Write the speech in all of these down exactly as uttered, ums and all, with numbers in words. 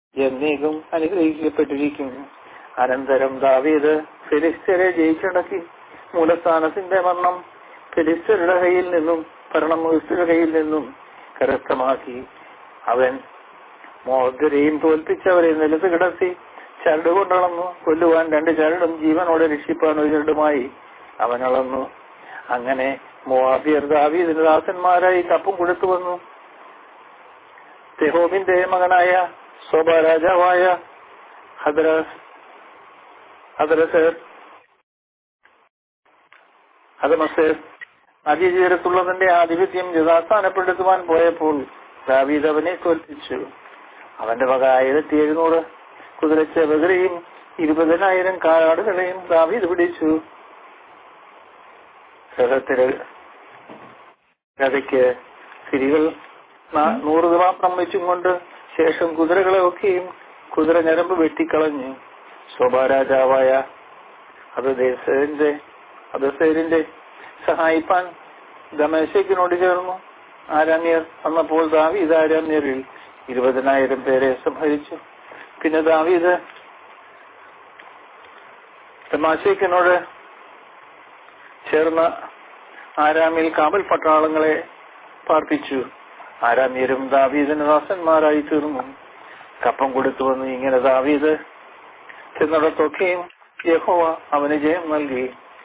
എന്നേക്കും അനുഗ്രഹിക്കപ്പെട്ടിരിക്കും. അനന്തരം ദാവീദ് ഫെലിസ്ത്യരെ ജയിച്ചടക്കി മൂലസ്ഥാനത്തിന്റെ മരണം ഫെലിസ്ത്യരുടെ കയ്യിൽ നിന്നും ഭരണം ഫെലിസ്ത്യരുടെ കയ്യിൽ നിന്നും കരസ്ഥമാക്കി. അവൻ മോർഗരെയും തോൽപ്പിച്ചവരെ നിലത്ത് കിടത്തി ചരട് കൊണ്ടളന്നു. കൊല്ലുവാൻ രണ്ട് ചരടും ജീവനോടെ രക്ഷിപ്പാൻ ഒരു ചരടുമായി അവൻ അളന്നു. അങ്ങനെ മോവാബ്യർ ദാവീദിന്റെ ദാസന്മാരായി കപ്പം കൊടുത്തു വന്നു. തെഹോമിന്റെ മകനായ സോബ രാജാവായ ഹദമസേർ നദീതീരത്തുള്ളതിന്റെ ആധിപത്യം യഥാസ്ഥാനപ്പെടുത്തുവാൻ പോയപ്പോൾ ദാവീദ് അവനെ തോൽപ്പിച്ചു. അവന്റെ വക ആയിരത്തി എഴുന്നൂറ് കുതിരച്ചവകരെയും ഇരുപതിനായിരം കാലാടുകളെയും ദാവീദ് പിടിച്ചു. രഥത്തില് രഥയ്ക്ക് തിരികൾ നൂറ് മാത്രം വെച്ചും കൊണ്ട് ശേഷം കുതിരകളെ ഒക്കെയും കുതിര ഞരമ്പ് വെട്ടിക്കളഞ്ഞു. ശോഭാരാജാവായ ഹദദേസേരിന്റെ ഹദസേരിന്റെ സഹായിപ്പാൻ ദമേശക്കിനോട് ചേർന്നു. ആരാമ്യർ വന്നപ്പോൾ ദാവീദ് ആരാമ്യരിൽ ഇരുപതിനായിരം പേരെ സംഹരിച്ചു. പിന്നെ ദാവീദ് ദമാശേക്കിനോട് ചേർന്ന ആരാമിൽ കാവൽ പട്ടാളങ്ങളെ പാർപ്പിച്ചു. ആരാമ്യരും ദാവീദിന് ദാസന്മാരായി തീർന്നു. കപ്പം കൊടുത്തു വന്നു. ഇങ്ങനെ ദാവീദ് ചെന്നിടത്തൊക്കെയും യഹോവ അവന് ജയം നൽകി.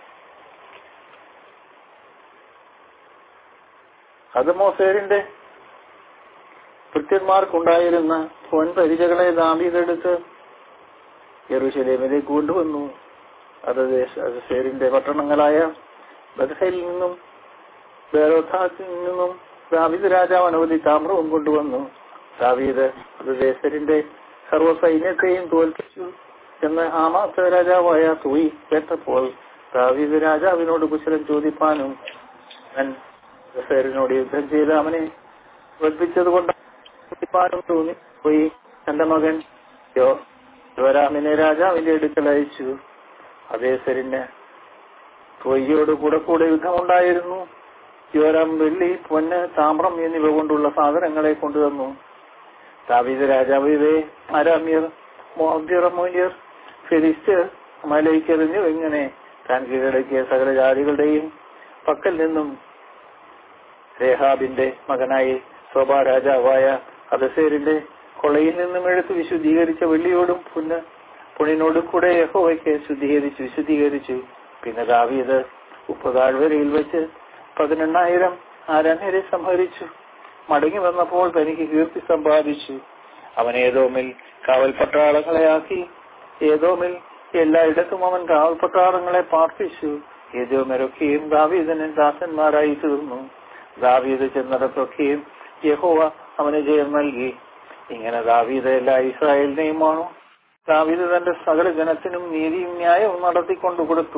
ഹദമോസേരിന്റെ ഭൃത്യന്മാർക്കുണ്ടായിരുന്ന പൊൻപരിചകളെ ദാവീദ് എടുത്ത് യെരൂശലേമിലേക്ക് കൊണ്ടുവന്നു. അത് ഹദസേരിന്റെ പട്ടണങ്ങളായ ബത്ഹേലിൽ നിന്നും ബേരോഥാത്തിൽ നിന്നും ദാവീദ് രാജാവ് അനവധി താമ്രവും കൊണ്ടുവന്നു. ദാവീദ് ഹദസേരിന്റെ സർവ്വസൈന്യത്തെയും തോൽപ്പിച്ചു എന്ന് ആമാത്ത രാജാവായ തൂയി കേട്ടപ്പോൾ ദാവീദ് രാജാവിനോട് കുശലം ചോദിപ്പാനും അവൻ ഹദസേരിനോട് യുദ്ധം ചെയ്ത് അവനെ തോൽപ്പിച്ചത് കൊണ്ട് തോന്നി പോയി തന്റെ മകൻ യോരാമിനെ രാജാവിന്റെ അടുക്കൽ അയച്ചു. ഹദസേരിന് തൊയ്യോട് കൂടെ കൂടെ യുദ്ധമുണ്ടായിരുന്നു. യോരാം വെള്ളി, പൊന്ന്, താമ്രം എന്നിവ കൊണ്ടുള്ള സാധനങ്ങളെ കൊണ്ടുവന്നു. ദാവീദ് രാജാവ് ഇവയെ അരാമ്യർ, മോബ്യർ, ഫെലിസ്ത്യർ മലയ്ക്കെറിഞ്ഞു. ഇങ്ങനെ താൻ കീഴടക്കിയ സകല ജാതികളുടെയും പക്കൽ നിന്നും രേഹാബിന്റെ മകനായി സോബാ രാജാവായ ഹദസേരിന്റെ കൊളയിൽ നിന്നും എടുത്ത് വിശുദ്ധീകരിച്ച വെള്ളിയോടും പുന്ന് പൊണിനോടും കൂടെ യഹോവയ്ക്ക് ശുദ്ധീകരിച്ചു വിശുദ്ധീകരിച്ചു. പിന്നെ ദാവീദ് ഉപ്പുതാഴ്വരയിൽ വെച്ച് പതിനെണ്ണായിരം ആരാമ്യരെ സംഹരിച്ചു. മടങ്ങി വന്നപ്പോൾ തനിക്ക് കീർത്തി സമ്പാദിച്ചു. അവൻ ഏദോമിൽ കാവൽ പട്ടാളങ്ങളെ ആക്കി. ഏദോമിൽ എല്ലായിടത്തും അവൻ കാവൽ പട്ടാളങ്ങളെ പാർപ്പിച്ചു. ഏദോമരൊക്കെയും ദാവീദിന് ദാസന്മാരായി തീർന്നു. ദാവീദ് ചെന്നിടത്തൊക്കെയും യഹോവ അവന് ജയം നൽകി. ഇങ്ങനെ ദാവീദ് എല്ലാ ഇസ്രായേലിനെയും ആണു. ദാവീദ് തന്റെ സകല ജനത്തിനും നീതിയും ന്യായവും നടത്തിക്കൊണ്ടു കൊടുത്തു.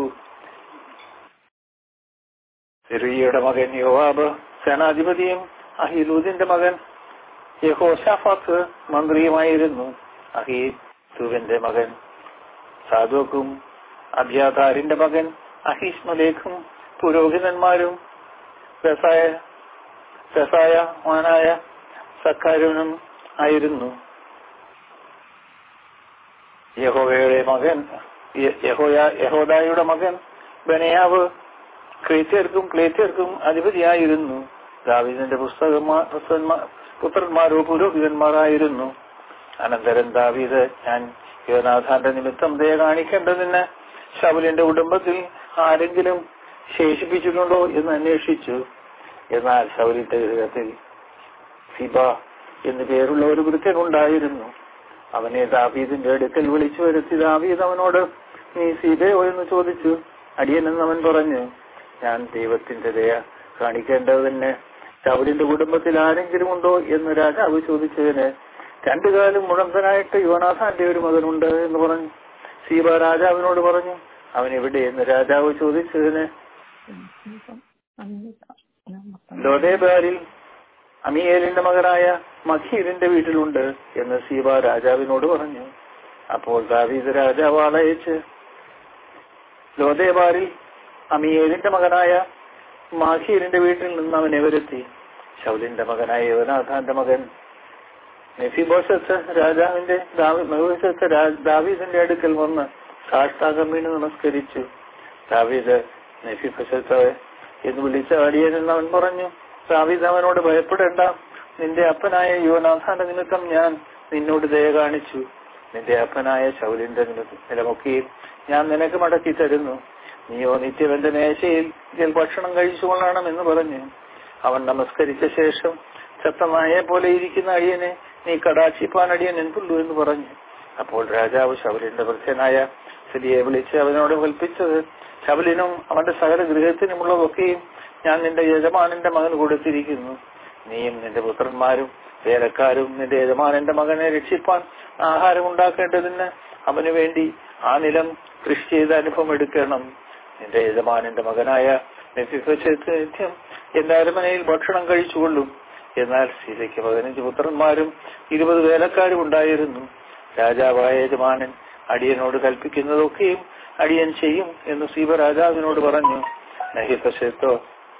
സെരൂയയുടെ മകൻ യോവാബ് സേനാധിപതിയും അഹിലൂദിന്റെ മകൻ യഹോശാഫാത്ത് മന്ത്രിയുമായിരുന്നു. അഹീസൂവിന്റെ മകൻ സാദോക്കും അബ്യാഥാരിന്റെ മകൻ അഹീഷ്മലേഖും പുരോഹിതന്മാരും രസായ മാനായ സക്കാരനും ആയിരുന്നു. യഹോവയുടെ മകൻ യഹോദായുടെ മകൻ ബനയാവ് ക്രേത്യർക്കും ക്ലേത്യർക്കും അധിപതിയായിരുന്നു. ദാവീദിന്റെ പുസ്തകന്മാർ പുത്രന്മാരോ പുരോഹിതന്മാരായിരുന്നു. അനന്തരം ദാവീദ് ഞാൻ യോനാഥാന്റെ നിമിത്തം ദയ കാണിക്കേണ്ടതിന് ശൗലിന്റെ കുടുംബത്തിൽ ആരെങ്കിലും ശേഷിപ്പിച്ചിട്ടുണ്ടോ എന്ന് അന്വേഷിച്ചു. എന്നാൽ ശൗലിന്റെ ഗൃഹത്തിൽ സിബ എന്നു പേരുള്ള ഒരു വൃത്യനുണ്ടായിരുന്നു. അവനെ ദാവീദിന്റെ അടുക്കൽ വിളിച്ചു വരുത്തി. ദാവീദ് അവനോട് നീ സീബയോ എന്ന് ചോദിച്ചു. അടിയനെന്ന് അവൻ പറഞ്ഞു, ഞാൻ ദൈവത്തിന്റെ ദയ കാണിക്കേണ്ടതിന് ശൗലിന്റെ കുടുംബത്തിൽ ആരെങ്കിലും ഉണ്ടോ എന്ന് രാജാവ് ചോദിച്ചതിന് രണ്ടു കാലം മുഴന്തനായിട്ട് യോനാഥാന്റെ ഒരു മകനുണ്ട് എന്ന് പറഞ്ഞു. സീബ രാജാവിനോട് പറഞ്ഞു, അവൻ എവിടെ എന്ന് രാജാവ് ചോദിച്ചതിന് ലോദേബാരിൽ അമിയേലിന്റെ മകനായ മഖീരിന്റെ വീട്ടിലുണ്ട് എന്ന് സീബ രാജാവിനോട് പറഞ്ഞു. അപ്പോൾ ദാവീദ് രാജാവ് ആളയച്ച് ലോദേബാരിൽ അമിയേലിന്റെ മകനായ മഖീരിന്റെ വീട്ടിൽ നിന്ന് അവനെ വരുത്തി. ശൗലിന്റെ മകനായ യോനാഥാന്റെ മകൻ മെഫിബോശത്ത് രാജാവിന്റെ മെഫിബോശത്ത് ദാവീദിന്റെ അടുക്കൽ വന്ന് സാഷ്ടാംഗം വീണ് നമസ്കരിച്ചു. ദാവീദ് മെഫിബോശത്ത് എന്ന് വിളിച്ച അടിയനെന്ന് അവൻ പറഞ്ഞു. ദാവീദ് അവനോട് ഭയപ്പെടേണ്ട, നിന്റെ അപ്പനായ യോനാഥാന്റെ നിമിത്തം ഞാൻ നിന്നോട് ദയ കാണിച്ചു. നിന്റെ അപ്പനായ ശൗലിന്റെ നിലമൊക്കെയും ഞാൻ നിനക്ക് മടക്കി തരുന്നു. നീയോ നിത്യവന്റെ മേശയിൽ ഇതിൽ ഭക്ഷണം കഴിച്ചുകൊള്ളണം എന്ന് പറഞ്ഞു. അവൻ നമസ്കരിച്ച ശേഷം ചത്തനായെ പോലെ ഇരിക്കുന്ന അടിയനെ നീ കടാക്ഷിപ്പാൻ അടിയൻ എന്തുള്ളൂ എന്ന് പറഞ്ഞു. അപ്പോൾ രാജാവ് ശൗലിന്റെ ഭൃത്യനായ സിരിയെ വിളിച്ച് അവനോട് കൽപ്പിച്ചത്, ശൗലിനും അവന്റെ സകല ഗൃഹത്തിനുമുള്ളതൊക്കെയും ഞാൻ നിന്റെ യജമാനന്റെ മകന് കൊടുത്തിരിക്കുന്നു. നീയും നിന്റെ പുത്രന്മാരും വേലക്കാരും നിന്റെ യജമാനന്റെ മകനെ രക്ഷിപ്പാൻ ആഹാരം ഉണ്ടാക്കേണ്ടതിന് അവന് വേണ്ടി ആ നിലം കൃഷി ചെയ്ത് അനുഭവം എടുക്കണം. നിന്റെ യജമാനന്റെ മകനായ മെഫിബോശത്ത് നിത്യം എന്റെ അരമനയിൽ ഭക്ഷണം കഴിച്ചുകൊള്ളും. എന്നാൽ സീതയ്ക്ക് പതിനഞ്ച് പുത്രന്മാരും ഇരുപത് വേലക്കാരും ഉണ്ടായിരുന്നു. രാജാവായ യജമാനൻ അടിയനോട് കൽപ്പിക്കുന്നതൊക്കെയും അടിയൻ ചെയ്യും എന്ന് സീബ രാജാവിനോട് പറഞ്ഞു. മെഫിബോശത്തോ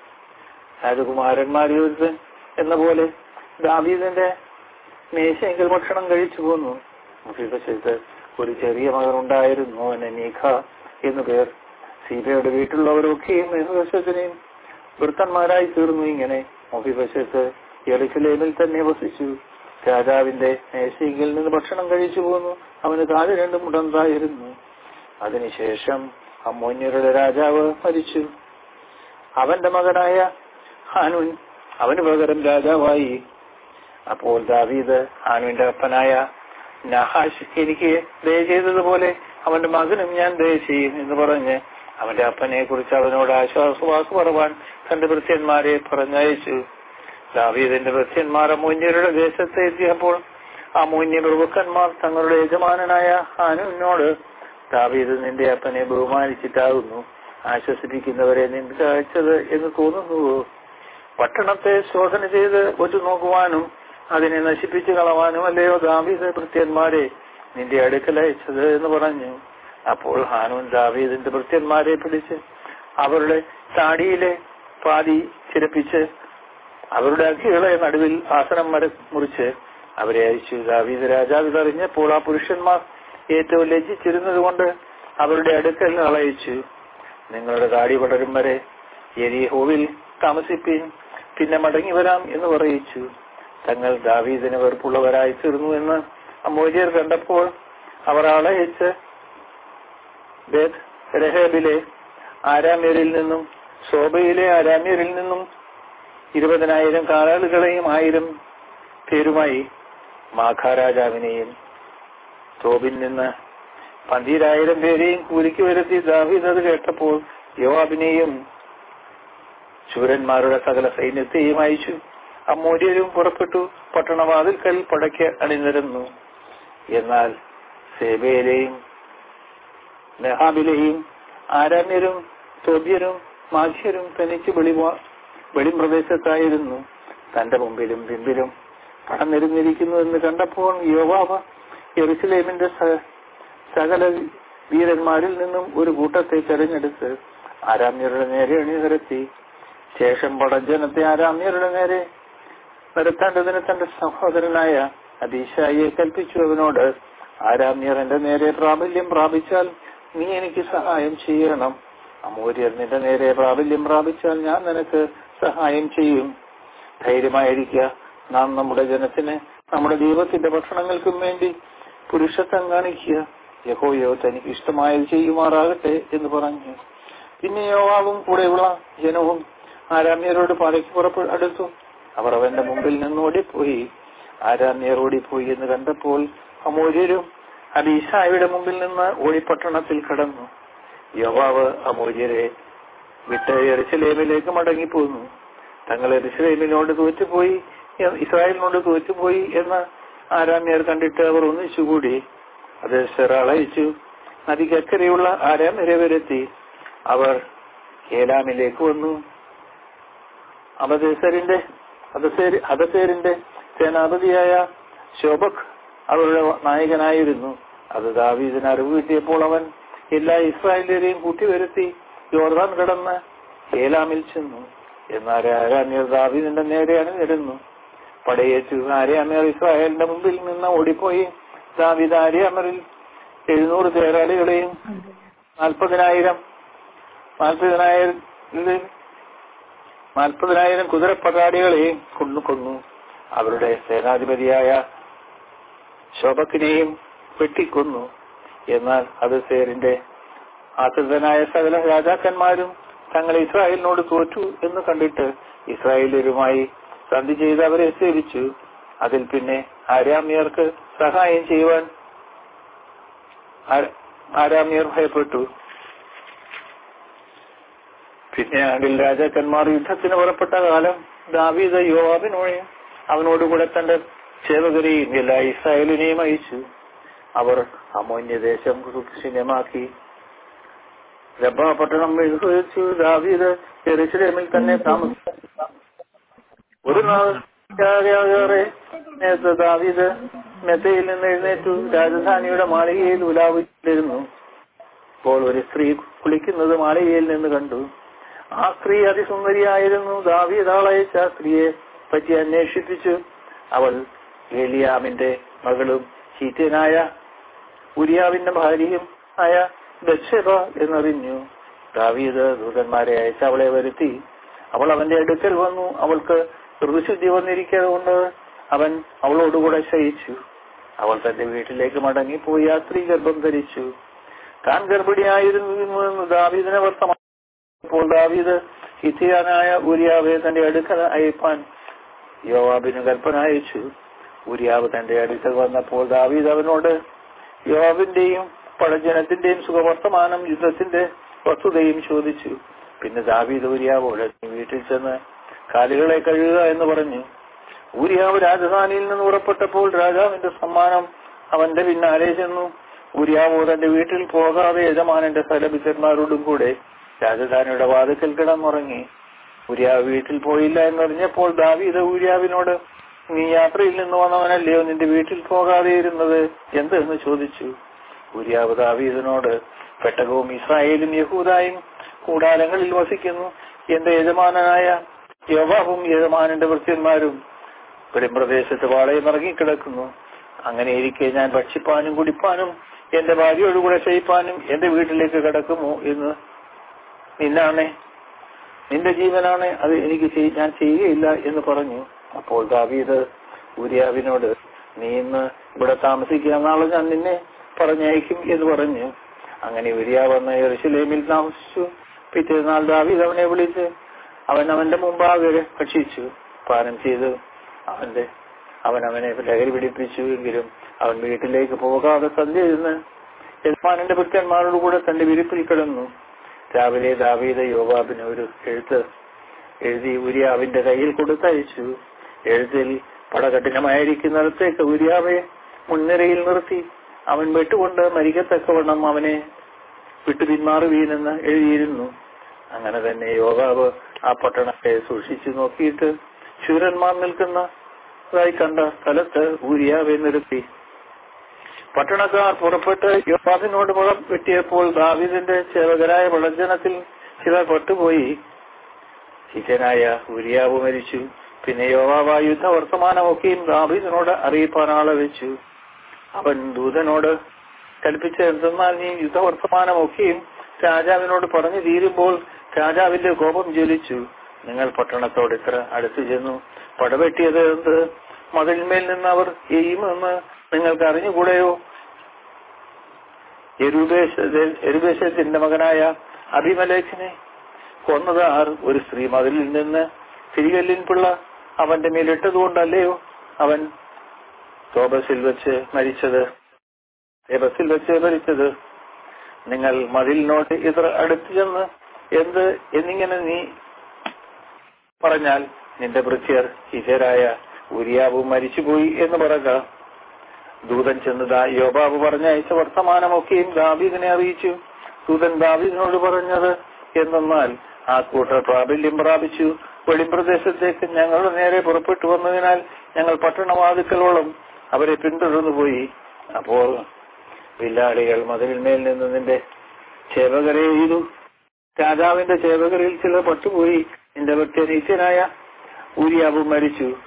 രാജകുമാരന്മാരിൽ എന്ന പോലെ ദാവീദിന്റെ മേശയെങ്കിൽ ഭക്ഷണം കഴിച്ചു പോന്നു. മെഫിബോശത്ത് ഒരു ചെറിയ മകനുണ്ടായിരുന്നു, അവന് മീഖ എന്നു പേർ. സീബയുടെ വീട്ടിലുള്ളവരൊക്കെയും മെഫിബോശത്തിനെയും വൃത്തന്മാരായി തീർന്നു. ഇങ്ങനെ മെഫിബോശത്ത് യെരൂശലേമിൽ തന്നെ വസിച്ചു. രാജാവിന്റെ മേശയിൽ നിന്ന് ഭക്ഷണം കഴിച്ചു പോന്നു. അവന് താഴെ രണ്ട് മുടന്തായിരുന്നു. അതിനുശേഷം അമ്മോന്യരുടെ രാജാവ് മരിച്ചു. അവന്റെ മകനായ ഹാനൂൻ അവന് പകരം രാജാവായി. അപ്പോൾ ദാവീദ് ഹാനൂന്റെ അപ്പനായ നഹാശ് എനിക്ക് ദയ ചെയ്തതുപോലെ അവന്റെ മകനും ഞാൻ ദയ ചെയ്യും എന്ന് പറഞ്ഞ് അവന്റെ അപ്പനെ കുറിച്ച് അവനോട് ആശ്വാസവാക്ക് പറവാൻ തന്റെ ഭൃത്യന്മാരെ പറഞ്ഞയച്ചു. ദാവീദിന്റെ ഭൃത്യന്മാർ അമ്മോന്യരുടെ ദേശത്ത് എത്തിയപ്പോൾ അമ്മോന്യ പ്രഭുക്കന്മാർ തങ്ങളുടെ യജമാനനായ ഹാനൂനോട്, ദാവീദ് നിന്റെ അപ്പനെ ബഹുമാനിച്ചിട്ടാകുന്നു ആശ്വസിപ്പിക്കുന്നവരെ നിനക്ക് അയച്ചത് എന്ന് തോന്നുന്നുവോ? പട്ടണത്തെ ശോധന ചെയ്ത് ഒറ്റ നോക്കുവാനും അതിനെ നശിപ്പിച്ചു കളവാനും അല്ലയോ ദാവീദ് ഭൃത്യന്മാരെ നിന്റെ അടുക്കൽ അയച്ചത് എന്ന് പറഞ്ഞു. അപ്പോൾ ഹാനൂൻ ദാവീദിന്റെ ഭൃത്യന്മാരെ പിടിച്ച് അവരുടെ താടിയിലെ പാതി ചിരപ്പിച്ച് അവരുടെ അഖികളെ നടുവിൽ ആസനം മര മുറിച്ച് അവരെ അയച്ചു. ദാവീദ് രാജാവ് ഇതറിഞ്ഞപ്പോൾ ആ പുരുഷന്മാർ ഏറ്റവും ലജ്ജിച്ചിരുന്നത് കൊണ്ട് അവരുടെ അടുക്കൽ അളയിച്ചു. നിങ്ങളുടെ താടി വളരും വരെ യെരിഹോവിൽ താമസിപ്പീൻ, പിന്നെ മടങ്ങി വരാം എന്ന് പറയിച്ചു. തങ്ങൾ ദാവീദിന് വെറുപ്പുള്ളവരായി തീർന്നു എന്ന് അമ്മോന്യർ കണ്ടപ്പോൾ അവർ അളയിച്ച് ബേത് രഹേബിലെ ആരാമ്യരിൽ നിന്നും ശോഭയിലെ ആരാമ്യരിൽ നിന്നും ഇരുപതിനായിരം കാലാളുകളെയും ആയിരം പേരുമായി മാഖാരാജാവിനെയും തോബിൽ നിന്ന് പന്തിരായിരം പേരെയും കൂലിക്ക് വരുത്തി. ദാവീദ് അത് കേട്ടപ്പോൾ യോവാബിനെയും ശൂരന്മാരുടെ സകല സൈന്യത്തെയും അയച്ചു. അമ്മോന്യരും പുറപ്പെട്ടു പട്ടണവാതിൽക്കൽ പടയ്ക്ക് അണിനിരന്നു. എന്നാൽ സേബയിലെയും നെഹാബിലെയും ആരാമ്യരും തോബ്യരും മാഖ്യരും തനിച്ച് വെളിവാ വെളിപ്രദേശത്തായിരുന്നു. തന്റെ മുമ്പിലും പിമ്പിലും കടന്നിരുന്നിരിക്കുന്നു എന്ന് കണ്ടപ്പോൾ യോവാബ് യെരൂശലേമിന്റെ സകല വീരന്മാരിൽ നിന്നും ഒരു കൂട്ടത്തെ തെരഞ്ഞെടുത്ത് ആരാമ്യരുടെ നേരെ അണിനിരത്തി. ശേഷം പടജനത്തെ ആരാമ്യരുടെ നേരെ നിരത്തേണ്ടതിന് തന്റെ സഹോദരനായ അബീശായിയെ കൽപ്പിച്ചു. അവനോട്, ആരാമ്യർ എന്റെ നേരെ പ്രാബല്യം പ്രാപിച്ചാൽ നീ എനിക്ക് സഹായം ചെയ്യണം. അമോര്യർ നിന്റെ നേരെ പ്രാബല്യം പ്രാപിച്ചാൽ ഞാൻ നിനക്ക് സഹായം ചെയ്യും. ധൈര്യമായിരിക്കുക. നാം നമ്മുടെ ജനത്തിന് നമ്മുടെ ദൈവത്തിന്റെ ഭക്ഷണങ്ങൾക്കും വേണ്ടി പുരുഷത്വം കാണിക്കുക. യഹോവയോ തനിക്ക് ഇഷ്ടമായത് ചെയ്യുമാറാകട്ടെ എന്ന് പറഞ്ഞു. പിന്നെ യോവാബും കൂടെയുള്ള ജനവും ആരാമ്യരോട് പാലയ്ക്ക് പുറപ്പെ അടുത്തു. അവർ അവന്റെ മുമ്പിൽ നിന്ന് ഓടിപ്പോയി. ആരാമ്യർ ഓടിപ്പോയി എന്ന് കണ്ടപ്പോൾ അമോര്യരും അബീശായിയുടെ മുമ്പിൽ നിന്ന് ഓടിപ്പട്ടണത്തിൽ കടന്നു. യോവാബ് അമോര്യരെ വിട്ട് യെരൂശലേമിലേക്ക് മടങ്ങിപ്പോന്നു. തങ്ങൾ യെരൂശലേമിനോട് തോറ്റുപോയി ഇസ്രായേലിനോട് തോറ്റുപോയി എന്ന് ആരാമ്യർ കണ്ടിട്ട് അവർ ഒന്നിച്ചുകൂടി. അത് സെറാളയിച്ചു നദിക്കക്കരെയുള്ള ആരാമ്യരെ വരുത്തി. അവർ ഏലാമിലേക്ക് വന്നു. അബദേസരിന്റെ ഹദസേരിന്റെ സേനാപതിയായ ശോഭക് അവരുടെ നായകനായിരുന്നു. അത് ദാവീദിന് അറിവ് കിട്ടിയപ്പോൾ അവൻ എല്ലാ ഇസ്രായേലിനെയും കൂട്ടിവരുത്തി യോർദാൻ കടന്ന് ഏലാമിൽ ചെന്നു. എന്നാൽ ആരാമ്യർ ദാവീദിന്റെ നേരെ അണിനിരന്നു. പടയേറ്റു. ആര്യാമ്യർ ഇസ്രായേലിന്റെ മുമ്പിൽ നിന്ന് ഓടിപ്പോയി. ദാവീദ് ആര്യാമറിൽ എഴുന്നൂറ് തേരാളികളെയും നാൽപ്പതിനായിരം നാൽപ്പതിനായിരം നാൽപ്പതിനായിരം കുതിരപ്പടാടികളെയും കൊന്നു കൊന്നു അവരുടെ സേനാധിപതിയായ ശോഭക്കിനെയും വെട്ടിക്കൊന്നു. എന്നാൽ ഹദസേരിന്റെ ആശ്രിതനായ സകല രാജാക്കന്മാരും തങ്ങൾ ഇസ്രായേലിനോട് തോറ്റു എന്ന് കണ്ടിട്ട് ഇസ്രായേലരുമായി സന്ധി ചെയ്ത് അവരെ സേവിച്ചു. അതിൽ പിന്നെ ആരാമ്യർക്ക് സഹായം ചെയ്യുവാൻ ആരാമ്യർ ഭയപ്പെട്ടു. പിന്നെ അതിൽ രാജാക്കന്മാർ യുദ്ധത്തിന് പുറപ്പെട്ട കാലം ദാവീദ് യോവാബിനോട് അവനോടുകൂടെ തന്റെ സേവകരെയും എല്ലാ ഇസ്രായേലിനെയും അയച്ചു. അവർ അമോന്യദേശം സുരക്ഷിതമാക്കി രബ്ബ പട്ടണം വിഴുച്ചു. ദാവീദ് യെരൂശലേമിൽ തന്നെ താമസിച്ചു. ഒരു നാൾ ദാവീദ് മെത്തയിൽ നിന്ന് എഴുന്നേറ്റു രാജധാനിയുടെ മാളികയിൽ ഉലാവിച്ചിരുന്നു. അപ്പോൾ ഒരു സ്ത്രീ കുളിക്കുന്നത് മാളികയിൽ നിന്ന് കണ്ടു. ആ സ്ത്രീ അതിസുന്ദരിയായിരുന്നു. ദാവീദ് ആളയച്ച ആ സ്ത്രീയെ പറ്റി അന്വേഷിപ്പിച്ചു. അവൾ ഏലിയാമിന്റെ മകളും ഹീത്യനായ ഉരിയാവിന്റെ ഭാര്യയും ആയ ബത്ശേബ എന്നറിഞ്ഞു. ദാവീദ് ദൂതന്മാരെ അയച്ച് അവളെ വരുത്തി. അവൾ അവന്റെ അടുക്കൽ വന്നു. അവൾക്ക് ഋതുശുദ്ധി വന്നിരിക്കുന്നത് അവൻ അവളോടുകൂടെ ശയിച്ചു. അവൾ തന്റെ വീട്ടിലേക്ക് മടങ്ങിപ്പോയി ആ സ്ത്രീ ഗർഭം ധരിച്ചു. താൻ ഗർഭിണിയായിരുന്നു ദാവീദിനെ വർത്തമാനം. അപ്പോൾ ദാവീദ് ഹിത്യനായ ഉരിയാവെ തന്റെ അടുക്കൽ അയപ്പാൻ യോവാബിന് കൽപ്പന അയച്ചു. ഉരിയാവ് തന്റെ അടുക്കൽ വന്നപ്പോൾ ദാവീദ് അവനോട് യോവാബിന്റെയും പടജനത്തിന്റെയും സുഖവർത്തമാനം യുദ്ധത്തിന്റെ വസ്തുതയും ചോദിച്ചു. പിന്നെ ദാവീദ് ഉരിയാവോട് വീട്ടിൽ ചെന്ന് കാലുകളെ കഴുകുക എന്ന് പറഞ്ഞു. ഊരിയാവ് രാജധാനിയിൽ നിന്ന് പുറപ്പെട്ടപ്പോൾ രാജാവിന്റെ സമ്മാനം അവന്റെ പിന്നാലെ ചെന്നു. ഊരിയാവോ തന്റെ വീട്ടിൽ പോകാതെ യജമാനന്റെ സ്ഥലപിച്ചന്മാരോടും കൂടെ രാജധാനിയുടെ വാതിക്കൽ കിടന്നുറങ്ങി. ഊരിയാവ് വീട്ടിൽ പോയില്ല എന്നറിഞ്ഞപ്പോൾ ദാവീദ് ഊരിയാവിനോട് നീ യാത്രയിൽ നിന്ന് വന്നവനല്ലയോ, നിന്റെ വീട്ടിൽ പോകാതെ ഇരുന്നത് എന്ത് എന്ന് ചോദിച്ചു. ഊരിയാവ് ദാവീദിനോട് പെട്ടകവും ഇസ്രായേലും യഹൂദായും കൂടാരങ്ങളിൽ വസിക്കുന്നു. എന്റെ യജമാനായ യോവാബും യജമാനന്റെ ഭൃത്യന്മാരും പെരുമ്പ്രദേശത്ത് പാളയം ഇറങ്ങിക്കിടക്കുന്നു. അങ്ങനെ ഇരിക്കെ ഞാൻ ഭക്ഷിപ്പാനും കുടിപ്പാനും എന്റെ ഭാര്യയോടുകൂടെ ശയിപ്പാനും എന്റെ വീട്ടിലേക്ക് കിടക്കുമോ എന്ന് നിന്നാണേ, നിന്റെ ജീവനാണ് അത് എനിക്ക് ഞാൻ ചെയ്യുകയില്ല എന്ന് പറഞ്ഞു. അപ്പോൾ ദാവീദ് ഊരിയാവിനോട് നീ ഇന്ന് ഇവിടെ താമസിക്കുക, നാളെ ഞാൻ നിന്നെ പറഞ്ഞയക്കും എന്ന് പറഞ്ഞു. അങ്ങനെ ഊരിയാവ് വന്ന് യെരൂശലേമിൽ താമസിച്ചു. പിറ്റേന്നാൾ ദാവീദ് അവനെ വിളിച്ച് അവൻ അവന്റെ മുമ്പാകെ ഭക്ഷിച്ചു പാനം ചെയ്തു. അവന്റെ അവൻ അവനെ ലഹരി പിടിപ്പിച്ചു. എങ്കിലും അവൻ വീട്ടിലേക്ക് പോകാതെ സന്ധ്യ ഇരുന്ന് യജമാനന്റെ ഭൃത്യന്മാരോട് കൂടെ തന്റെ വിരിപ്പിൽ കിടന്നു. രാവിലെ ദാവീദ് യോവാബിന് ഒരു എഴുത്ത് എഴുതി ഊരിയാവിന്റെ കയ്യിൽ കൊടുത്തയച്ചു. എഴുത്തിൽ പടകഠിനമായിരിക്കുന്നിടത്തേക്ക് ഊരിയാവെ മുൻനിരയിൽ നിർത്തി അവൻ വെട്ടുകൊണ്ട് മരിക്കത്തക്കവണ്ണം അവനെ വിട്ടു പിന്മാറുവീനെന്ന് എഴുതിയിരുന്നു. അങ്ങനെ തന്നെ യോവാബ് ആ പട്ടണത്തെ സൂക്ഷിച്ചു നോക്കിയിട്ട് ശൂരന്മാർ നിൽക്കുന്നതായി കണ്ട സ്ഥലത്ത് ഊരിയാവെ നിർത്തി. പട്ടണക്കാർ പുറപ്പെട്ട് യോവാബിനോട് മുഖം വെട്ടിയപ്പോൾ ദാവീദിന്റെ സേവകരായ പടജ്ജനത്തിൽ ചിലർ പെട്ടുപോയി. ഹിത്യനായ ഊരിയാവ് മരിച്ചു. പിന്നെ യോവാബ് ആ യുദ്ധ വർത്തമാനമൊക്കെയും ദാവീദിനോട് അറിയിപ്പാൻ ആളെ വെച്ചു. അവൻ ദൂതനോട് കൽപ്പിച്ച എന്തെന്നാൽ നീ യുദ്ധ വർത്തമാനമൊക്കെയും രാജാവിനോട് പറഞ്ഞു തീരുമ്പോൾ രാജാവിന്റെ കോപം ജ്വലിച്ചു. നിങ്ങൾ പട്ടണത്തോട് ഇത്ര അടുത്തു ചെന്നു പടവെട്ടിയത് എന്ത്? മതിലിന്മേൽ നിന്ന് അവർ എയ്യുമെന്ന് നിങ്ങൾക്ക് അറിഞ്ഞുകൂടെയോ? യെരുബേശത്തിന്റെ മകനായ അബിമലേഖിനെ കൊന്നത് ആർ? ഒരു സ്ത്രീ മതിലിൽ നിന്ന് തിരികല്ലിൻ പിള്ള അവന്റെ മേലിട്ടതുകൊണ്ടല്ലയോ അവൻ തോബസിൽ വെച്ച് മരിച്ചത് എബസിൽ വെച്ച് മരിച്ചത്? നിങ്ങൾ മതിലിനോട് ഇത്ര അടുത്തു ചെന്ന് എന്ത് എന്നിങ്ങനെ നീ പറഞ്ഞാൽ നിന്റെ ഭൃത്യർ ഹിത്യരായ ഊരിയാവും മരിച്ചുപോയി എന്ന് പറയുക. ദൂതൻ ചെന്നതാ യോവാബ് പറഞ്ഞയച്ച വർത്തമാനമൊക്കെയും ദാവീദിനെ അറിയിച്ചു. ദൂതൻ ദാവീദിനോട് പറഞ്ഞത് എന്തെന്നാൽ ആ കൂട്ടർ പ്രാബല്യം പ്രാപിച്ചു. വെളിമ്പ്രദേശത്തേക്ക് ഞങ്ങളുടെ നേരെ പുറപ്പെട്ടു വന്നതിനാൽ ഞങ്ങൾ പട്ടണവാതിക്കലോളം അവരെ പിന്തുടർന്നു പോയി. അപ്പോൾ വില്ലാളികൾ മതിലിന്മേൽ നിന്ന് നിന്റെ സേവകരെ എയ്തു. രാജാവിന്റെ സേവകരിൽ ചിലർ പട്ടുപോയി. നിന്റെ ഭക്തൻ ഹിത്യനായ ഊരിയാവും മരിച്ചു.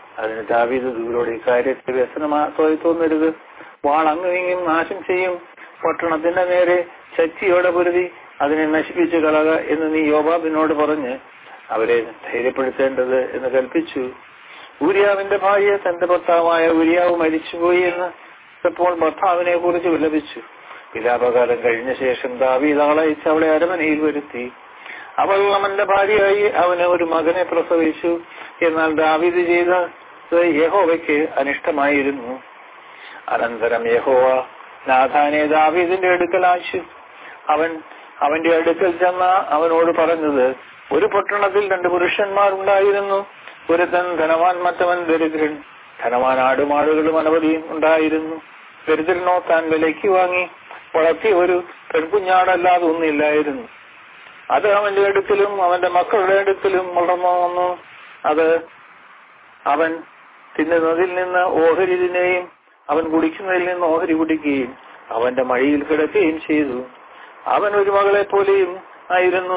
അതിന് ദാവീദ് ദൂരോട് ഇക്കാര്യത്തിൽ വ്യസനമായി തോന്നരുത്, വാൾ അങ്ങും ഇങ്ങും നാശം ചെയ്യും, പട്ടണത്തിന്റെ നേരെ ശക്തിയോടെ പൊരുതി അതിനെ നശിപ്പിച്ചു കളക എന്ന് നീ യോവാബിനോട് പറഞ്ഞ് അവരെ ധൈര്യപ്പെടുത്തേണ്ടത് എന്ന് കൽപ്പിച്ചു. ഊരിയാവിന്റെ ഭാര്യ തന്റെ ഭർത്താവായ ഊരിയാവ് മരിച്ചുപോയി എന്ന് ഇപ്പോൾ ഭർത്താവിനെ കുറിച്ച് വിലപിച്ചു. വിലാപകാലം കഴിഞ്ഞ ശേഷം ദാവീദ് ആളയച്ച് അവളെ അരമനയിൽ വരുത്തി. അവൾ അവന്റെ ഭാര്യയായി അവന് ഒരു മകനെ പ്രസവിച്ചു. എന്നാൽ ദാവീദ് ചെയ്ത യഹോവയ്ക്ക് അനിഷ്ടമായിരുന്നു. അനന്തരം യഹോവ നാഥാനെ ദാവീദിന്റെ അടുക്കൽ അയച്ചു. അവൻ അവന്റെ അടുക്കൽ ചെന്ന അവനോട് പറഞ്ഞത്, ഒരു പട്ടണത്തിൽ രണ്ട് പുരുഷന്മാരുണ്ടായിരുന്നു. ഒരുത്തൻ ധനവാൻ, മറ്റവൻ ദരിദ്രൻ. ധനവാൻ ആടുമാടുകളും അനവധിയും ഉണ്ടായിരുന്നു. ദരിദ്രനോ താൻ വിലയ്ക്ക് വാങ്ങി വളർത്തിയ ഒരു പെൺകുഞ്ഞാടല്ലാതെ ഒന്നില്ലായിരുന്നു. അത് അവന്റെ അടുക്കലും അവന്റെ മക്കളുടെ അടുക്കലും വളർന്നു വന്നു. അത് അവൻ തിന്നുന്നതിൽ നിന്ന് ഓഹരി തിന്നുകയും അവൻ കുടിക്കുന്നതിൽ നിന്ന് ഓഹരി കുടിക്കുകയും അവന്റെ മടിയിൽ കിടക്കുകയും ചെയ്തു. അവൻ ഒരു മകളെ പോലെയും ആയിരുന്നു.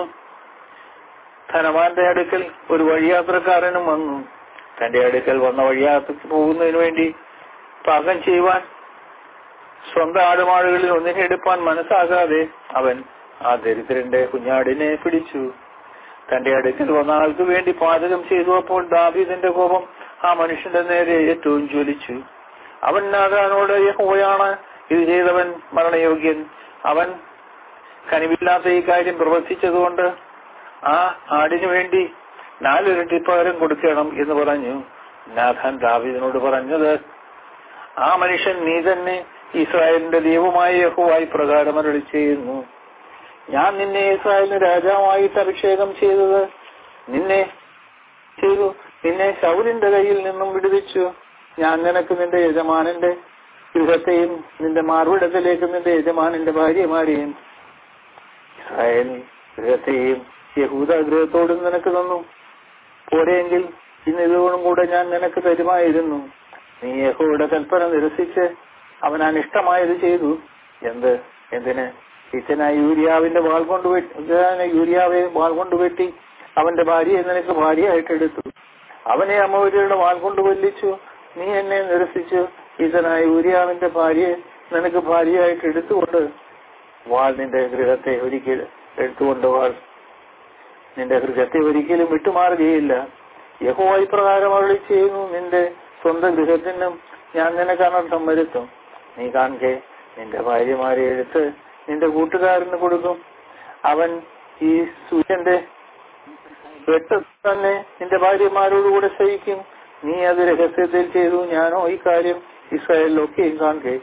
ധനവാന്റെ അടുക്കൽ ഒരു വഴിയാത്രക്കാരനും വന്നു. തന്റെ അടുക്കൽ വന്ന വഴിയാത്രയ്ക്ക് പോകുന്നതിന് വേണ്ടി പാകം ചെയ്യുവാൻ സ്വന്തം ആടുമാടുകളിൽ ഒന്നിനെ എടുപ്പാൻ മനസ്സാകാതെ അവൻ ആ ദരിദ്രന്റെ കുഞ്ഞാടിനെ പിടിച്ചു. തന്റെ അടുക്കൽ വന്ന ആൾക്ക് വേണ്ടി പാചകം ചെയ്തു. അപ്പോൾ ദാവീദിന്റെ കോപം ആ മനുഷ്യന്റെ നേരെ ഏറ്റവും ജ്വലിച്ചു. അവൻ നാഥാനോട്, യഹോവയാണ് ഇത് ചെയ്തവൻ മരണയോഗ്യൻ. അവൻ കനിവില്ലാത്ത ഈ കാര്യം പ്രവർത്തിച്ചതുകൊണ്ട് ആ ആടിനു വേണ്ടി നാലിരട്ടി പകരം കൊടുക്കണം എന്ന് പറഞ്ഞു. നാഥാൻ ദാവീദിനോട് പറഞ്ഞത്, ആ മനുഷ്യൻ നീ തന്നെ ഇസ്രായേലിന്റെ ദൈവമായ യഹോവ പ്രകാരം അരുളി ചെയ്യുന്നു, ഞാൻ നിന്നെ ഇസ്രായേലിന് രാജാവായിട്ട് അഭിഷേകം ചെയ്തത് നിന്നെ ചെയ്തു. നിന്നെ ശൗലിന്റെ കയ്യിൽ നിന്നും വിടുവിച്ചു. ഞാൻ നിനക്ക് നിന്റെ യജമാനന്റെ ഗൃഹത്തെയും നിന്റെ മാർവിടത്തിലേക്ക് നിന്റെ യജമാനന്റെ ഭാര്യമാരെയും ഇസ്രായേൽ ഗൃഹത്തെയും യഹൂദ ഗൃഹത്തോടും നിനക്ക് തന്നു. പോരെയെങ്കിൽ ഇന്ന് ഇതോടും കൂടെ ഞാൻ നിനക്ക് തരുമായിരുന്നു. നീ യഹോവയുടെ കൽപ്പന നിരസിച്ച് അവൻ അനിഷ്ടമായത് ചെയ്തു. എന്ത് എന്തിന് ഇച്ചനായി യൂരിയാവിന്റെ വാൾ കൊണ്ട് യൂരിയാവെ വാൾ കൊണ്ട് വെട്ടി അവന്റെ ഭാര്യയെ നിനക്ക് ഭാര്യയായിട്ട് എടുത്തു. അവനെ അമോര്യരുടെ വാൾ കൊണ്ട് കൊല്ലിച്ചു. നീ എന്നെ നിരസിച്ചു ഇച്ചനായി യൂരിയാവിന്റെ ഭാര്യയെ നിനക്ക് ഭാര്യയായിട്ട് എടുത്തുകൊണ്ട് വാൾ നിന്റെ ഗൃഹത്തെ ഒരിക്കലും എടുത്തുകൊണ്ട് വാൾ നിന്റെ ഗൃഹത്തെ ഒരിക്കലും വിട്ടുമാറുകയില്ല. യഹോവ ഇപ്രകാരം അരുളി ചെയ്യുന്നു, നിന്റെ സ്വന്തം ഗൃഹത്തിനും ഞാൻ നിനക്ക് അനർത്ഥം വരുത്തും. നീ കാണെ നിന്റെ ഭാര്യമാരെ എടുത്ത് നിന്റെ കൂട്ടുകാരന് കൊടുക്കും. അവൻ ഈ സൂര്യന്റെ വെട്ട് തന്നെ നിന്റെ ഭാര്യമാരോടുകൂടെ സഹിക്കും. നീ അത് രഹസ്യത്തിൽ ചെയ്തു. ഞാനോ ഈ കാര്യം ഇസ്രായേലിലൊക്കെയും കാണെ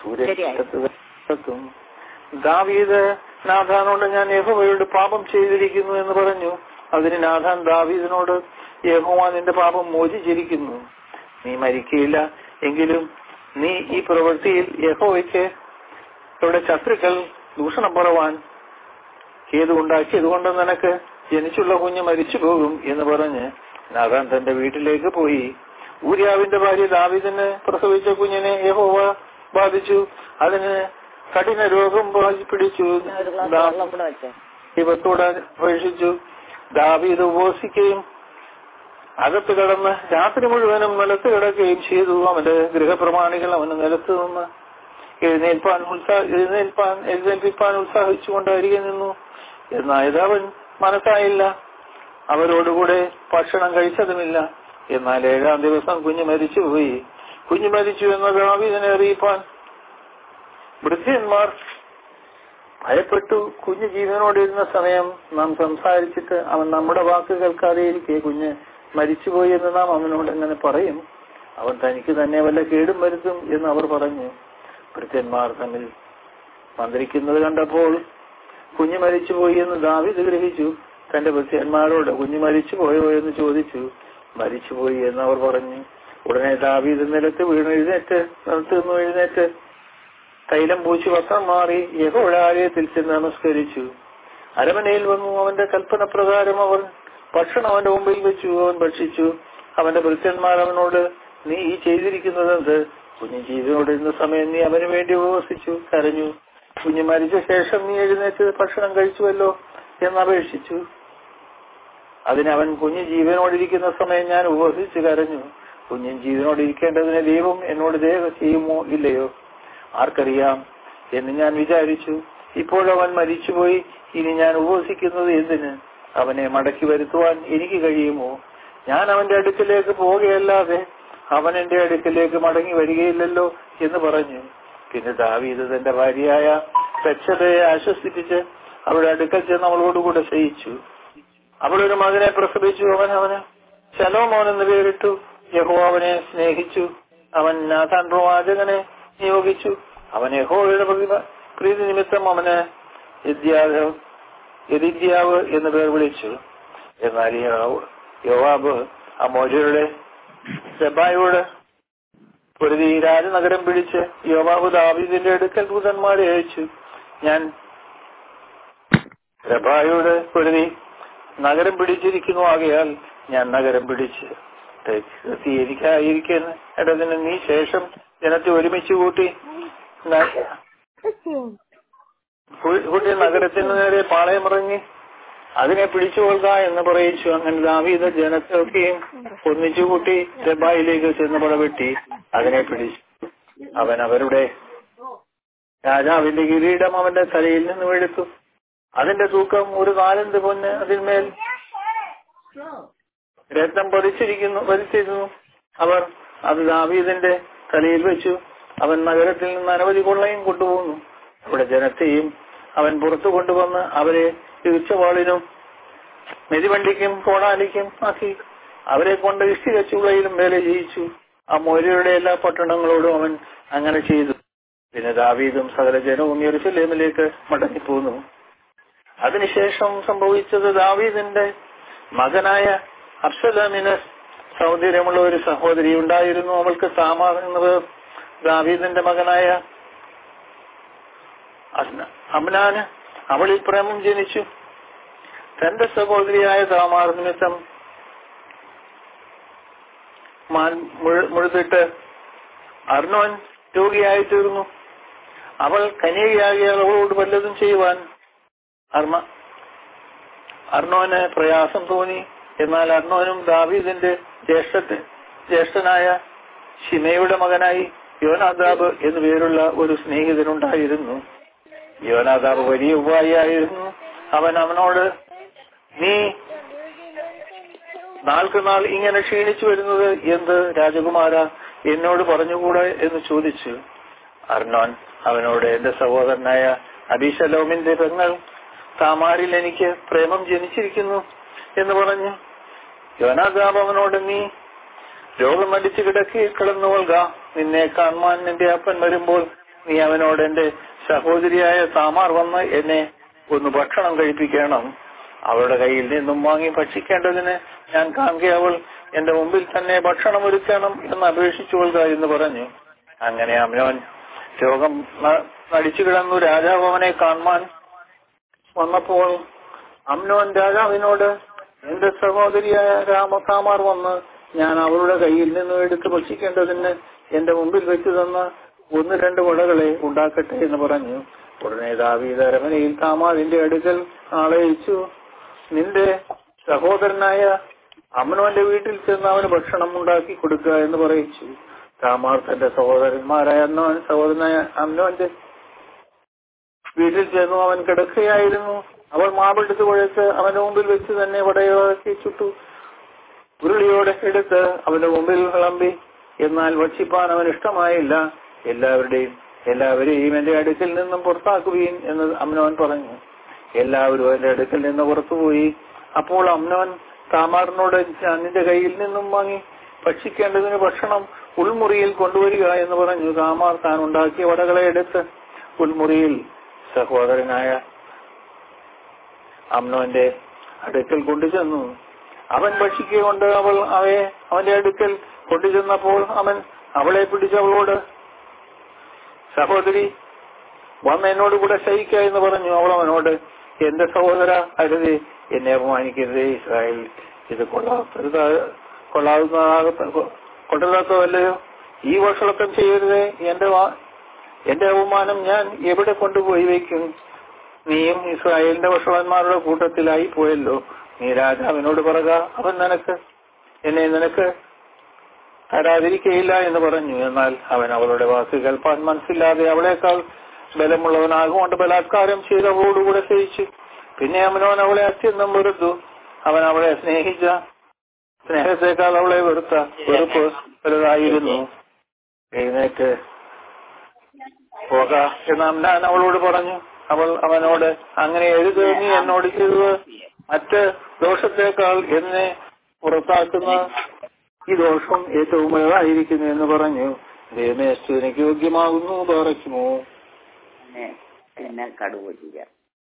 സൂര്യൻ. ദാവീദ് നാഥാനോട്, ഞാൻ യഹോവയോട് പാപം ചെയ്തിരിക്കുന്നു എന്ന് പറഞ്ഞു. അതിന് നാഥാൻ ദാവീദിനോട്, യഹോവ നിന്റെ പാപം മോചിച്ചിരിക്കുന്നു. നീ മരിക്കയില്ല. എങ്കിലും നീ ഈ പ്രവൃത്തിയിൽ യഹോവയ്ക്ക് ഇവിടെ ശത്രുക്കൾ ദൂഷണം പറവാൻ ഹേതുണ്ടാക്കിയതുകൊണ്ട് നിനക്ക് ജനിച്ചുള്ള കുഞ്ഞ് മരിച്ചു പോകും എന്ന് പറഞ്ഞ് നാഥാൻ തന്റെ വീട്ടിലേക്ക് പോയി. ഊരിയാവിന്റെ ഭാര്യ ദാവീദിന് പ്രസവിച്ച കുഞ്ഞിനെ യഹോവ ബാധിച്ചു. അതിന് കഠിന രോഗം പിടിച്ചു. ദൈവത്തോട് അപേക്ഷിച്ചു. ദാവീദ് ഉപവസിക്കുകയും അകത്ത് കിടന്ന് രാത്രി മുഴുവനും നിലത്ത് കിടക്കുകയും ചെയ്തു. അവന്റെ ഗൃഹപ്രമാണികൾ അവന് നിലത്ത് നിന്ന് എഴുന്നേൽപ്പാൻ ഉത്സാഹ എഴുന്നേൽപ്പാൻ എഴുന്നേൽപ്പിപ്പാൻ ഉത്സാഹിച്ചുകൊണ്ട് അരികെ നിന്നു. എന്നാൽ അവൻ മനസ്സായില്ല. അവരോടുകൂടെ ഭക്ഷണം കഴിച്ചതുമില്ല. എന്നാൽ ഏഴാം ദിവസം കുഞ്ഞ് മരിച്ചുപോയി. കുഞ്ഞ് മരിച്ചു എന്ന ദാവീദിനെ അറിയിപ്പാൻ വൃദ്ധന്മാർ ഭയപ്പെട്ടു. കുഞ്ഞ് ജീവനോടിരുന്ന സമയം നാം സംസാരിച്ചിട്ട് അവൻ നമ്മുടെ വാക്ക് കേൾക്കാതെയിരിക്കെ കുഞ്ഞ് മരിച്ചുപോയി എന്ന് നാം അവനോട് എങ്ങനെ പറയും? അവൻ തനിക്ക് തന്നെ വല്ല കേടും വരുത്തും എന്ന് അവർ പറഞ്ഞു. ഭൃത്യന്മാർ തമ്മിൽ മന്ത്രിക്കുന്നത് കണ്ടപ്പോൾ കുഞ്ഞ് മരിച്ചുപോയി എന്ന് ദാവീദ് ഗ്രഹിച്ചു. തന്റെ ഭൃത്യന്മാരോട് കുഞ്ഞ് മരിച്ചുപോയോ എന്ന് ചോദിച്ചു. മരിച്ചുപോയി എന്ന് അവർ പറഞ്ഞു. ഉടനെ ദാവീദ് നിലത്ത് വീണ് എഴുന്നേറ്റ് നിലത്ത് നിന്ന് എഴുന്നേറ്റ് തൈലം പൂച്ചി വസ്ത്രം മാറി യഹോവയുടെ ആലയത്തിൽ ചെന്ന് നമസ്കരിച്ചു. അരമനയിൽ വന്നു. അവന്റെ കൽപ്പന പ്രകാരം അവൻ ഭക്ഷണം അവന്റെ മുമ്പിൽ വെച്ചു. അവൻ ഭക്ഷിച്ചു. അവന്റെ ഭൃത്യന്മാർ അവനോട്, നീ ഈ ചെയ്തിരിക്കുന്നത് കുഞ്ഞ് ജീവനോടിരുന്ന സമയം നീ അവന് വേണ്ടി ഉപവസിച്ചു കരഞ്ഞു. കുഞ്ഞ് മരിച്ച ശേഷം നീ എഴുന്നേറ്റ് ഭക്ഷണം കഴിച്ചുവല്ലോ എന്നപേക്ഷിച്ചു. അതിനവൻ, കുഞ്ഞ് ജീവനോടിരിക്കുന്ന സമയം ഞാൻ ഉപവസിച്ച് കരഞ്ഞു. കുഞ്ഞും ജീവനോട് ഇരിക്കേണ്ടതിന് ദൈവം എന്നോട് ദയ ചെയ്യുമോ ഇല്ലയോ ആർക്കറിയാം എന്ന് ഞാൻ വിചാരിച്ചു. ഇപ്പോഴവൻ മരിച്ചുപോയി. ഇനി ഞാൻ ഉപവസിക്കുന്നത് എന്തിന്? അവനെ മടക്കി വരുത്തുവാൻ എനിക്ക് കഴിയുമോ? ഞാൻ അവന്റെ അടുക്കിലേക്ക് പോവുകയല്ലാതെ അവൻ എന്റെ അടുക്കിലേക്ക് മടങ്ങി വരികയില്ലല്ലോ എന്ന് പറഞ്ഞു. പിന്നെ ദാവീദ് തന്റെ ഭാര്യയായ ബത്ശബയെ ആശ്വസിപ്പിച്ച് അവളുടെ അടുക്കൽ ചെന്ന് അവളോടുകൂടെ ശയിച്ചു. അവളൊരു മകനെ പ്രസവിച്ചു. അവൻ അവന് ശലോമോൻ എന്ന് പേരിട്ടു. യഹോവ അവനെ സ്നേഹിച്ചു. അവൻ നാഥാൻ പ്രവാചകനെ നിയോഗിച്ചു. അവൻ യഹോവയുടെ പ്രീതി നിമിത്തം അവന് യെദിദ്യാവ് എന്ന് പേർ വിളിച്ചു. എന്നാൽ യോവാബ് അമോര്യരുടെ സെബായോട് പൊരുതി രാജനഗരം പിടിച്ച് യോവാബ് ദാവീദിന്റെ അടുക്കൽ ദൂതന്മാരെ അയച്ചു. ഞാൻ സെബായോട് പൊരുതി നഗരം പിടിച്ചിരിക്കുന്നു. ആകയാൽ ഞാൻ നഗരം പിടിച്ച് എനിക്കായിരിക്കുന്നതിന് നീ ശേഷം ജനത്തെ ഒരുമിച്ച് കൂട്ടി കൂട്ടി നഗരത്തിന് നേരെ പാളയമിറങ്ങി അതിനെ പിടിച്ചുകൊള്ളുക എന്ന് പറയിച്ചു. അങ്ങനെ ദാവീദ് ജനത്തെയൊക്കെയും ഒന്നിച്ചുകൂട്ടി സെബായിലേക്ക് ചെന്ന് പടവെട്ടി അതിനെ പിടിച്ചു. അവൻ അവരുടെ രാജാവിന്റെ കിരീടം അവന്റെ തലയിൽ നിന്നും എടുത്തു. അതിന്റെ തൂക്കം ഒരു നാലന്ത് പൊന്ന്. അതിന്മേൽ രത്നം പതിച്ചിരിക്കുന്നു പതിച്ചിരുന്നു. അവർ അത് ദാവീദിന്റെ തലയിൽ വെച്ചു. അവൻ നഗരത്തിൽ നിന്ന് അനവധി കൊള്ളയും കൊണ്ടുപോകുന്നു. അവിടെ ജനത്തെയും അവൻ പുറത്തു കൊണ്ടുവന്ന് അവരെ തീർച്ചവാളിനും മെതിവണ്ടിക്കും കോടാലിക്കും ആക്കി അവരെ കൊണ്ട് ഇഷ്ടിക ചൂളയിലും വേല ചെയ്യിച്ചു. ആ മോര്യയുടെ എല്ലാ പട്ടണങ്ങളോടും അവൻ അങ്ങനെ ചെയ്തു. പിന്നെ ദാവീദും സകല ജനവും യെരൂശലേമിലേക്ക് മടങ്ങിപ്പോന്നു. അതിനുശേഷം സംഭവിച്ചത്, ദാവീദിന്റെ മകനായ അബ്ശലോമിന് സൗന്ദര്യമുള്ള ഒരു സഹോദരി ഉണ്ടായിരുന്നു. അവൾക്ക് താമാർ എന്നത്. ദാവീദിന്റെ മകനായ അമ്നാന് അവളിൽ പ്രേമം ജനിച്ചു. തന്റെ സഹോദരിയായ താമാർ നിമിത്തം മുഴുതിട്ട് അർണോൻ രോഗിയായി തീർന്നു. അവൾ കന്യകയാകിയാൽ അവളോട് വല്ലതും ചെയ്യുവാൻ അർമ അർണോന് പ്രയാസം തോന്നി. എന്നാൽ അർണോനും ദാവീദിന്റെ ജ്യേഷ്ഠ ജ്യേഷ്ഠനായ ശിമയുടെ മകനായി യോനാദാബ് എന്നു പേരുള്ള ഒരു സ്നേഹിതനുണ്ടായിരുന്നു. യോനാദാബ് വലിയ ഉപായിയായിരുന്നു. അവൻ അവനോട്, നീ നാൾക്ക് നാൾ ഇങ്ങനെ ക്ഷീണിച്ചു വരുന്നത് എന്ത് രാജകുമാര? എന്നോട് പറഞ്ഞുകൂടെ എന്ന് ചോദിച്ചു. അർണോൻ അവനോട്, എന്റെ സഹോദരനായ അബീശലോമിന്റെ പെങ്ങൾ താമാരിൽ എനിക്ക് പ്രേമം ജനിച്ചിരിക്കുന്നു എന്ന് പറഞ്ഞു. യോനാദാബ് അവനോട്, നീ രോഗം അടിച്ചു കിടക്കി കിടന്നുകൊള്ളുക. നിന്നെ കാണുവാൻ നിന്റെ അപ്പൻ വരുമ്പോൾ നീ അവനോട്, എന്റെ സഹോദരിയായ താമാർ വന്ന് എന്നെ ഒന്ന് ഭക്ഷണം കഴിപ്പിക്കണം. അവളുടെ കയ്യിൽ നിന്നും വാങ്ങി ഭക്ഷിക്കേണ്ടതിന് ഞാൻ കാണുക അവൾ എന്റെ മുമ്പിൽ തന്നെ ഭക്ഷണം ഒരുക്കണം എന്ന് അപേക്ഷിച്ചു കൊള്ളുക എന്ന് പറഞ്ഞു. അങ്ങനെ അമ്നോൻ രോഗം നടിച്ചു കിടന്നു. രാജാവ് അവനെ കാണുവാൻ വന്നപ്പോൾ അമ്നോൻ രാജാവിനോട്, എന്റെ സഹോദരിയായ രാമതാമാർ വന്ന് ഞാൻ അവളുടെ കയ്യിൽ നിന്നും എടുത്ത് ഭക്ഷിക്കേണ്ടതിന് എന്റെ മുമ്പിൽ വെച്ചു തന്ന് ഒന്ന് രണ്ട് വടകളെ ഉണ്ടാക്കട്ടെ എന്ന് പറഞ്ഞു. ഉടനെ ദാവീദ് അരമനയിൽ താമാറിന്റെ അടുക്കൽ ആളെ അയച്ചു. നിന്റെ സഹോദരനായ അമ്നോന്റെ വീട്ടിൽ ചെന്ന് അവന് ഭക്ഷണം ഉണ്ടാക്കി കൊടുക്കുക എന്ന് പറയിച്ചു. താമാർ തന്റെ സഹോദരന്മാരായ അമ്നോൻ സഹോദരനായ അമ്നോന്റെ വീട്ടിൽ ചെന്നു. അവൻ കിടക്കുകയായിരുന്നു. അവൾ മാവെടുത്ത് കുഴച്ച് അവന്റെ മുമ്പിൽ വെച്ച് തന്നെ വടയാക്കി ചുട്ടു ഉരുളിയോടെ എടുത്ത് അവന്റെ മുമ്പിൽ വിളമ്പി. എന്നാൽ ഭക്ഷിപ്പാൻ അവൻ ഇഷ്ടമായില്ല. എല്ലാവരുടെയും എല്ലാവരെയും എന്റെ അടുക്കൽ നിന്നും പുറത്താക്കുകയും എന്ന് അമ്നോൻ പറഞ്ഞു. എല്ലാവരും എന്റെ അടുക്കൽ നിന്ന് പുറത്തുപോയി. അപ്പോൾ അമ്നോൻ താമാറിനോട്, ഞാൻ നിന്റെ കയ്യിൽ നിന്നും വാങ്ങി ഭക്ഷിക്കേണ്ടതിന് ഭക്ഷണം ഉൾമുറിയിൽ കൊണ്ടുവരിക എന്ന് പറഞ്ഞു. താമാർ താൻ ഉണ്ടാക്കിയ വടകളെ എടുത്ത് ഉൾമുറിയിൽ സഹോദരനായ അമ്നോന്റെ അടുക്കൽ കൊണ്ടുചെന്നു. അവൻ ഭക്ഷിക്കൊണ്ട് അവൾ അവയെ അവന്റെ അടുക്കൽ കൊണ്ടുചെന്നപ്പോൾ അവൻ അവളെ പിടിച്ച് അവളോട്, സഹോദരി വന്ന് എന്നോട് കൂടെ ശയിക്ക എന്ന് പറഞ്ഞു. അവൾ അവനോട്, എന്റെ സഹോദര അരുതേ, എന്നെ അപമാനിക്കരുതേ. ഇസ്രായേൽ ഇത് കൊള്ളാത്ത കൊള്ളാവുന്ന കൊണ്ടുവരാത്തതല്ലയോ? ഈ വഷളക്കം ചെയ്യരുതേ. എന്റെ എന്റെ അപമാനം ഞാൻ എവിടെ കൊണ്ടുപോയി വയ്ക്കും? നീയും ഇസ്രായേലിന്റെ വഷളന്മാരുടെ കൂട്ടത്തിലായി പോയല്ലോ. നീ രാജാവിനോട് പറക, അവൻ നിനക്ക് എന്നെ നിനക്ക് തരാതിരിക്കയില്ല എന്ന് പറഞ്ഞു. എന്നാൽ അവൻ അവളുടെ വാക്ക് കേൾപ്പാൻ മനസ്സില്ലാതെ അവളേക്കാൾ ബലമുള്ളവനാകൊണ്ട് ബലാത്കാരം ചെയ്ത് അവളോടുകൂടെ സഹിച്ചു. പിന്നെ അമ്നോൻ അവളെ അത്യന്തം വെറുത്തു. അവൻ അവളെ സ്നേഹിച്ച സ്നേഹത്തെക്കാൾ അവളെ വെറുത്ത വെറുപ്പ് വലുതായിരുന്നു. എഴുന്നേറ്റ് പോക എന്ന് അമ്നാൻ അവളോട് പറഞ്ഞു. അവൾ അവനോട്, അങ്ങനെ എഴുത്, നീ എന്നോട് ചെയ്തത് മറ്റ് ദോഷത്തെക്കാൾ എന്നെ പുറത്താക്കുന്ന ഈ ദോഷം ഏറ്റവും വലുതായിരിക്കുന്നു എന്ന് പറഞ്ഞു. ദൈവമേ, എനിക്ക് യോഗ്യമാകുന്നു പാറയ്ക്കുമോ. പിന്നെ കടുവ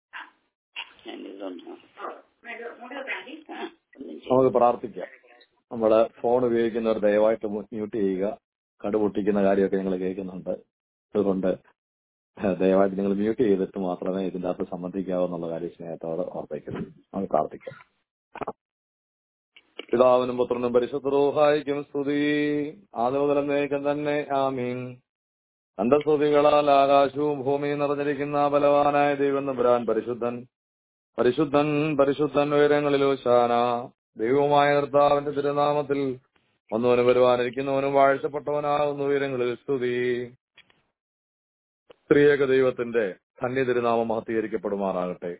നമുക്ക് പ്രാർത്ഥിക്കാം. നമ്മള് ഫോൺ ഉപയോഗിക്കുന്നവർ ദയവായിട്ട് മ്യൂട്ട് ചെയ്യുക. കടുപൊട്ടിക്കുന്ന കാര്യമൊക്കെ ഞങ്ങൾ കേൾക്കുന്നുണ്ട്. അതുകൊണ്ട് ദയവായിട്ട് നിങ്ങൾ മ്യൂട്ട് ചെയ്തിട്ട് മാത്രമേ ഇതിന്റെ അകത്ത് സംബന്ധിക്കാവൂ എന്നുള്ള കാര്യം സ്നേഹത്തോടെ ഓർപ്പിക്കുന്നു. നമുക്ക് പ്രാർത്ഥിക്കാം. പിതാവിനും പുത്രനും പരിശുദ്ധ റൂഹായിക്കും സ്തുതി, ആദ്യമുതൽ എന്നേക്കും തന്നെ ആമീൻ. തന്റെ സ്തുതികളാൽ ആകാശവും ഭൂമിയും നിറഞ്ഞിരിക്കുന്ന ബലവാനായ ദൈവം തമ്പുരാൻ പരിശുദ്ധൻ പരിശുദ്ധൻ പരിശുദ്ധൻ ഉയരങ്ങളിലോ ശാന. ദൈവമായ കർത്താവിന്റെ തിരുനാമത്തിൽ വന്നവനും വരുവാനിരിക്കുന്നവനും വാഴ്ചപ്പെട്ടവനാകുന്ന ഉയരങ്ങളിൽ സ്തുതി. സ്ത്രീയേക ദൈവത്തിന്റെ ധന്യ തിരുനാമം മഹത്വീകരിക്കപ്പെടുമാറാകട്ടെ.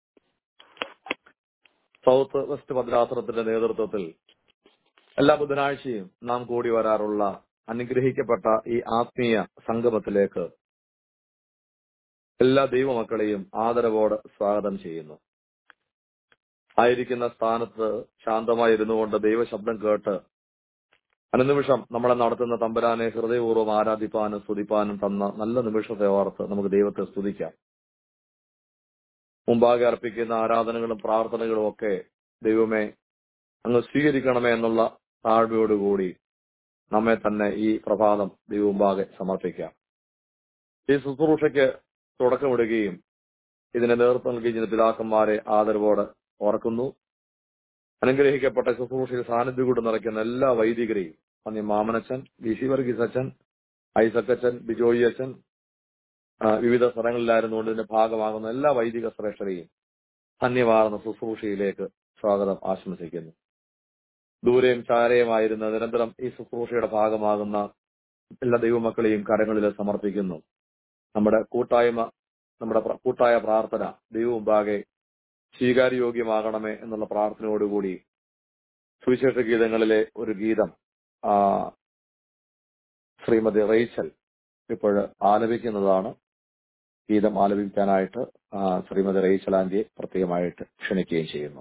സൗത്ത് വെസ്റ്റ് ഭദ്രാസനത്തിന്റെ നേതൃത്വത്തിൽ എല്ലാ ബുധനാഴ്ചയും നാം കൂടി വരാറുള്ള അനുഗ്രഹിക്കപ്പെട്ട ഈ ആത്മീയ സംഗമത്തിലേക്ക് എല്ലാ ദൈവമക്കളെയും ആദരവോടെ സ്വാഗതം ചെയ്യുന്നു. ആയിരിക്കുന്ന സ്ഥാനത്ത് ശാന്തമായി ഇരുന്നുകൊണ്ട് ദൈവശബ്ദം കേട്ട് അനുനിമിഷം നമ്മളെ നടത്തുന്ന തമ്പുരാനെ ഹൃദയപൂർവ്വം ആരാധിപ്പാനും സ്തുതിപ്പാനും തന്ന നല്ല നിമിഷത്തെ ഓർത്ത് നമുക്ക് ദൈവത്തെ സ്തുതിക്കാം. മുമ്പാകെ അർപ്പിക്കുന്ന ആരാധനകളും പ്രാർത്ഥനകളും ഒക്കെ ദൈവമേ അങ്ങ് സ്വീകരിക്കണമേ എന്നുള്ള താഴ്മയോടുകൂടി നമ്മെ തന്നെ ഈ പ്രഭാതം ദൈവമുമ്പാകെ സമർപ്പിക്കാം. ഈ ശുശ്രൂഷയ്ക്ക് തുടക്കമിടുകയും ഇതിനെ നേതൃത്വം നൽകിയ പിതാക്കന്മാരെ ആദരവോടെ ഓർക്കുന്നു. അനുഗ്രഹിക്കപ്പെട്ട ശുശ്രൂഷയിൽ സാന്നിധ്യം കൂടി നിറയ്ക്കുന്ന എല്ലാ വൈദികരെയും, അന്യ മാമനച്ചൻ, വി സി വർഗീസ് അച്ഛൻ, ഐസക്കച്ചൻ, ബിജോയി അച്ഛൻ, വിവിധ സ്ഥലങ്ങളിലായിരുന്നുകൊണ്ട് ഇതിന്റെ ഭാഗമാകുന്ന എല്ലാ വൈദിക ശ്രേഷ്ഠരെയും ധന്യമാർന്ന ശുശ്രൂഷയിലേക്ക് സ്വാഗതം ആശംസിക്കുന്നു. ദൂരെയും ചാരയുമായിരുന്ന നിരന്തരം ഈ ശുശ്രൂഷയുടെ ഭാഗമാകുന്ന എല്ലാ ദൈവമക്കളെയും കരങ്ങളിൽ സമർപ്പിക്കുന്നു. നമ്മുടെ കൂട്ടായ്മ, നമ്മുടെ കൂട്ടായ പ്രാർത്ഥന ദൈവമുമ്പാകെ സ്വീകാര്യോഗ്യമാകണമേ എന്നുള്ള പ്രാർത്ഥനയോടുകൂടി സുവിശേഷ ഗീതങ്ങളിലെ ഒരു ഗീതം ശ്രീമതി റേച്ചൽ ഇപ്പോൾ ആലപിക്കുന്നതാണ്. ഗീതം ആലപിക്കാനായിട്ട് ശ്രീമതി റേച്ചൽ ആന്റിയെ പ്രത്യേകമായിട്ട് ക്ഷണിക്കുകയും ചെയ്യുന്നു.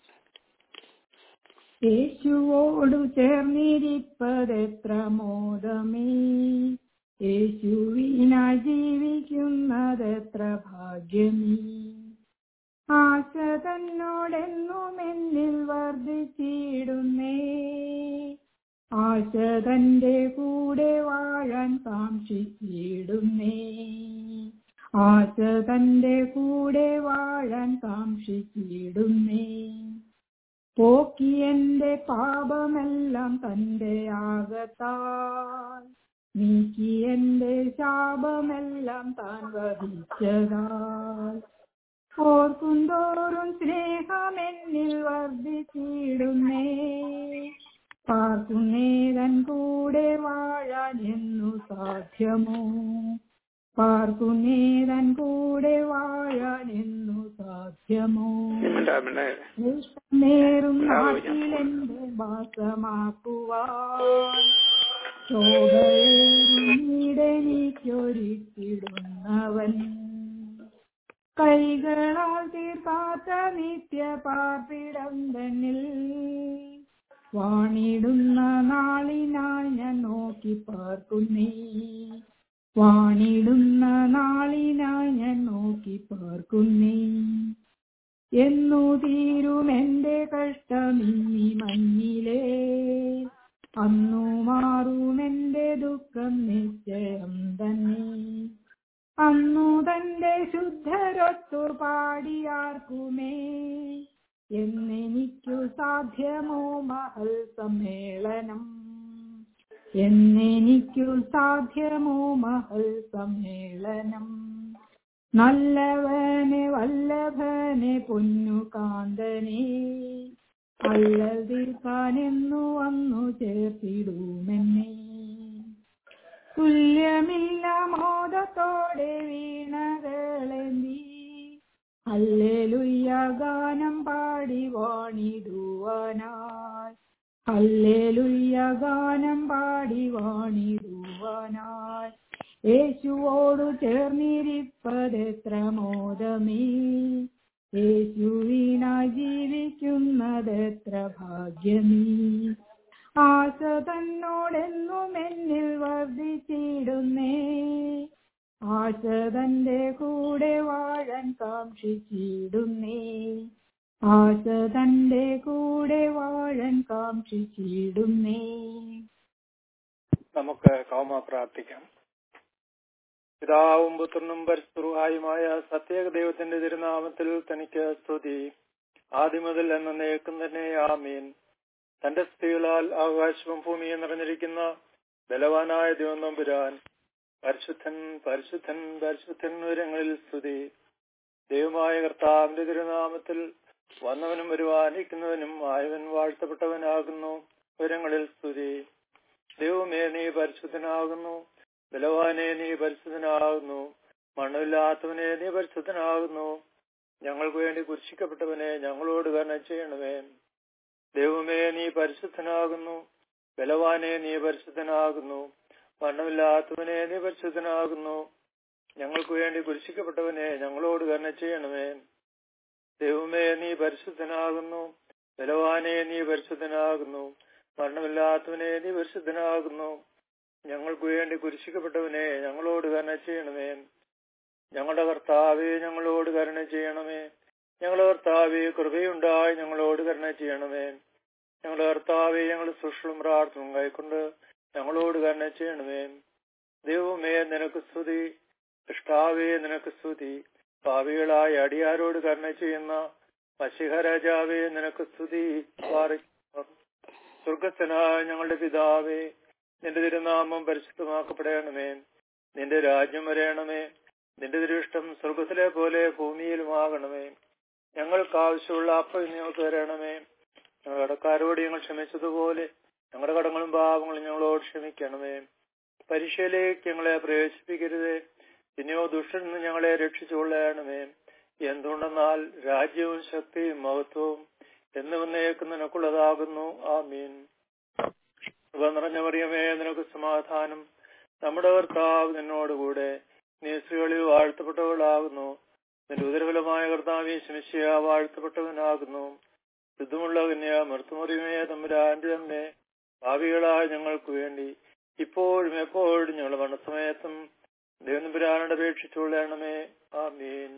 യേശുവോടു ചേർന്നിരിപ്പതെത്ര മോദമേ, യേശുവിനായി ജീവിക്കുന്നതെത്ര ഭാഗ്യമേ. ആശ തന്നോടെന്നും എന്നിൽ വർദ്ധിച്ചിടുന്നേ, ആശ തന്റെ കൂടെ വാഴാൻ കാക്ഷിച്ചിടുന്നേ, ആശ തന്റെ കൂടെ വാഴാൻ കാക്ഷിച്ചിടുന്നേ. പോക്കി എന്റെ പാപമെല്ലാം തന്റെ ആകത്താൽ, നീക്കി എന്റെ ശാപമെല്ലാം താൻ വഹിച്ചതാൽ. ഓർക്കുന്തോറും സ്നേഹമെന്നിൽ വർദ്ധിച്ചിടുന്നേ, പാർക്കുന്നേതൻ കൂടെ വാഴാൻ എന്നു സാധ്യമോ, പാർക്കുന്നേതൻ കൂടെ വാഴാൻ എന്നു സാധ്യമോ. നേരും നാട്ടിലെന്റെ വാസമാക്കുവാൻ, ശോഭയെനിക്കൊരുക്കിടുന്നവൻ. കൈകളാൽ തീർക്കാത്ത നിത്യ പാർപ്പിടം തന്നിൽ വാണിടുന്ന നാളിനായി ഞാൻ നോക്കി പാർക്കുന്നേ, വാണിടുന്ന നാളിനായി ഞാൻ നോക്കി പാർക്കുന്നേ. എന്നു തീരും എന്റെ കഷ്ടമിന്നി മഞ്ഞിലേ, അന്നു മാറും എന്റെ ദുഃഖം നിശ്ചയം തന്നെ. അന്നു തന്റെ ശുദ്ധരൊത്തു പാടിയാർക്കുമേ, എന്നെനിക്കു സാധ്യമോ മഹൽ സമ്മേളനം, എന്നെനിക്കു സാധ്യമോ മഹൽ സമ്മേളനം. നല്ലവനെ വല്ലഭനെ പൊന്നു കാന്തനെ, അല്ലൽ തീർക്കാനെന്നു വന്നു ചേർത്തിടുമെന്നെ. തുല്യമില്ല മോദത്തോടെ വീണകളേന്തി ഹല്ലേലൂയ ഗാനം പാടി വാണിടുവാനായി. ഹല്ലേലൂയ ഗാനം പാടി വാണിടുവാനായി. യേശുവോടു ചേർന്നിരിപ്പതെത്ര മോദമേ, യേശുവിനായി ജീവിക്കുന്നതെത്ര ഭാഗ്യമേ. ആശ തന്നോടെന്നും എന്നിൽ വർദ്ധിച്ചിടുന്നേ, ആശ തന്റെ കൂടെ വാഴാൻ കാക്ഷിച്ചിടുന്നേ, ആശ തന്റെ കൂടെ വാഴാൻ കാക്ഷിച്ചിടുന്നേ. നമുക്ക് കൗമ പ്രാർത്ഥിക്കാം. പിതാവും പുത്രനും പരിശുദ്ധനുമായ സത്യേക ദൈവത്തിന്റെ തിരുനാമത്തിൽ തനിക്ക് സ്തുതി, ആദ്യം മുതൽ എന്നേക്കും തന്നെ ആമീൻ. തന്റെ സ്തുതികളാൽ ആകാശവും ഭൂമിയും നിറഞ്ഞിരിക്കുന്ന ബലവാനായ ദൈവം തമ്പുരാൻ, പരിശുദ്ധൻ പരിശുദ്ധൻ പരിശുദ്ധൻ ഉയരങ്ങളിൽ സ്തുതി. ദൈവമായ കർത്താവിന്റെ തിരുനാമത്തിൽ വന്നവനും വരുവാനിരിക്കുന്നവനും ആയവൻ വാഴ്ത്തപ്പെട്ടവനാകുന്നു. ഉയരങ്ങളിൽ സ്തുതി. ദൈവമേ, നീ പരിശുദ്ധനാകുന്നു. ബലവാനെ, നീ പരിശുദ്ധനാകുന്നു. മണ്ണുമില്ലാത്തവനെ, നീ പരിശുദ്ധനാകുന്നു. ഞങ്ങൾക്ക് വേണ്ടി കുരിശിക്കപ്പെട്ടവനെ, ഞങ്ങളോട് കരുണ ചെയ്യണമേ. ദൈവമേ, നീ പരിശുദ്ധനാകുന്നു. ബലവാനെ, നീ പരിശുദ്ധനാകുന്നു. മണ്ണുമില്ലാത്തവനെ, നീ പരിശുദ്ധനാകുന്നു. ഞങ്ങൾക്ക് വേണ്ടി കുരിശിക്കപ്പെട്ടവനെ, ഞങ്ങളോട് കരുണ ചെയ്യണമേ. ദൈവമേ, നീ പരിശുദ്ധനാകുന്നു. ബലവാനെ, നീ പരിശുദ്ധനാകുന്നു. മരണമില്ലാത്തവനെ, നീ പരിശുദ്ധനാകുന്നു. ഞങ്ങൾക്ക് വേണ്ടി കുരിശിക്കപ്പെട്ടവനെ, ഞങ്ങളോട് കരുണ ചെയ്യണമേ. ഞങ്ങളുടെ കർത്താവേ, ഞങ്ങളോട് കരുണ ചെയ്യണമേ. ഞങ്ങളുടെ കർത്താവേ, കൃപയുണ്ടായി ഞങ്ങളോട് കരുണ ചെയ്യണമേ. ഞങ്ങളുടെ കർത്താവേ, ഞങ്ങളുടെ സുഷളും പ്രാർത്ഥനയും കൈക്കൊണ്ട് ഞങ്ങളോട് കരുണ ചെയ്യണമേ. ദൈവമേ, നിനക്ക് സ്തുതി. ഇഷ്ടാവേ, നിനക്ക് സ്തുതി. പാപികളായ അടിയാരോട് കരുണ ചെയ്യുന്ന മശിഹ രാജാവേ, നിനക്ക് സ്തുതി. സ്വർഗസ്ഥനായ ഞങ്ങളുടെ പിതാവേ, നിന്റെ തിരുനാമം പരിശുദ്ധമാക്കപ്പെടണമേ. നിന്റെ രാജ്യം വരയണമേ. നിന്റെ തിരുഷ്ടം സ്വർഗത്തിലെ പോലെ ഭൂമിയിലുമാകണമേ. ഞങ്ങൾക്ക് ആവശ്യമുള്ള അപ്പം ഞങ്ങൾക്ക് തരണമേ. ഞങ്ങളുടെ കടക്കാരോട് ഞങ്ങൾ ക്ഷമിച്ചതുപോലെ ഞങ്ങളുടെ കടങ്ങളും പാപങ്ങളും ഞങ്ങളോട് ക്ഷമിക്കണമേ. പരീക്ഷയിലേക്ക് ഞങ്ങളെ പ്രവേശിപ്പിക്കരുതേ, പിന്നെയോ ദുഷ്ടനിൽ നിന്ന് ഞങ്ങളെ രക്ഷിച്ചുകൊള്ളണമേ. എന്തുകൊണ്ടെന്നാൽ രാജ്യവും ശക്തിയും മഹത്വവും എന്നും എന്നേക്കും നിനക്കുള്ളതാകുന്നു. ആമീൻ. കൃപ നിറഞ്ഞ മറിയമേ, നിനക്ക് സമാധാനം. നമ്മുടെ കർത്താവ് നിന്നോടുകൂടെ, നീ സ്ത്രീകളിൽ വാഴ്ത്തപ്പെട്ടവളാകുന്നു. നിന്റെ ഉദരഫലമായ കർത്താവ് ശിമിശിയ വാഴ്ത്തപ്പെട്ടവനാകുന്നു. ശുദ്ധമുള്ള കന്യ മർത്തുമറിയമേ, തമ്പുരാന്റെ അമ്മേ, ഭാവികളായ ഞങ്ങൾക്ക് വേണ്ടി ഇപ്പോഴും എപ്പോഴും ഞങ്ങളുടെ മരണസമയത്തും ദൈവനമ്പുരാനോട് അപേക്ഷിച്ചുകൊള്ളണമേ. ആമീൻ.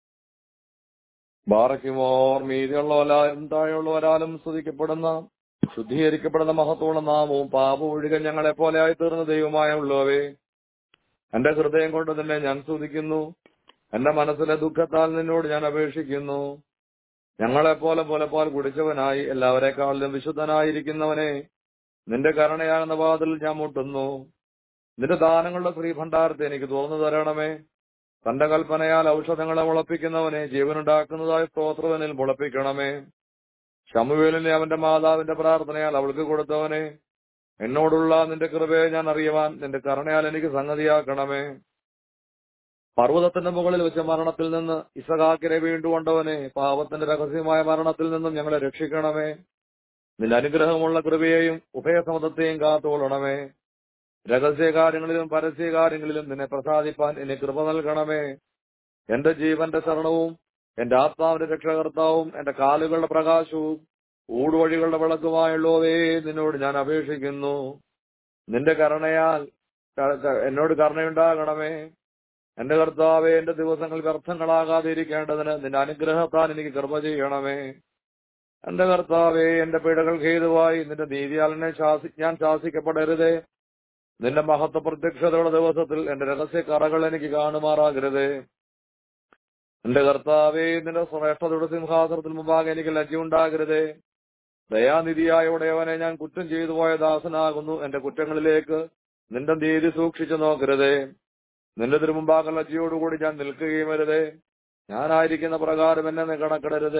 ബാറയ്ക്കുമോർ മീതിയുള്ളവരാലും താഴെയുള്ളവരാലും സ്തുതിക്കപ്പെടുന്ന ശുദ്ധീകരിക്കപ്പെടുന്ന മഹത്വമുള്ള നാമവും പാപം ഒഴുകൻ ഞങ്ങളെ പോലെ ആയി തീർന്ന ദൈവമായ ഉള്ളവേ, എന്റെ ഹൃദയം കൊണ്ട് തന്നെ ഞാൻ സ്തുതിക്കുന്നു. എന്റെ മനസ്സിലെ ദുഃഖത്താൽ നിന്നോട് ഞാൻ അപേക്ഷിക്കുന്നു. ഞങ്ങളെപ്പോലെ പുലപ്പാൽ കുടിച്ചവനായി എല്ലാവരെക്കാളിലും വിശുദ്ധനായിരിക്കുന്നവനെ, നിന്റെ കരുണയാകുന്ന വാതിൽ ഞാൻ മുട്ടുന്നു. നിന്റെ ദാനങ്ങളുടെ ശ്രീഭണ്ഡാരത്തെ എനിക്ക് തുറന്നു തരണമേ. തന്റെ കൽപ്പനയാൽ ഔഷധങ്ങളെ മുളപ്പിക്കുന്നവനെ, ജീവനുണ്ടാക്കുന്നതായ സ്തോത്രവനിൽ മുളപ്പിക്കണമേ. ശമൂവേലിനെ അവന്റെ മാതാവിന്റെ പ്രാർത്ഥനയാൽ അവൾക്ക് കൊടുത്തവനെ, എന്നോടുള്ള നിന്റെ കൃപയെ ഞാൻ അറിയുവാൻ നിന്റെ കരുണയാൽ എനിക്ക് സംഗതിയാക്കണമേ. പർവ്വതത്തിന്റെ മുകളിൽ വെച്ച മരണത്തിൽ നിന്ന് ഇസഹാക്കിനെ വീണ്ടുകൊണ്ടവനെ, പാപത്തിന്റെ രഹസ്യമായ മരണത്തിൽ നിന്നും ഞങ്ങളെ രക്ഷിക്കണമേ. നിന്റെ അനുഗ്രഹമുള്ള കൃപയെയും ഉഭയസമതത്തെയും കാത്തുകൊള്ളണമേ. രഹസ്യകാര്യങ്ങളിലും പരസ്യകാര്യങ്ങളിലും നിന്നെ പ്രസാദിപ്പാൻ എന്നെ കൃപ നൽകണമേ. എന്റെ ജീവന്റെ ശരണവും എന്റെ ആത്മാവിന്റെ രക്ഷകർത്താവും എന്റെ കാലുകളുടെ പ്രകാശവും ഊടുവഴികളുടെ വിളക്കുമായുള്ളവേ, നിന്നോട് ഞാൻ അപേക്ഷിക്കുന്നു. നിന്റെ കരുണയാൽ എന്നോട് കരുണയുണ്ടാകണമേ. എന്റെ കർത്താവേ, എന്റെ ദിവസങ്ങൾ വ്യർത്ഥങ്ങളാകാതെ ഇരിക്കേണ്ടതിന് നിന്റെ അനുഗ്രഹത്താൽ എനിക്ക് കൃപ ചെയ്യണമേ. എന്റെ കർത്താവേ, എന്റെ പീഡകൾ ഹേതുവായി നിന്റെ നീതിയാൽ എന്നെ ശാസി ഞാൻ ശാസിക്കപ്പെടരുതേ. നിന്റെ മഹത്വ പ്രത്യക്ഷതയുടെ ദിവസത്തിൽ എന്റെ രഹസ്യ കറകൾ എനിക്ക് കാണുമാറാകരുതേ. എന്റെ കർത്താവേ, നിന്റെ ശ്രേഷ്ഠതയുടെ സിംഹാസനത്തിൽ മുമ്പാകെ എനിക്ക് ലജ്ജയുണ്ടാകരുതേ. ദയാനിധിയായ ഉടയവനെ, ഞാൻ കുറ്റം ചെയ്തു പോയ ദാസനാകുന്നു. എന്റെ കുറ്റങ്ങളിലേക്ക് നിന്റെ നീതി സൂക്ഷിച്ചു നോക്കരുതേ. നിന്റെ തിരുമുമ്പാകെ ലജ്ജയോടുകൂടി ഞാൻ നിൽക്കുകയും അരുതേ. ഞാനായിരിക്കുന്ന പ്രകാരം എന്നെ നീ കണക്കിടരുതേ.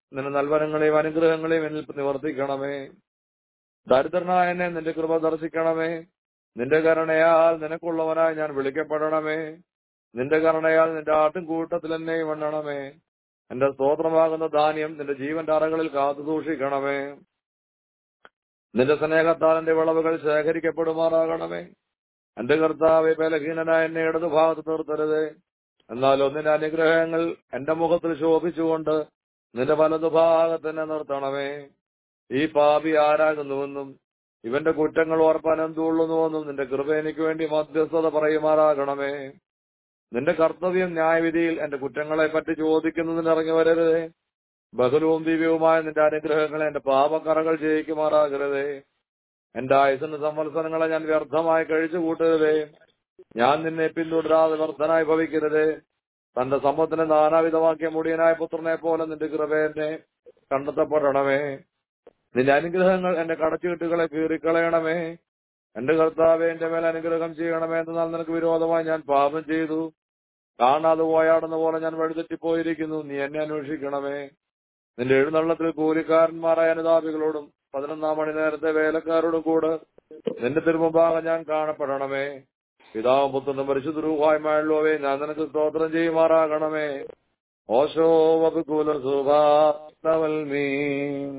നിന്റെ നൽവരങ്ങളെയും അനുഗ്രഹങ്ങളെയും എന്നിൽ നിവർത്തിക്കണമേ. ദരിദ്രനായ എന്നെ നിന്റെ കൃപ ദർശിക്കണമേ. നിന്റെ കരുണയാൽ നിനക്കുള്ളവനായി ഞാൻ വിളിക്കപ്പെടണമേ. നിന്റെ കരുണയാൽ നിന്റെ ആട്ടിൻകൂട്ടത്തിൽ എന്നെയും എണ്ണണമേ. എന്റെ സ്തോത്രമാകുന്ന ധാന്യം നിന്റെ ജീവന്റെ അറകളിൽ കാത്തു സൂക്ഷിക്കണമേ. നിന്റെ സ്നേഹത്താൽ എന്റെ വിളവുകൾ ശേഖരിക്കപ്പെടുമാറാകണമേ. എന്റെ കർത്താവെ, ബലഹീനനായ എന്നെ ഇടതുഭാഗത്ത് നിർത്തരുത്. എന്നാൽ ഒന്നിന്റെ അനുഗ്രഹങ്ങൾ എന്റെ മുഖത്തിൽ ശോഭിച്ചുകൊണ്ട് നിന്റെ വലതുഭാഗത്ത് തന്നെ നിർത്തണമേ. ഈ പാപി ആരാകുന്നുവെന്നും ഇവന്റെ കുറ്റങ്ങൾ ഓർപ്പാൻ എന്തുള്ളുന്നുവെന്നും നിന്റെ കൃപ എനിക്ക് വേണ്ടി മധ്യസ്ഥത പറയുമാറാകണമേ. നിന്റെ കർത്തവ്യം ന്യായവിധിയിൽ എന്റെ കുറ്റങ്ങളെ പറ്റി ചോദിക്കുന്നതിന് ഇറങ്ങി വരരുതേ. ബഹുലവും ദിവ്യവുമായ നിന്റെ അനുഗ്രഹങ്ങളെ എന്റെ പാപക്കറകൾ ജയിക്കുമാറാകരുതേ. എന്റെ ആയുസിന്റെ സംവത്സരങ്ങളെ ഞാൻ വ്യർത്ഥമായി കഴിച്ചു കൂട്ടരുതേ. ഞാൻ നിന്നെ പിന്തുടരാതെ വ്യർത്ഥനായി ഭവിക്കരുതേ. തന്റെ സമ്പത്തിനെ നാനാവിധമാക്കിയ മുടിയനായ പുത്രനെ പോലെ നിന്റെ കൃപ എന്നെ കണ്ടെത്തപ്പെടണമേ. നിന്റെ അനുഗ്രഹങ്ങൾ എന്റെ കടച്ചുകെട്ടുകളെ കീറിക്കളയണമേ. എന്റെ കർത്താവെ, എന്റെ മേൽ അനുഗ്രഹം ചെയ്യണമേ. എന്നാൽ നിനക്ക് വിരോധമായി ഞാൻ പാപം ചെയ്തു. കാണാതെ പോയാടുന്ന പോലെ ഞാൻ വഴിതെറ്റിപ്പോയിരിക്കുന്നു. നീ എന്നെ അന്വേഷിക്കണമേ. നിന്റെ എഴുന്നള്ളത്തിൽ കൂലിക്കാരന്മാരായ അനുതാപികളോടും പതിനൊന്നാം മണി നേരത്തെ വേലക്കാരോടും കൂടെ നിന്റെ തിരുമുമ്പാകെ ഞാൻ കാണപ്പെടണമേ. പിതാവും പുത്രനും പരിശുദ്ധ റൂഹായുമായുള്ളവേ, ഞാൻ നിനക്ക് സ്തോത്രം ചെയ്യുമാറാകണമേ. ഓശോ വബുകുല സുഭാതവൽമീൻ.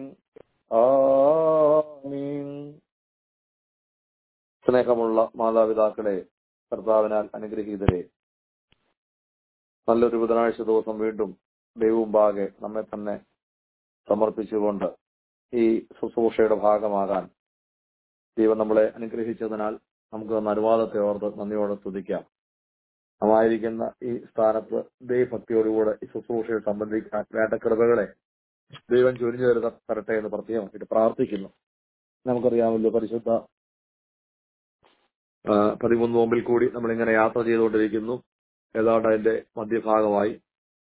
ആമീൻ. സ്നേഹമുള്ള മാതാപിതാക്കളെ, കർത്താവിനാൽ അനുഗ്രഹീതരെ, നല്ലൊരു ബുധനാഴ്ച ദിവസം വീണ്ടും ദൈവമുമ്പാകെ നമ്മെ തന്നെ സമർപ്പിച്ചുകൊണ്ട് ഈ ശുശ്രൂഷയുടെ ഭാഗമാകാൻ ദൈവം നമ്മളെ അനുഗ്രഹിച്ചതിനാൽ നമുക്ക് തന്ന അനുവാദത്തെ ഓർത്ത് നന്ദിയോടെ സ്തുതിക്കാം. നമ്മായിരിക്കുന്ന ഈ സ്ഥാനത്ത് ദൈവഭക്തിയോടുകൂടെ ഈ ശുശ്രൂഷയിൽ സംബന്ധിക്കാൻ വേണ്ട കൃപകളെ ദൈവം ചൊരിഞ്ഞു തരുന്ന തരട്ടെ എന്ന് പ്രത്യേകമായിട്ട് പ്രാർത്ഥിക്കുന്നു. നമുക്കറിയാമല്ലോ, പരിശുദ്ധ പതിമൂന്ന് നോമ്പിൽ കൂടി നമ്മളിങ്ങനെ യാത്ര ചെയ്തുകൊണ്ടിരിക്കുന്നു. ഏതാണ്ട് അതിന്റെ മധ്യഭാഗമായി.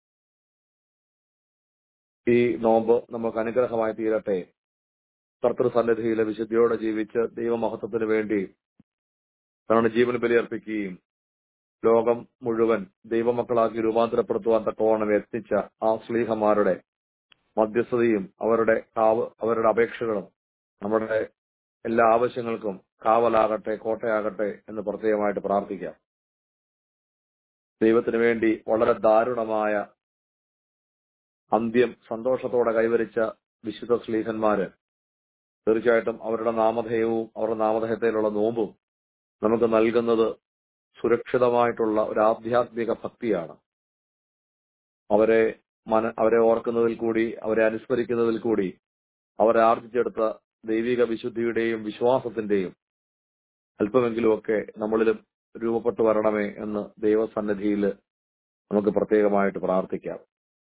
ഈ നോമ്പ് നമുക്ക് അനുഗ്രഹമായി തീരട്ടെ. കർത്തൃസന്നിധിയിലെ വിശുദ്ധിയോടെ ജീവിച്ച് ദൈവമഹത്വത്തിന് വേണ്ടി തങ്ങളുടെ ജീവൻ ബലിയർപ്പിക്കുകയും ലോകം മുഴുവൻ ദൈവമക്കളാക്കി രൂപാന്തരപ്പെടുത്തുവാൻ തക്കവണ്ണം എത്തിച്ച ആ ശ്ലീഹന്മാരുടെ മധ്യസ്ഥതയും അവരുടെ കാവ് അവരുടെ അപേക്ഷകളും നമ്മുടെ എല്ലാ ആവശ്യങ്ങൾക്കും കാവലാകട്ടെ, കോട്ടയാകട്ടെ എന്ന് പ്രത്യേകമായിട്ട് പ്രാർത്ഥിക്കാം. ദൈവത്തിന് വേണ്ടി വളരെ ദാരുണമായ അന്ത്യം സന്തോഷത്തോടെ കൈവരിച്ച വിശുദ്ധ ശ്ലീഹന്മാര് തീർച്ചയായിട്ടും അവരുടെ നാമധേയവും അവരുടെ നാമധേയത്തിലുള്ള നോമ്പും നമുക്ക് നൽകുന്നത് സുരക്ഷിതമായിട്ടുള്ള ഒരു ആധ്യാത്മിക ഭക്തിയാണ്. അവരെ മന അവരെ ഓർക്കുന്നതിൽ കൂടി, അവരെ അനുസ്മരിക്കുന്നതിൽ കൂടി അവരെ ആർജിച്ചെടുത്ത ദൈവിക വിശുദ്ധിയുടെയും വിശ്വാസത്തിന്റെയും അല്പമെങ്കിലുമൊക്കെ നമ്മളിലും രൂപപ്പെട്ടു വരണമേ എന്ന് ദൈവസന്നിധിയിൽ നമുക്ക് പ്രത്യേകമായിട്ട് പ്രാർത്ഥിക്കാം.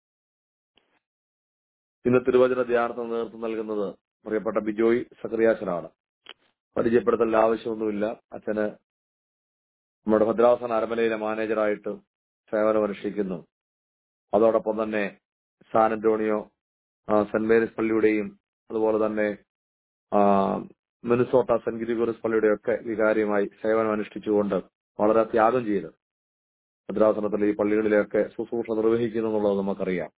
ഇന്ന് തിരുവചന ധ്യാനത്തിന് നേതൃത്വം നൽകുന്നത് പ്രിയപ്പെട്ട ബിജോയ് സക്രിയാച്ചനാണ്. പരിചയപ്പെടുത്തൽ ആവശ്യമൊന്നുമില്ല. അച്ഛന് നമ്മുടെ ഭദ്രാസന അരമനയിലെ മാനേജറായിട്ട് സേവനമനുഷ്ഠിക്കുന്നു. അതോടൊപ്പം തന്നെ സാൻ അന്റോണിയോ സെന്റ് മേരീസ് പള്ളിയുടെയും അതുപോലെ തന്നെ മിനിസോട്ട സെന്റ് ഗ്രിഗോറിയസ് പള്ളിയുടെ ഒക്കെ വികാരിയുമായി സേവനം അനുഷ്ഠിച്ചുകൊണ്ട് വളരെ ത്യാഗം ചെയ്ത് ഭദ്രാസനത്തിൽ ഈ പള്ളികളിലെയൊക്കെ ശുശ്രൂഷ നിർവഹിക്കുന്നു എന്നുള്ളത് നമുക്കറിയാം.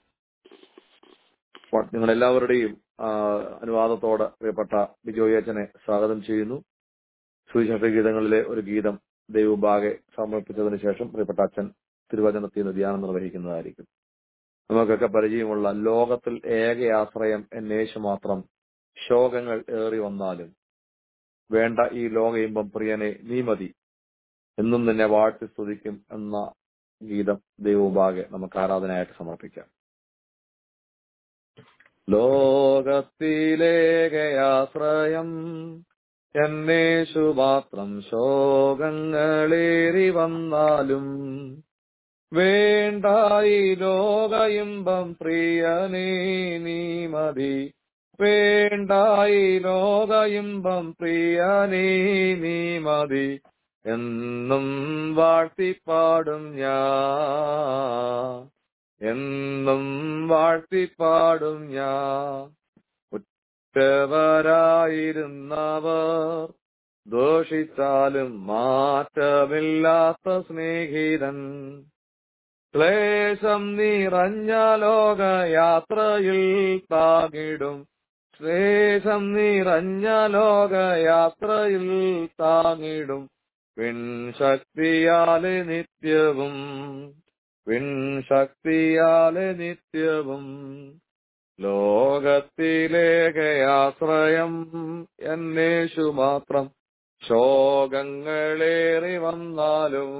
നിങ്ങളെല്ലാവരുടെയും അനുവാദത്തോടെ പ്രിയപ്പെട്ട ബിജോയ് അച്ഛനെ സ്വാഗതം ചെയ്യുന്നു. സുവിശേഷ ഗീതങ്ങളിലെ ഒരു ഗീതം ദൈവമുമ്പാകെ സമർപ്പിച്ചതിന് ശേഷം പ്രിയപ്പെട്ട അച്ഛൻ തിരുവചനത്തിൽ നിന്ന് ധ്യാനം നിർവഹിക്കുന്നതായിരിക്കും. നമുക്കൊക്കെ പരിചയമുള്ള ലോകത്തിൽ ഏക ആശ്രയം എന്നേശു മാത്രം, ശോകങ്ങൾ ഏറി വന്നാലും വേണ്ട ഈ ലോക ഇമ്പം പ്രിയനെ നീ മതി, എന്നും നിന്നെ വാഴ്ത്തി സ്തുതിക്കും എന്ന ഗീതം ദൈവമുമ്പാകെ നമുക്ക് ആരാധനയായിട്ട് സമർപ്പിക്കാം. ലോകത്തിലേകയാശ്രയം എന്നേശു മാത്രം, ശോകങ്ങളേറി വന്നാലും വേണ്ടായി ലോക ഇമ്പം പ്രിയനേ നീ മതി, വേണ്ടായി ലോക ഇമ്പം പ്രിയനേ നീ മതി, എന്നും വാഴ്ത്തിപ്പാടും ഞാൻ, എന്നും വാഴ്ത്തിപ്പാടും ഞാൻ. ഉറ്റവരായിരുന്നവർ ദോഷിച്ചാലും മാറ്റമില്ലാത്ത സ്നേഹിതൻ, ക്ലേശം നിറഞ്ഞ ലോകയാത്രയിൽ താങ്ങിടും. ക്ലേശം നിറഞ്ഞ ലോകയാത്രയിൽ താങ്ങിടും. വിൺശക്തിയാലെ നിത്യവും വിൺശക്തിയാലെ നിത്യവും. ലോകത്തിലേകയാശ്രയം എന്നേശു മാത്രം. ശോകങ്ങളേറി വന്നാലും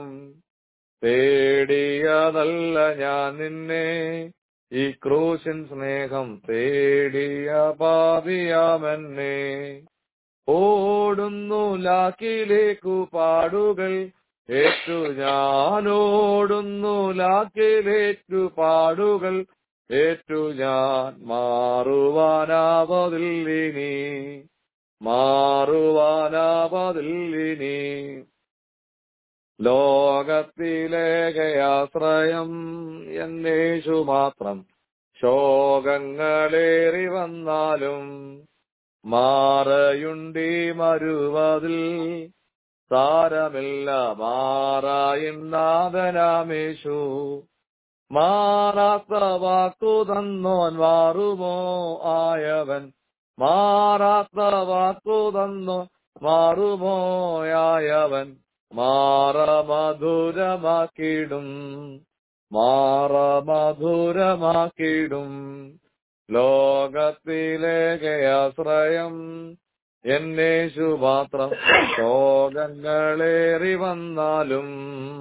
തേടിയതല്ല ഞാൻ നിന്നെ. ഈ ക്രൂശിൻ സ്നേഹം തേടിയ പാപിയാമെന്നെ. ഓടുന്നു ലാക്കിലേക്കു പാടുകൾ ഏറ്റു ഞാനോടുന്നു ലാക്കിലേക്കു പാടുകൾ ഏറ്റു ഞാൻ. മാറുവാനാവതില്ലിനി മാറുവാനാവതില്ലിനി. ലോകത്തിലേകയാശ്രയം എന്നേശു മാത്രം. ശോകങ്ങളേറി വന്നാലും മാറയുണ്ടി മരുവതിൽ സാരമില്ല. മാറായിന്നാഥനാമേശു. മാറാത്ത വാക്കു തന്നോൻ മാറുമോ ആയവൻ. മാറാത്ത വാക്കു തന്നോ മാറുമോ ആയവൻ. മാറ മധുരമാക്കിടും മാറ മധുരമാക്കിടും. ലോകത്തിലേകയാശ്രയം എന്നേശു മാത്രം. ശോകങ്ങളേറി വന്നാലും.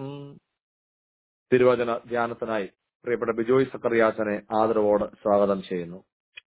തിരുവചന ധ്യാനത്തിനായി പ്രിയപ്പെട്ട ബിജോയ് സക്കറിയാച്ചനെ ആദരവോട് സ്വാഗതം ചെയ്യുന്നു.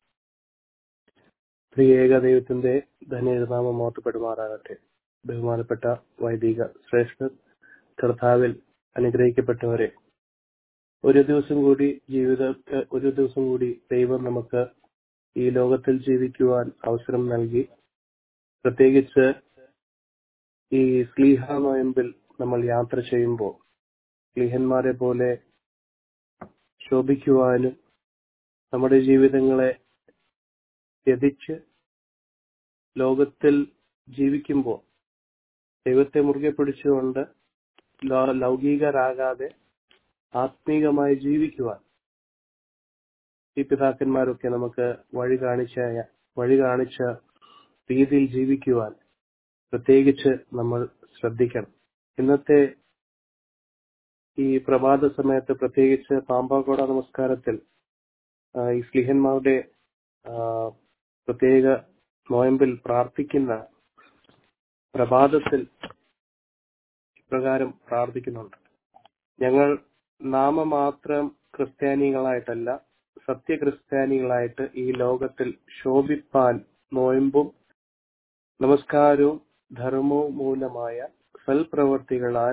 ത്രിയേക ദൈവത്തിന്റെ ധന്യനാമം മോത്തപ്പെടുമാറാകട്ടെ. ബഹുമാനപ്പെട്ട വൈദിക ശ്രേഷ്ഠർ, കർത്താവിൽ അനുഗ്രഹിക്കപ്പെട്ടവരെ, ഒരു ദിവസം കൂടി ജീവിത ഒരു ദിവസം കൂടി ദൈവം നമുക്ക് ഈ ലോകത്തിൽ ജീവിക്കുവാൻ അവസരം നൽകി. പ്രത്യേകിച്ച് ഈ സ്ലീഹ നോയമ്പിൽ നമ്മൾ യാത്ര ചെയ്യുമ്പോൾ സ്ലീഹന്മാരെ പോലെ ശോഭിക്കുവാനും നമ്മുടെ ജീവിതങ്ങളെ ത്യജിച്ച് ലോകത്തിൽ ജീവിക്കുമ്പോൾ ദൈവത്തെ മുറുകെ പിടിച്ചുകൊണ്ട് ലൗകികരാകാതെ ആത്മീകമായി ജീവിക്കുവാൻ ഈ പിതാക്കന്മാരൊക്കെ നമുക്ക് വഴി കാണിച്ച വഴി കാണിച്ച രീതിയിൽ ജീവിക്കുവാൻ പ്രത്യേകിച്ച് നമ്മൾ ശ്രദ്ധിക്കണം. ഇന്നത്തെ ഈ പ്രഭാത സമയത്ത് പ്രത്യേകിച്ച് പാമ്പാക്കോട നമസ്കാരത്തിൽ ഈ സ്ലിഹന്മാരുടെ പ്രത്യേക നോയമ്പിൽ പ്രാർത്ഥിക്കുന്ന പ്രഭാതത്തിൽ ഇപ്രകാരം പ്രാർത്ഥിക്കുന്നുണ്ട്: ഞങ്ങൾ നാമമാത്രം ക്രിസ്ത്യാനികളായിട്ടല്ല, സത്യക്രിസ്ത്യാനികളായിട്ട് ഈ ലോകത്തിൽ ശോഭിപ്പാൻ നോയമ്പും നമസ്കാരവും ധർമ്മവും മൂലമായ സൽപ്രവർത്തികളാൽ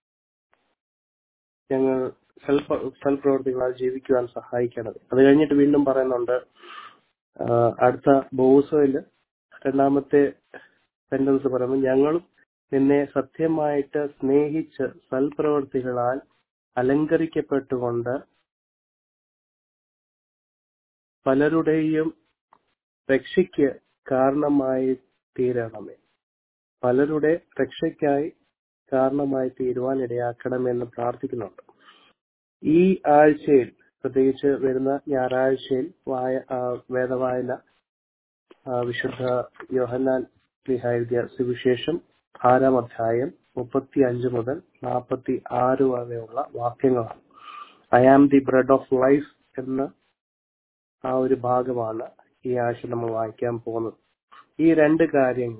ഞങ്ങൾ സൽപ്രവർത്തികളാൽ ജീവിക്കുവാൻ സഹായിക്കണത്. അത് കഴിഞ്ഞിട്ട് വീണ്ടും പറയുന്നുണ്ട്, അടുത്ത ബോസോയില് രണ്ടാമത്തെ സെന്റൻസ് പറയുമ്പോൾ ഞങ്ങളും നിന്നെ സത്യമായിട്ട് സ്നേഹിച്ച് സൽപ്രവർത്തികളാൽ അലങ്കരിക്കപ്പെട്ടുകൊണ്ട് പലരുടെയും രക്ഷയ്ക്ക് കാരണമായി തീരണമേ പലരുടെ രക്ഷയ്ക്കായി കാരണമായി തീരുവാൻ ഇടയാക്കണമെന്ന് പ്രാർത്ഥിക്കുന്നുണ്ട്. ഈ ആഴ്ചയിൽ പ്രത്യേകിച്ച് വരുന്ന ഞായറാഴ്ചയിൽ വായ വേദവായന വിശുദ്ധ യോഹന്നാൻ ശ്ലീഹ എഴുതിയ സുവിശേഷം ആറാം അധ്യായം മുപ്പത്തി അഞ്ച് മുതൽ നാൽപ്പത്തി ആറ് വരെയുള്ള വാക്യങ്ങളാണ്. I am the bread of life എന്ന ആ ഒരു ഭാഗമാണ് ഈ ആഴ്ച നമ്മൾ വായിക്കാൻ പോകുന്നത്. ഈ രണ്ട് കാര്യങ്ങൾ,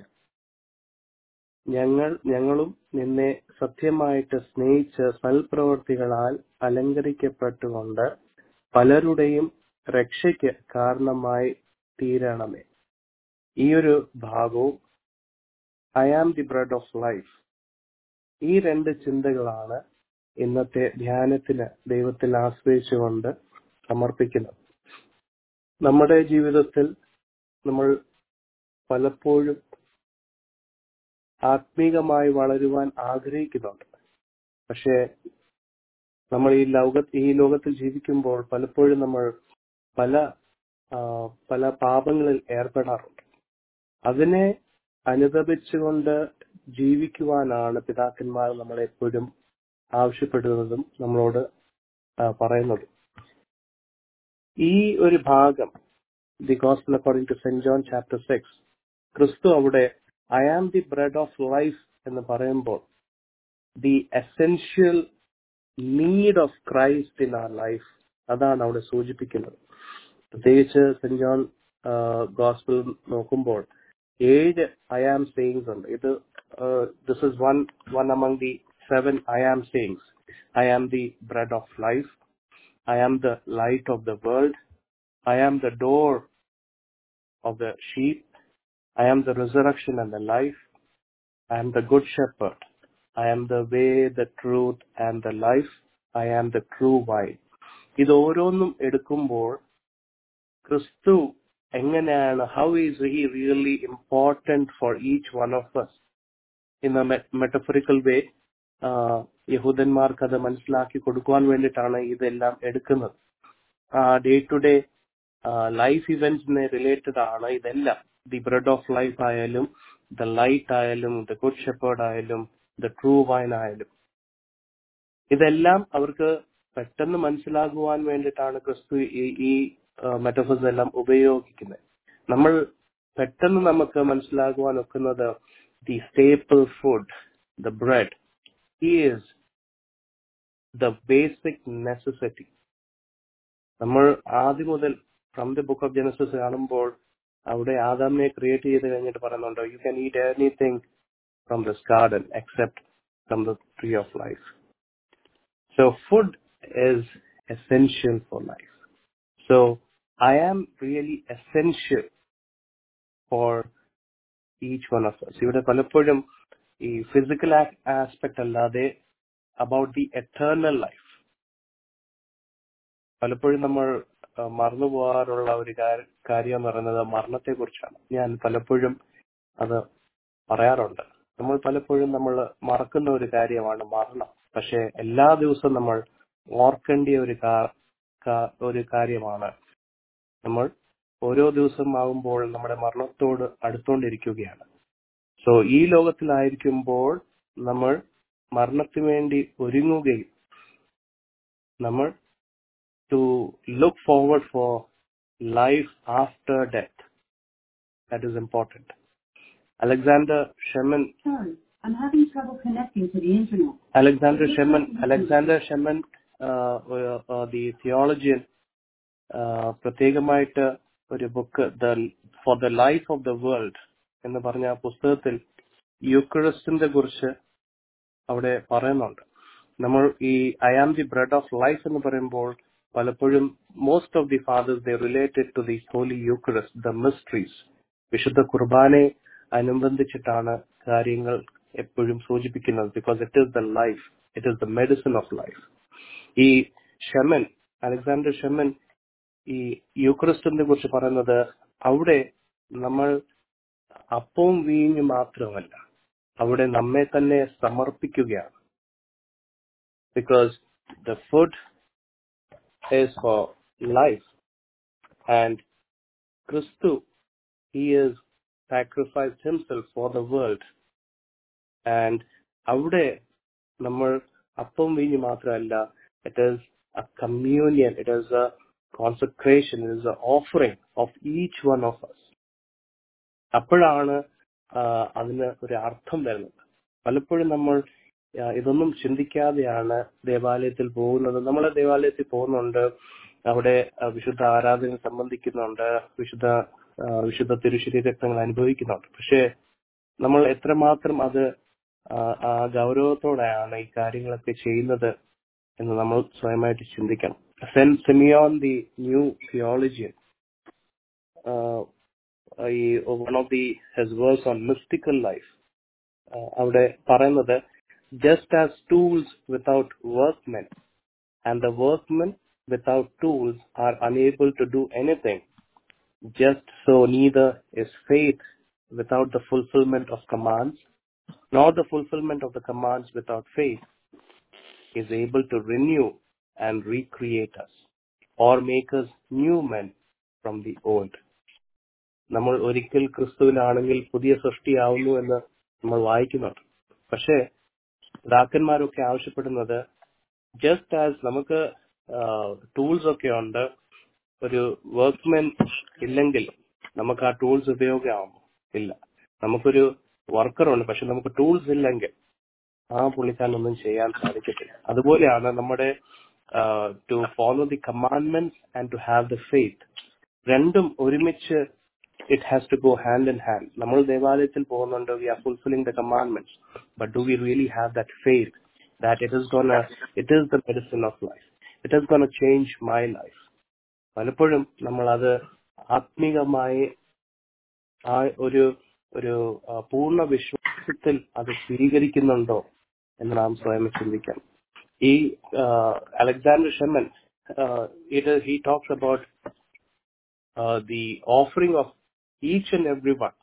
ഞങ്ങൾ ഞങ്ങളും നിന്നെ സത്യമായിട്ട് സ്നേഹിച്ച് സൽപ്രവർത്തികളാൽ അലങ്കരിക്കപ്പെട്ടുകൊണ്ട് പലരുടെയും രക്ഷയ്ക്ക് കാരണമായി തീരണമേ. ഈ ഒരു ഭാഗവും I am the bread of life, ഈ രണ്ട് ചിന്തകളാണ് ഇന്നത്തെ ധ്യാനത്തിന് ദൈവത്തിൽ ആശ്രയിച്ചുകൊണ്ട് സമർപ്പിക്കുന്നത്. നമ്മുടെ ജീവിതത്തിൽ നമ്മൾ പലപ്പോഴും ആത്മീകമായി വളരുവാൻ ആഗ്രഹിക്കുന്നുണ്ട്. പക്ഷേ നമ്മൾ ഈ ലോക ഈ ലോകത്തിൽ ജീവിക്കുമ്പോൾ പലപ്പോഴും നമ്മൾ പല പല പാപങ്ങളിൽ ഏർപ്പെടാറുണ്ട്. അതിനെ അനുദപിച്ചുകൊണ്ട് ജീവിക്കുവാനാണ് പിതാക്കന്മാർ നമ്മളെപ്പോഴും ആവശ്യപ്പെടുന്നതും നമ്മളോട് പറയുന്നത്. ഈ ഒരു ഭാഗം, the gospel according to Saint John chapter six, Kristu അവിടെ I am the bread of life എന്ന് പറയുമ്പോൾ the essential need of Christ in our life അതാണ് അവിടെ സൂചിപ്പിക്കുന്നത്. പ്രത്യേകിച്ച് സെന്റ് ജോൺ ഗോസ്പൽ നോക്കുമ്പോൾ ഏഴ് ഐ ആം സേയിങ്സ് ഉണ്ട്. ഇത് this is one one among the seven I am sayings. I am the bread of life, I am the light of the world, I am the door of the sheep, I am the resurrection and the life, I am the good shepherd, I am the way, the truth and the life, I am the true vine. ഇത് ഓരോന്നും എടുക്കുമ്പോൾ ക്രിസ്തു എങ്ങനെയാണ്, how is he really important for each one of us in a metaphorical way, യഹൂദന്മാർക്ക് അത് മനസ്സിലാക്കി കൊടുക്കുവാൻ വേണ്ടിയിട്ടാണ് ഇതെല്ലാം എടുക്കുന്നത്. ഡേ ടു ഡേ ലൈഫ് ഇവന്റ്സിനെ റിലേറ്റഡ് ആണ് ഇതെല്ലാം. ദി ബ്രെഡ് ഓഫ് ലൈഫ് ആയാലും, ദ ലൈറ്റ് ആയാലും, ദ ഗുഡ് ഷെപ്പേർഡ് ആയാലും, ദ ട്രൂ വൈൻ ആയാലും, ഇതെല്ലാം അവർക്ക് പെട്ടെന്ന് മനസ്സിലാകുവാൻ വേണ്ടിയിട്ടാണ് ക്രിസ്തു ഈ മെറ്റഫേഴ്സ് എല്ലാം ഉപയോഗിക്കുന്നത്. നമ്മൾ പെട്ടെന്ന് നമുക്ക് മനസ്സിലാകുവാൻ ഒക്കുന്നത് the staple food, the bread is the basic necessity. നമ്മൾ ആദ്യം മുതൽ from the book of Genesis കാണുമ്പോൾ അവിടെ ആദാമിനെ ക്രിയേറ്റ് ചെയ്ത് കഴിഞ്ഞിട്ട് പറയുന്നുണ്ട്, you can eat anything from this garden except from the tree of life. So food is essential for life. So I am really essential for each one of us. ഇവിടെ പലപ്പോഴും ഈ physical aspect അല്ലാതെ about the eternal life പലപ്പോഴും നമ്മൾ മറന്നു പോകാറുള്ള ഒരു കാര്യം എന്ന് പറയുന്നത് മരണത്തെ കുറിച്ചാണ്. ഞാൻ പലപ്പോഴും അത് പറയാറുണ്ട്. നമ്മൾ പലപ്പോഴും നമ്മൾ മറക്കുന്ന ഒരു കാര്യമാണ് മരണം. പക്ഷെ എല്ലാ ദിവസവും നമ്മൾ ഓർക്കേണ്ട ഒരു ഒരു കാര്യമാണ്, നമ്മൾ ഓരോ ദിവസം ആകുമ്പോൾ നമ്മുടെ മരണത്തോട് അടുത്തോണ്ടിരിക്കുകയാണ്. സോ ഈ ലോകത്തിലായിരിക്കുമ്പോൾ നമ്മൾ മരണത്തിന് വേണ്ടി ഒരുങ്ങുകയും നമ്മൾ to look forward for life after death. That is important. Alexander Shemin. Sorry, I'm having trouble connecting to the internet. Alexander Shemin. Alexander Shemin, uh, uh, uh, the theologian, uh, പ്രത്യേകമായിട്ട് ഒരു book the for the life of the world എന്ന് പറഞ്ഞ പുസ്തകത്തിൽ യൂക്കറിസ്റ്റിനെ കുറിച്ച് അവിടെ പറയുന്നുണ്ട്. നമ്മൾ ഈ I am the bread of life എന്ന് പറയുമ്പോൾ പലപ്പോഴും most of the fathers they related to the holy Eucharist, the mysteries. വിശുദ്ധ കുർബാനെ അനുബന്ധിച്ചിട്ടാണ് കാര്യങ്ങൾ എപ്പോഴും സൂചിപ്പിക്കുന്നത്. Because it is the life, it is the medicine of life. ഈ ഷെമൻ, അലക്സാണ്ടർ ഷെമൻ ഈ യൂക്കറിസ്റ്റിനെ കുറിച്ച് പറയുന്നത് അവിടെ നമ്മൾ അപ്പവും വീഞ്ഞും മാത്രമല്ല, അവിടെ നമ്മെ തന്നെ സമർപ്പിക്കുകയാണ്. Because the food is for life, and Christu, he is sacrificed himself for the world, and avade nammal appam veenu mathralla, it is a communion, it is a consecration, it is an offering of each one of us. അപ്പോഴാണ് അതിന് ഒരു അർത്ഥം വരുന്നത്. പലപ്പോഴും നമ്മൾ ഇതൊന്നും ചിന്തിക്കാതെയാണ് ദേവാലയത്തിൽ പോകുന്നത്. നമ്മൾ ദേവാലയത്തിൽ പോകുന്നുണ്ട്, അവിടെ വിശുദ്ധ ആരാധന സംബന്ധിക്കുന്നുണ്ട്, വിശുദ്ധ വിശുദ്ധ തിരുശരീര രക്തങ്ങൾ അനുഭവിക്കുന്നുണ്ട്. പക്ഷെ നമ്മൾ എത്രമാത്രം അത് ആ ഗൗരവത്തോടെയാണ് ഈ കാര്യങ്ങളൊക്കെ ചെയ്യുന്നത് എന്ന് നമ്മൾ സ്വയമായിട്ട് ചിന്തിക്കണം. Saint Simeon the new theologian, ഈ one of the his verse on mystical life, അവിടെ പറയുന്നത്, just as tools without workmen and the workmen without tools are unable to do anything, just so neither is faith without the fulfillment of commands, nor the fulfillment of the commands without faith is able to renew and recreate us or make us new men from the old. നമ്മൾ ഒരിക്കൽ ക്രിസ്തുവിലാണെങ്കിൽ പുതിയ സൃഷ്ടിയാവുന്നു എന്ന് നമ്മൾ വായിക്കുന്നുണ്ട്. പക്ഷേ പിതാക്കന്മാരൊക്കെ ആവശ്യപ്പെടുന്നത്, just as നമുക്ക് tools ഒക്കെ ഉണ്ട്. ഒരു വർക്ക്മെൻ ഇല്ലെങ്കിൽ നമുക്ക് ആ ടൂൾസ് ഉപയോഗമാകുമോ? ഇല്ല. നമുക്കൊരു വർക്കറുണ്ട്, പക്ഷെ നമുക്ക് ടൂൾസ് ഇല്ലെങ്കിൽ ആ പുള്ളിക്കാരനൊന്നും ചെയ്യാൻ സാധിക്കത്തില്ല. അതുപോലെയാണ് നമ്മുടെ to follow the commandments and to have the faith, രണ്ടും ഒരുമിച്ച് it has to go hand in hand. നമ്മൾ ദേവാലയത്തിൽ പോകുന്നുണ്ട്, we are fulfilling the commandments, but do we really have that faith that it is gonna, it is the medicine of life, it is gonna change my life? പലപ്പോഴും നമ്മൾ അത് ആത്മീകമായി ആ ഒരു ഒരു പൂർണ്ണ വിശ്വാസത്തിൽ അത് സ്വീകരിക്കുന്നുണ്ടോ എന്ന് നാം സ്വയം ചിന്തിക്കാം. ഈ Alexander Schmemann it he talks about uh, the offering of each and every one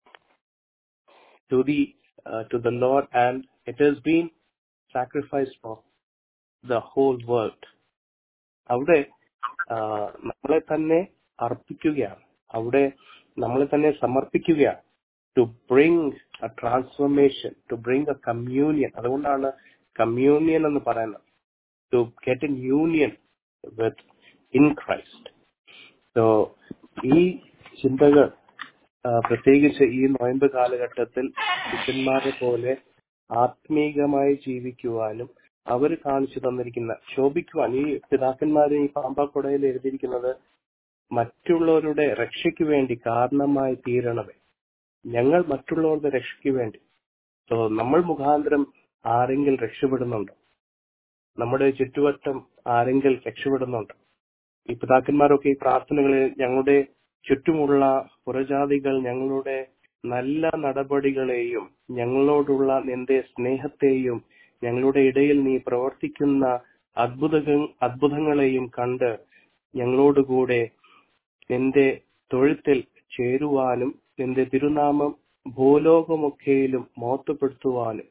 to the uh, to the Lord, and it has been sacrificed for the whole world. അവിടെ നമ്മളെ തന്നെ അർപ്പിക്കുകയാണ്, അവിടെ നമ്മളെ തന്നെ സമർപ്പിക്കുകയാണ്. To bring a transformation, to bring a communion. അതുകൊണ്ടാണ് communion എന്ന് പറയുന്നത്, to get in union with in Christ. So ഈ ചിന്തകൾ പ്രത്യേകിച്ച് ഈ നോയമ്പ് കാലഘട്ടത്തിൽ ശിഷ്യന്മാരെ പോലെ ആത്മീകമായി ജീവിക്കുവാനും അവർ കാണിച്ചു തന്നിരിക്കുന്ന ശോഭിക്കുവാൻ, ഈ പിതാക്കന്മാരെ ഈ പാമ്പാക്കുടയിൽ എഴുതിയിരിക്കുന്നത് മറ്റുള്ളവരുടെ രക്ഷയ്ക്ക് വേണ്ടി കാരണമായി തീരണമേ, ഞങ്ങൾ മറ്റുള്ളവരുടെ രക്ഷയ്ക്ക് വേണ്ടി. സോ നമ്മൾ മുഖാന്തരം ആരെങ്കിലും രക്ഷപ്പെടുന്നുണ്ടോ? നമ്മുടെ ചുറ്റുവട്ടം ആരെങ്കിലും രക്ഷപ്പെടുന്നുണ്ടോ? ഈ പിതാക്കന്മാരൊക്കെ ഈ പ്രാർത്ഥനകളിൽ ഞങ്ങളുടെ ചുറ്റുമുള്ള പുറജാതികൾ ഞങ്ങളുടെ നല്ല നടപടികളെയും ഞങ്ങളോടുള്ള നിന്റെ സ്നേഹത്തെയും ഞങ്ങളുടെ ഇടയിൽ നീ പ്രവർത്തിക്കുന്ന അത്ഭുത അത്ഭുതങ്ങളെയും കണ്ട് ഞങ്ങളോടുകൂടെ നിന്റെ തൊഴുത്തിൽ ചേരുവാനും നിന്റെ തിരുനാമം ഭൂലോകമൊക്കെയിലും മഹത്വപ്പെടുത്തുവാനും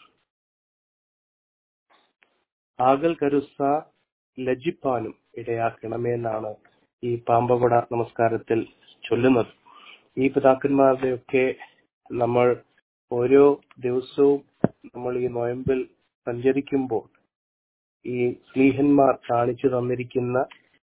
ആകൽ കരുസ ലജ്ജിപ്പാനും ഇടയാക്കണമെന്നാണ് ഈ പാമ്പകുട നമസ്കാരത്തിൽ ചൊല്ലുന്നത്. ഈ പിതാക്കന്മാരുടെയൊക്കെ നമ്മൾ ഓരോ ദിവസവും നമ്മൾ ഈ നോയമ്പിൽ സഞ്ചരിക്കുമ്പോൾ ഈ സ്ലീഹന്മാർ കാണിച്ചു തന്നിരിക്കുന്ന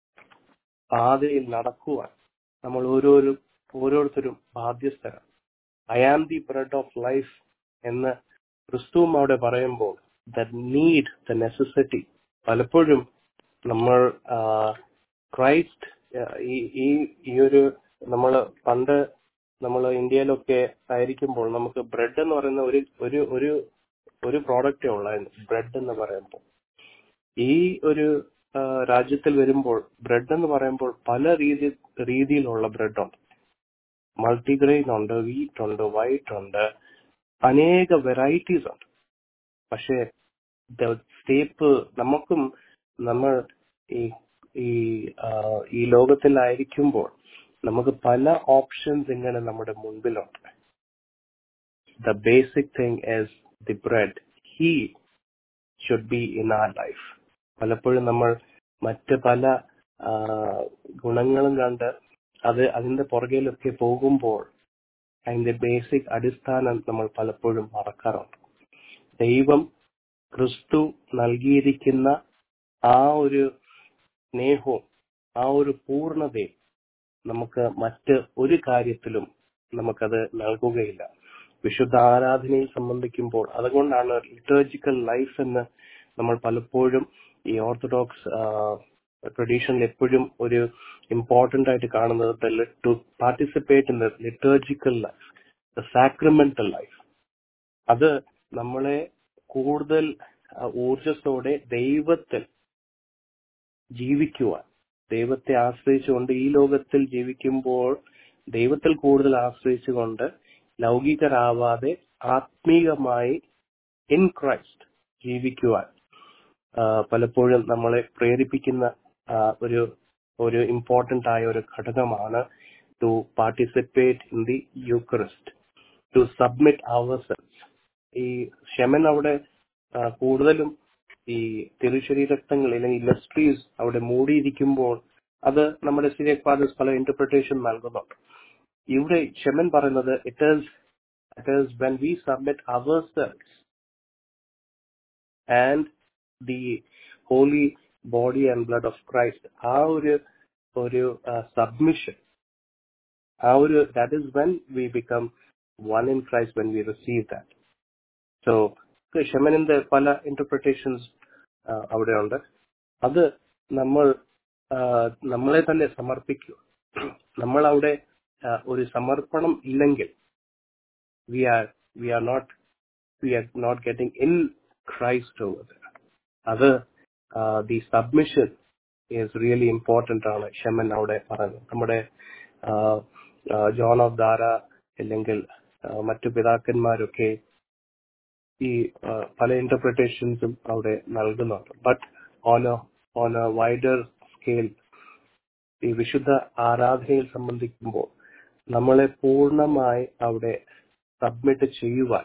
പാതയിൽ നടക്കുവാൻ നമ്മൾ ഓരോരും ഓരോരുത്തരും ബാധ്യസ്ഥരാണ്. I am the bread of life എന്ന് ക്രിസ്തുവും അവിടെ പറയുമ്പോൾ ദ നീഡ്, ദ നെസസിറ്റി, പലപ്പോഴും നമ്മൾ ക്രൈസ്റ്റ് ഈ ഈ ഒരു നമ്മൾ പണ്ട് നമ്മൾ ഇന്ത്യയിലൊക്കെ ആയിരിക്കുമ്പോൾ നമുക്ക് ബ്രെഡ് എന്ന് പറയുന്ന ഒരു ഒരു ഒരു ഒരു പ്രോഡക്റ്റേ ഉള്ളായിരുന്നു, ബ്രെഡ് എന്ന് പറയുമ്പോൾ. ഈ ഒരു രാജ്യത്തിൽ വരുമ്പോൾ ബ്രെഡ് എന്ന് പറയുമ്പോൾ പല രീതി രീതിയിലുള്ള ബ്രെഡുണ്ട്. മൾട്ടിഗ്രെയിൻ ഉണ്ട്, വീറ്റ് ഉണ്ട്, വൈറ്റ് ഉണ്ട്, അനേക വെറൈറ്റീസ് ഉണ്ട്. പക്ഷേ സ്റ്റേപ്പ് നമുക്കും നമ്മൾ ഈ ഈ ലോകത്തിലായിരിക്കുമ്പോൾ നമുക്ക് പല ഓപ്ഷൻസ് ഇങ്ങനെ നമ്മുടെ മുൻപിലുണ്ട്. The basic thing is the bread. He should be in our life. പലപ്പോഴും നമ്മൾ മറ്റ് പല ഗുണങ്ങളും കണ്ട് അത് അതിന്റെ പുറകിലൊക്കെ പോകുമ്പോൾ അതിന്റെ ബേസിക് അടിസ്ഥാനം നമ്മൾ പലപ്പോഴും മറക്കാറുണ്ട്. ദൈവം ക്രിസ്തു നൽകിയിരിക്കുന്ന ആ ഒരു സ്നേഹവും ആ ഒരു പൂർണ്ണതയും നമുക്ക് മറ്റ് ഒരു കാര്യത്തിലും നമുക്കത് നൽകുകയില്ല. വിശുദ്ധ ആരാധനയെ സംബന്ധിക്കുമ്പോൾ അതുകൊണ്ടാണ് ലിറ്റർജിക്കൽ ലൈഫ് എന്ന് നമ്മൾ പലപ്പോഴും ഈ ഓർത്തഡോക്സ് ട്രഡീഷനിൽ എപ്പോഴും ഒരു ഇമ്പോർട്ടന്റ് ആയിട്ട് കാണുന്നത് to participate in the liturgical life, the sacramental life. അത് നമ്മളെ കൂടുതൽ ഊർജത്തോടെ ദൈവത്തിൽ ജീവിക്കുവാൻ, ദൈവത്തെ ആശ്രയിച്ചുകൊണ്ട് ഈ ലോകത്തിൽ ജീവിക്കുമ്പോൾ ദൈവത്തിൽ കൂടുതൽ ആശ്രയിച്ചുകൊണ്ട് ലൗകികരാവാതെ ആത്മീകമായി ഇൻ ക്രൈസ്റ്റ് ജീവിക്കുവാൻ പലപ്പോഴും നമ്മളെ പ്രേരിപ്പിക്കുന്ന ഒരു ഒരു ഇമ്പോർട്ടന്റ് ആയ ഒരു ഘടകമാണ് to participate in the Eucharist, to submit ourselves. ഈ ഷെമൻ അവിടെ കൂടുതലും ഈ തിരുശരീരക്തങ്ങൾ അല്ലെങ്കിൽ ഇലസ്ട്രീസ് അവിടെ മൂടിയിരിക്കുമ്പോൾ അത് നമ്മുടെ സിറിയക് ഫാദേഴ്സ് പല ഇന്റർപ്രിട്ടേഷൻ നൽകുന്നുണ്ട്. ഇവിടെ ഷെമൻ പറയുന്നത് it is it is when we submit ourselves and the holy body and blood of Christ. ആ ഒരു ഒരു സബ്മിഷൻ, ആ ഒരു that is when we become one in Christ, when we receive that. So ഷെമനിന്റെ പല interpretations അവിടെ ഉണ്ട്. അത് നമ്മൾ നമ്മളെ തന്നെ സമർപ്പിക്കുക. നമ്മൾ അവിടെ ഒരു സമർപ്പണം ഇല്ലെങ്കിൽ we are we are not we are not getting in Christ over there. അത് the submission is really important ആണ് ഷെമൻ അവിടെ പറയുന്നത്. നമ്മുടെ ജോൺ ഓഫ് ദാര അല്ലെങ്കിൽ മറ്റു പിതാക്കന്മാരൊക്കെ ഈ പല ഇന്റർപ്രിട്ടേഷൻസും അവിടെ നൽകുന്നുണ്ട്. But on on a wider scale ഈ വിശുദ്ധ ആരാധനയിൽ സംബന്ധിക്കുമ്പോൾ നമ്മളെ പൂർണ്ണമായി അവിടെ സബ്മിറ്റ് ചെയ്യുവാൻ,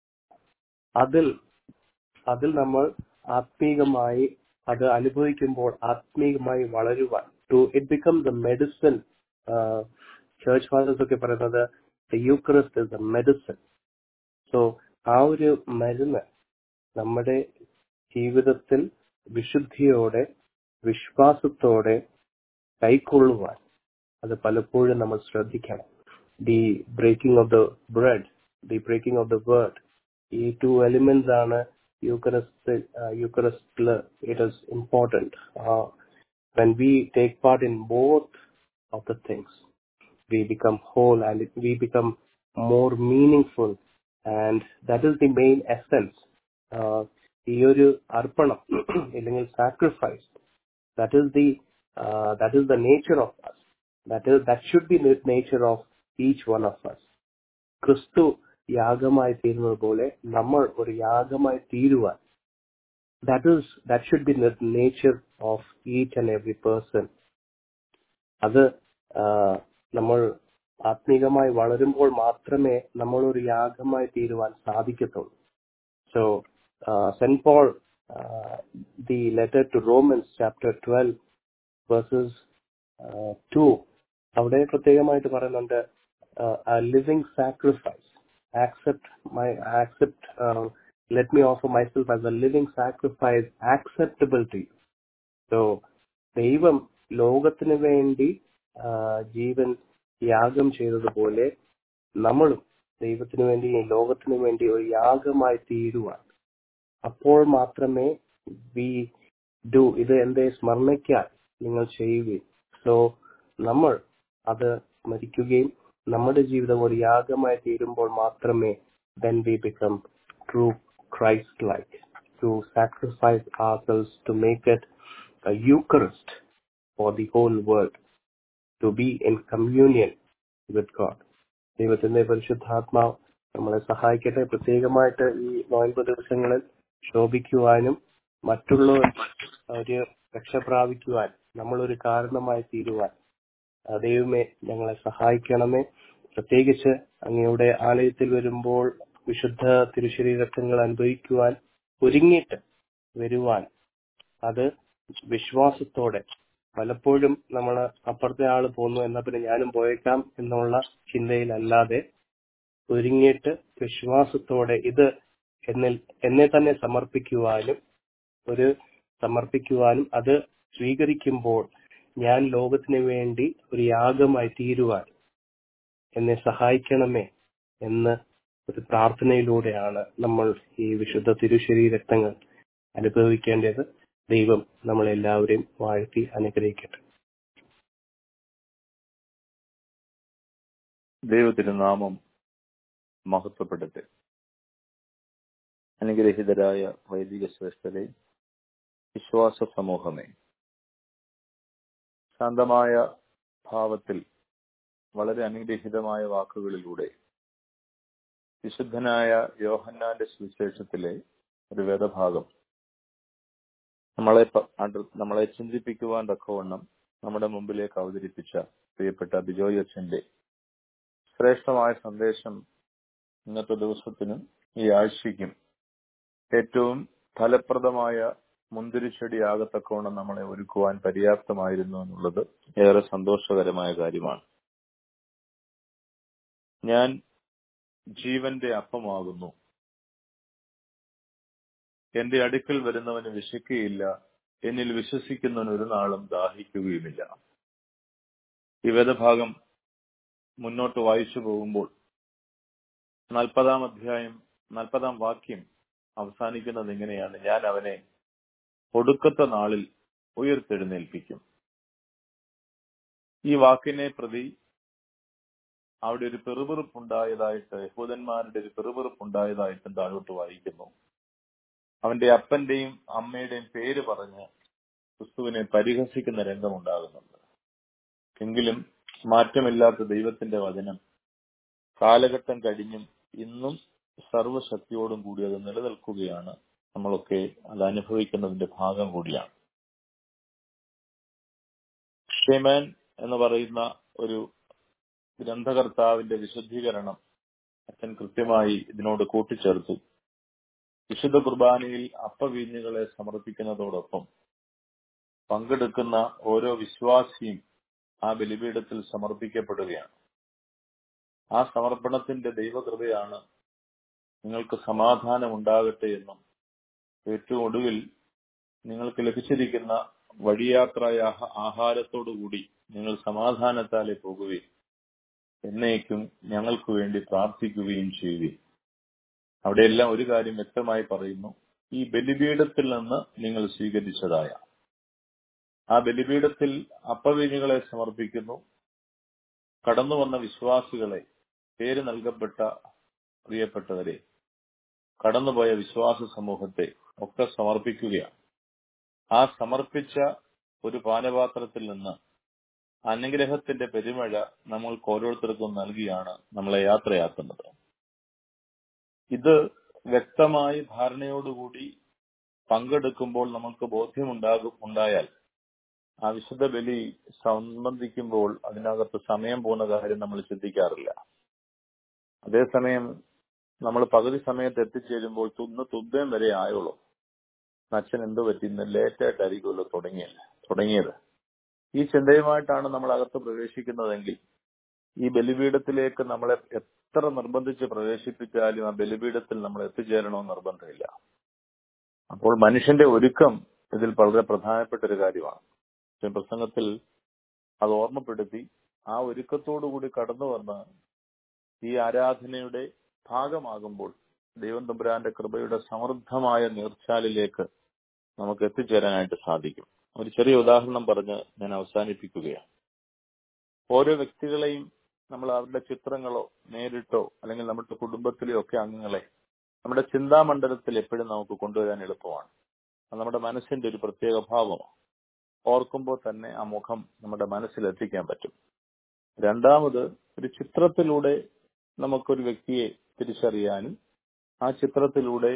അതിൽ അതിൽ നമ്മൾ ആത്മീകമായി അത് അനുഭവിക്കുമ്പോൾ ആത്മീകമായി വളരുവാൻ, to it become the medicine. Church fathers ഒക്കെ പറയുന്നത് the Eucharist is the medicine. So ആ ഒരു മരുന്ന് നമ്മുടെ ജീവിതത്തിൽ വിശുദ്ധിയോടെ വിശ്വാസത്തോടെ കൈക്കൊള്ളുവാൻ അത് പലപ്പോഴും നമ്മൾ ശ്രദ്ധിക്കണം. The breaking of the bread, the breaking of the word, ഈ ടു എലിമെന്റ്സ് ആണ് യൂക്കറിസ്റ്റ് യൂക്കറിസ്റ്റില് it is important. When we take part in both of the things, we become whole and it, we become more meaningful, and that is the main essence. uh, ഈ ഒരു അർപ്പണം അല്ലെങ്കിൽ sacrifice, that is the uh, that is the nature of us, that is that should be the nature of each one of us. ക്രിസ്തു യാഗമായി തീരുന്നത് പോലെ നമ്മൾ ഒരു യാഗമായി തീരുവാൻ, that is that should be the nature of each and every person. അത് നമ്മൾ ആത്മീകമായി വളരുമ്പോൾ മാത്രമേ നമ്മൾ ഒരു യാഗമായി തീരുവാൻ സാധിക്കത്തുള്ളൂ. So Saint Paul, the letter to Romans chapter twelve verses two, അവിടെ പ്രത്യേകമായിട്ട് പറയുന്നുണ്ട് living sacrifice, accept my accept let me offer myself as a living sacrifice acceptable to you. So ദൈവം ലോകത്തിന് വേണ്ടി ജീവൻ യാഗം ചെയ്തതുപോലെ നമ്മളും ദൈവത്തിന് വേണ്ടി ലോകത്തിന് വേണ്ടി ഒരു യാഗമായി തീരുവാൻ, അപ്പോൾ മാത്രമേ വി ഡു ഇത് എന്റെ സ്മരണയ്ക്കായി നിങ്ങൾ ചെയ്യുകയും. സോ നമ്മൾ അത് സ്മരിക്കുകയും നമ്മുടെ ജീവിതം ഒരു യാഗമായി തീരുമ്പോൾ മാത്രമേ then we become true Christ-like, to sacrifice ourselves to make it a Eucharist for the whole world, to be in communion with God. ദൈവത്തിന്റെ പരിശുദ്ധാത്മാവ് നമ്മളെ സഹായിക്കട്ടെ. പ്രത്യേകമായിട്ട് ഈ നോയമ്പ് ദിവസങ്ങളിൽ ശോഭിക്കുവാനും മറ്റുള്ളവർ ഒരു രക്ഷ പ്രാപിക്കുവാൻ നമ്മളൊരു കാരണമായി തീരുവാൻ ദൈവമേ ഞങ്ങളെ സഹായിക്കണമേ. പ്രത്യേകിച്ച് അങ്ങയുടെ ആലയത്തിൽ വരുമ്പോൾ വിശുദ്ധ തിരുശരീരങ്ങൾ അനുഭവിക്കുവാൻ ഒരുങ്ങിയിട്ട് വരുവാൻ, അത് വിശ്വാസത്തോടെ, പലപ്പോഴും നമ്മൾ അപ്പുറത്തെ ആള് പോന്നു എന്നാ പിന്നെ ഞാനും പോയേക്കാം എന്നുള്ള ചിന്തയിലല്ലാതെ ഒരുങ്ങിയിട്ട് വിശ്വാസത്തോടെ ഇത് എന്നിൽ എന്നെ തന്നെ സമർപ്പിക്കുവാനും ഒരു സമർപ്പിക്കുവാനും അത് സ്വീകരിക്കുമ്പോൾ ഞാൻ ലോകത്തിന് വേണ്ടി ഒരു യാഗമായി തീരുവാൻ എന്നെ സഹായിക്കണമേ എന്ന് ഒരു പ്രാർത്ഥനയിലൂടെയാണ് നമ്മൾ ഈ വിശുദ്ധ തിരുശരീരങ്ങൾ അനുഭവിക്കേണ്ടത്. ദൈവം നമ്മളെല്ലാവരെയും വാഴ്ത്തി അനുഗ്രഹിക്കട്ടെ. ദൈവത്തിരുനാമം മഹത്വപ്പെടട്ടെ. അനുഗ്രഹീതരായ വൈദിക ശ്രേഷ്ഠരെ, വിശ്വാസ സമൂഹമേ, ശാന്തമായ ഭാവത്തിൽ വളരെ അനുഗ്രഹീതമായ വാക്കുകളിലൂടെ വിശുദ്ധനായ യോഹന്നാന്റെ സുവിശേഷത്തിലെ ഒരു വേദഭാഗം നമ്മളെ നമ്മളെ ചിന്തിപ്പിക്കുവാൻ തക്കവണ്ണം നമ്മുടെ മുമ്പിലേക്ക് അവതരിപ്പിച്ച പ്രിയപ്പെട്ട ബിജോയ് അച്ഛന്റെ ശ്രേഷ്ഠമായ സന്ദേശം ഇന്നത്തെ ദിവസത്തിനും ഈ ആഴ്ചയ്ക്കും ഏറ്റവും ഫലപ്രദമായ മുന്തിരിച്ചെടിയാകത്തക്കവണ്ണം നമ്മളെ ഒരുക്കുവാൻ പര്യാപ്തമായിരുന്നു എന്നുള്ളത് ഏറെ സന്തോഷകരമായ കാര്യമാണ്. ഞാൻ ജീവന്റെ അപ്പമാകുന്നു, എന്റെ അടുക്കൽ വരുന്നവന് വിശക്കുകയില്ല എന്നിൽ വിശ്വസിക്കുന്നവൻ ഒരു നാളും ദാഹിക്കുകയുമില്ല. ഈ വേദഭാഗം മുന്നോട്ട് വായിച്ചു പോകുമ്പോൾ നാൽപ്പതാം അധ്യായം നാൽപ്പതാം വാക്യം അവസാനിക്കുന്നത് ഇങ്ങനെയാണ്: ഞാൻ അവനെ ഒടുക്കത്തെ നാളിൽ ഉയർത്തെഴുന്നേൽപ്പിക്കും. ഈ വാക്കിനെ പ്രതി അവിടെ ഒരു പെറുപെറുപ്പുണ്ടായതായിട്ട്, യഹൂദന്മാരുടെ ഒരു പെറുപെറുപ്പുണ്ടായതായിട്ടും താഴോട്ട് വായിക്കുന്നു. അവന്റെ അപ്പന്റെയും അമ്മയുടെയും പേര് പറഞ്ഞ് ക്രിസ്തുവിനെ പരിഹസിക്കുന്ന രംഗം ഉണ്ടാകുന്നുണ്ട്. എങ്കിലും മാറ്റമില്ലാത്ത ദൈവത്തിന്റെ വചനം കാലഘട്ടം കഴിഞ്ഞും ഇന്നും സർവശക്തിയോടും കൂടി അത് നിലനിൽക്കുകയാണ്. നമ്മളൊക്കെ അത് അനുഭവിക്കുന്നതിന്റെ ഭാഗം കൂടിയാണ്. ഷെമൻ എന്ന് പറയുന്ന ഒരു ഗ്രന്ഥകർത്താവിന്റെ വിശുദ്ധീകരണം അച്ഛൻ കൃത്യമായി ഇതിനോട് കൂട്ടിച്ചേർത്തു. വിശുദ്ധ കുർബാനയിൽ അപ്പവീഞ്ഞുകളെ സമർപ്പിക്കുന്നതോടൊപ്പം പങ്കെടുക്കുന്ന ഓരോ വിശ്വാസിയും ആ ബലിപീഠത്തിൽ സമർപ്പിക്കപ്പെടുകയാണ്. ആ സമർപ്പണത്തിന്റെ ദൈവകൃപയാണ് നിങ്ങൾക്ക് സമാധാനം ഉണ്ടാകട്ടെ എന്നും ഏറ്റവും ഒടുവിൽ നിങ്ങൾക്ക് ലഭിച്ചിരിക്കുന്ന വഴിയാത്രയ ആഹാരത്തോടുകൂടി നിങ്ങൾ സമാധാനത്താലെ പോകുകയും എന്നേക്കും ഞങ്ങൾക്ക് വേണ്ടി പ്രാർത്ഥിക്കുകയും ചെയ്യുകയും. അവിടെയെല്ലാം ഒരു കാര്യം വ്യക്തമായി പറയുന്നു: ഈ ബലിപീഠത്തിൽ നിന്ന് നിങ്ങൾ സ്വീകരിച്ചതായ ആ ബലിപീഠത്തിൽ അപ്പവീഞ്ഞുകളെ സമർപ്പിക്കുന്നു. കടന്നു വന്ന വിശ്വാസികളെ, പേര് നൽകപ്പെട്ട പ്രിയപ്പെട്ടവരെ, കടന്നുപോയ വിശ്വാസ സമൂഹത്തെ ഒക്കെ സമർപ്പിക്കുകയാണ്. ആ സമർപ്പിച്ച ഒരു പാനപാത്രത്തിൽ നിന്ന് അനുഗ്രഹത്തിന്റെ പെരുമഴ നമ്മൾക്ക് ഓരോരുത്തർക്കും നൽകിയാണ് നമ്മളെ യാത്രയാക്കുന്നത്. ഇത് വ്യക്തമായി ധാരണയോടുകൂടി പങ്കെടുക്കുമ്പോൾ നമുക്ക് ബോധ്യമുണ്ടാകും ഉണ്ടായാൽ ആ വിശുദ്ധ ബലി സംബന്ധിക്കുമ്പോൾ അതിനകത്ത് സമയം പോകുന്ന കാര്യം നമ്മൾ ചിന്തിക്കാറില്ല. അതേസമയം നമ്മൾ പകുതി സമയത്ത് എത്തിച്ചേരുമ്പോൾ തുന്ന് തുബ്ബം വരെ ആയുള്ളൂ. അച്ഛൻ എന്ത് പറ്റി, ഇന്ന് ലേറ്റായിട്ടായിരിക്കുമല്ലോ തുടങ്ങിയത് തുടങ്ങിയത് ഈ ചിന്തയുമായിട്ടാണ് നമ്മൾ അകത്ത് പ്രവേശിക്കുന്നതെങ്കിൽ ഈ ബലിപീഠത്തിലേക്ക് നമ്മളെ എത്ര നിർബന്ധിച്ച് പ്രവേശിപ്പിച്ചാലും ആ ബലിപീഠത്തിൽ നമ്മൾ എത്തിച്ചേരണമെന്ന് നിർബന്ധമില്ല. അപ്പോൾ മനുഷ്യന്റെ ഒരുക്കം ഇതിൽ വളരെ പ്രധാനപ്പെട്ട ഒരു കാര്യമാണ്. പ്രസംഗത്തിൽ അത് ഓർമ്മപ്പെടുത്തി. ആ ഒരുക്കത്തോടുകൂടി കടന്നു വന്ന് ഈ ആരാധനയുടെ ഭാഗമാകുമ്പോൾ ദൈവം തമ്പുരാന്റെ കൃപയുടെ സമൃദ്ധമായ നീർച്ചാലിലേക്ക് നമുക്ക് എത്തിച്ചേരാനായിട്ട് സാധിക്കും. ഒരു ചെറിയ ഉദാഹരണം പറഞ്ഞ് ഞാൻ അവസാനിപ്പിക്കുകയാണ്. ഓരോ വ്യക്തികളെയും നമ്മൾ അവരുടെ ചിത്രങ്ങളോ നേരിട്ടോ അല്ലെങ്കിൽ നമ്മുടെ കുടുംബത്തിലെയോ ഒക്കെ അംഗങ്ങളെ നമ്മുടെ ചിന്താമണ്ഡലത്തിൽ എപ്പോഴും നമുക്ക് കൊണ്ടുവരാൻ എളുപ്പമാണ്. അത് നമ്മുടെ മനസ്സിന്റെ ഒരു പ്രത്യേക ഭാവമാണ്. ഓർക്കുമ്പോൾ തന്നെ ആ മുഖം നമ്മുടെ മനസ്സിൽ എത്തിക്കാൻ പറ്റും. രണ്ടാമത്, ഒരു ചിത്രത്തിലൂടെ നമുക്കൊരു വ്യക്തിയെ തിരിച്ചറിയാനും ആ ചിത്രത്തിലൂടെ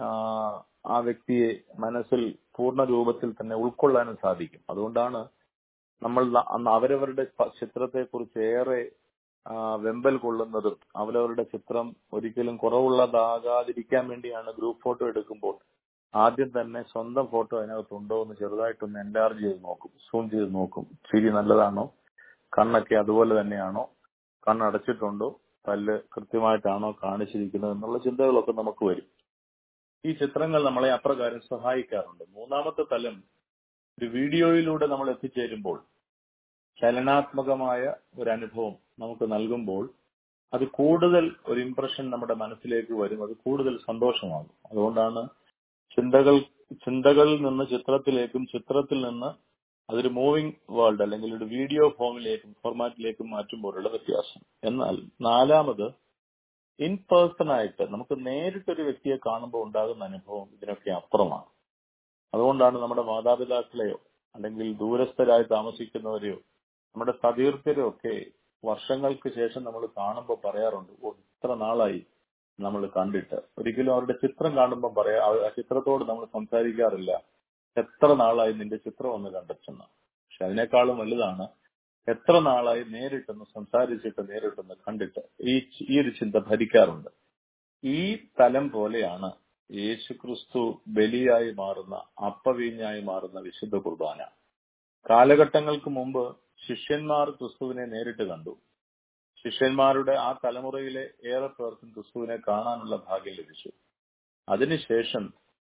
ആ വ്യക്തിയെ മനസ്സിൽ പൂർണ്ണ രൂപത്തിൽ തന്നെ ഉൾക്കൊള്ളാനും സാധിക്കും. അതുകൊണ്ടാണ് നമ്മൾ അവരവരുടെ ചിത്രത്തെക്കുറിച്ച് ഏറെ വെമ്പൽ കൊള്ളുന്നതും അവരവരുടെ ചിത്രം ഒരിക്കലും കുറവുള്ളതാകാതിരിക്കാൻ വേണ്ടിയാണ് ഗ്രൂപ്പ് ഫോട്ടോ എടുക്കുമ്പോൾ ആദ്യം തന്നെ സ്വന്തം ഫോട്ടോ അതിനകത്തുണ്ടോ എന്ന് ചെറുതായിട്ടൊന്ന് എൻലാർജ് ചെയ്ത് നോക്കും, സൂം ചെയ്ത് നോക്കും. ചിരി നല്ലതാണോ, കണ്ണൊക്കെ അതുപോലെ തന്നെയാണോ, കണ്ണടച്ചിട്ടുണ്ടോ, പല്ല് കൃത്യമായിട്ടാണോ കാണിച്ചിരിക്കുന്നത് എന്നുള്ള ചിന്തകളൊക്കെ നമുക്ക് വരും. ഈ ചിത്രങ്ങൾ നമ്മളെ അപ്രകാരം സഹായിക്കാറുണ്ട്. മൂന്നാമത്തെ തലം, ഒരു വീഡിയോയിലൂടെ നമ്മൾ എത്തിച്ചേരുമ്പോൾ ചലനാത്മകമായ ഒരു അനുഭവം നമുക്ക് നൽകുമ്പോൾ അത് കൂടുതൽ ഒരു ഇംപ്രഷൻ നമ്മുടെ മനസ്സിലേക്ക് വരും. അത് കൂടുതൽ സന്തോഷമാകും. അതുകൊണ്ടാണ് ചിന്തകൾ ചിന്തകളിൽ നിന്ന് ചിത്രത്തിലേക്കും ചിത്രത്തിൽ നിന്ന് അതൊരു മൂവിംഗ് വേൾഡ് അല്ലെങ്കിൽ ഒരു വീഡിയോ ഫോമിലേക്കും ഫോർമാറ്റിലേക്കും മാറ്റുമ്പോഴുള്ള വ്യത്യാസം. എന്നാൽ നാലാമത്, ഇൻ പേഴ്സൺ ആയിട്ട് നമുക്ക് നേരിട്ടൊരു വ്യക്തിയെ കാണുമ്പോൾ ഉണ്ടാകുന്ന അനുഭവം ഇതിനൊക്കെ അപ്പുറമാണ്. അതുകൊണ്ടാണ് നമ്മുടെ മാതാപിതാക്കളെയോ അല്ലെങ്കിൽ ദൂരസ്ഥരായി താമസിക്കുന്നവരെയോ നമ്മുടെ സതീർത്ഥരെയോ ഒക്കെ വർഷങ്ങൾക്ക് ശേഷം നമ്മൾ കാണുമ്പോൾ പറയാറുണ്ട്, ഓ ഇത്ര നാളായി നമ്മൾ കണ്ടിട്ട്. ഒരിക്കലും അവരുടെ ചിത്രം കാണുമ്പോൾ പറയാ ആ ചിത്രത്തോട് നമ്മൾ സംസാരിക്കാറില്ല, എത്ര നാളായി നിന്റെ ചിത്രം ഒന്ന് കണ്ടിട്ടെന്ന്. പക്ഷെ അതിനേക്കാളും വലുതാണ് എത്ര നാളായി നേരിട്ടൊന്ന് സംസാരിച്ചിട്ട് നേരിട്ടൊന്ന് കണ്ടിട്ട്. ഈ ഈ ഒരു ചിന്ത ഭരിക്കാറുണ്ട്. ഈ തലം പോലെയാണ് യേശുക്രിസ്തു ബലിയായി മാറുന്ന, അപ്പവീഞ്ഞായി മാറുന്ന വിശുദ്ധ കുർബാന. കാലഘട്ടങ്ങൾക്ക് മുമ്പ് ശിഷ്യന്മാർ ക്രിസ്തുവിനെ നേരിട്ട് കണ്ടു. ശിഷ്യന്മാരുടെ ആ തലമുറയിലെ ഏറെ പേർക്കും ക്രിസ്തുവിനെ കാണാനുള്ള ഭാഗ്യം ലഭിച്ചു. അതിനുശേഷം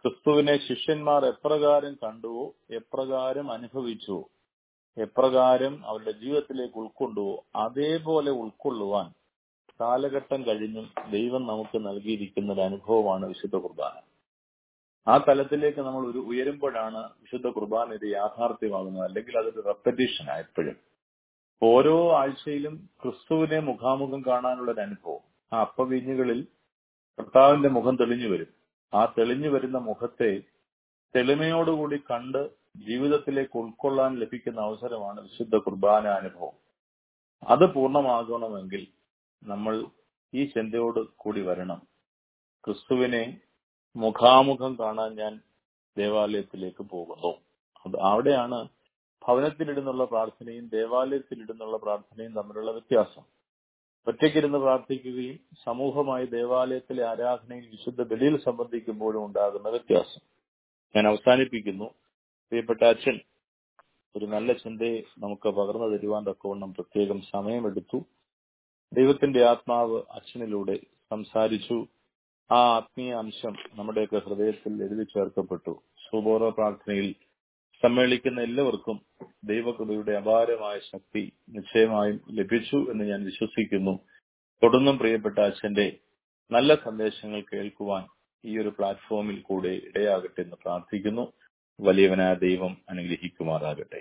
ക്രിസ്തുവിനെ ശിഷ്യന്മാർ എപ്രകാരം കണ്ടുവോ, എപ്രകാരം അനുഭവിച്ചുവോ, എപ്രകാരം അവരുടെ ജീവിതത്തിലേക്ക് ഉൾക്കൊണ്ടുവോ അതേപോലെ ഉൾക്കൊള്ളുവാൻ കാലഘട്ടം കഴിഞ്ഞും ദൈവം നമുക്ക് നൽകിയിരിക്കുന്ന ഒരു അനുഭവമാണ് വിശുദ്ധ കുർബാന. ആ തലത്തിലേക്ക് നമ്മൾ ഒരു ഉയരുമ്പോഴാണ് വിശുദ്ധ കുർബാന ഇത് യാഥാർത്ഥ്യമാകുന്നത്. അല്ലെങ്കിൽ അതൊരു റെപ്പറ്റീഷൻ എപ്പോഴും. ഓരോ ആഴ്ചയിലും ക്രിസ്തുവിനെ മുഖാമുഖം കാണാനുള്ള ഒരു അനുഭവം. ആ അപ്പവീഞ്ഞുകളിൽ കർത്താവിന്റെ മുഖം തെളിഞ്ഞു വരും. ആ തെളിഞ്ഞു വരുന്ന മുഖത്തെ തെളിമയോടുകൂടി കണ്ട് ജീവിതത്തിലേക്ക് ഉൾക്കൊള്ളാൻ ലഭിക്കുന്ന അവസരമാണ് വിശുദ്ധ കുർബാന അനുഭവം. അത് പൂർണ്ണമാകണമെങ്കിൽ നമ്മൾ ഈ ചിന്തയോട് കൂടി വരണം. ക്രിസ്തുവിനെ മുഖാമുഖം കാണാൻ ഞാൻ ദേവാലയത്തിലേക്ക് പോകുന്നു. അത് അവിടെയാണ് ഭവനത്തിലിടുന്നുള്ള പ്രാർത്ഥനയും ദേവാലയത്തിലിടുന്നുള്ള പ്രാർത്ഥനയും തമ്മിലുള്ള വ്യത്യാസം. ഒറ്റയ്ക്കിരുന്ന് പ്രാർത്ഥിക്കുകയും സമൂഹമായി ദേവാലയത്തിലെ ആരാധനയിൽ വിശുദ്ധ ബലിയിൽ സംബന്ധിക്കുമ്പോഴും ഉണ്ടാകുന്ന വ്യത്യാസം. ഞാൻ അവസാനിപ്പിക്കുന്നു. പ്രിയപ്പെട്ട അച്ഛൻ ഒരു നല്ല ചിന്തയെ നമുക്ക് പകർന്നു തരുവാൻ തക്കവണ്ണം പ്രത്യേകം സമയമെടുത്തു. ദൈവത്തിന്റെ ആത്മാവ് അച്ഛനിലൂടെ സംസാരിച്ചു. ആ ആത്മീയ അംശം നമ്മുടെയൊക്കെ ഹൃദയത്തിൽ എഴുതി ചേർക്കപ്പെട്ടു. സുബോറ പ്രാർത്ഥനയിൽ സമ്മേളിക്കുന്ന എല്ലാവർക്കും ദൈവകൃപയുടെ അപാരമായ ശക്തി നിശ്ചയമായും ലഭിച്ചു എന്ന് ഞാൻ വിശ്വസിക്കുന്നു. തുടർന്നും പ്രിയപ്പെട്ട അച്ഛന്റെ നല്ല സന്ദേശങ്ങൾ കേൾക്കുവാൻ ഈ ഒരു പ്ലാറ്റ്ഫോമിൽ കൂടെ ഇടയാകട്ടെ എന്ന് പ്രാർത്ഥിക്കുന്നു. വലിയവനായ ദൈവം അനുഗ്രഹിക്കുമാറാകട്ടെ.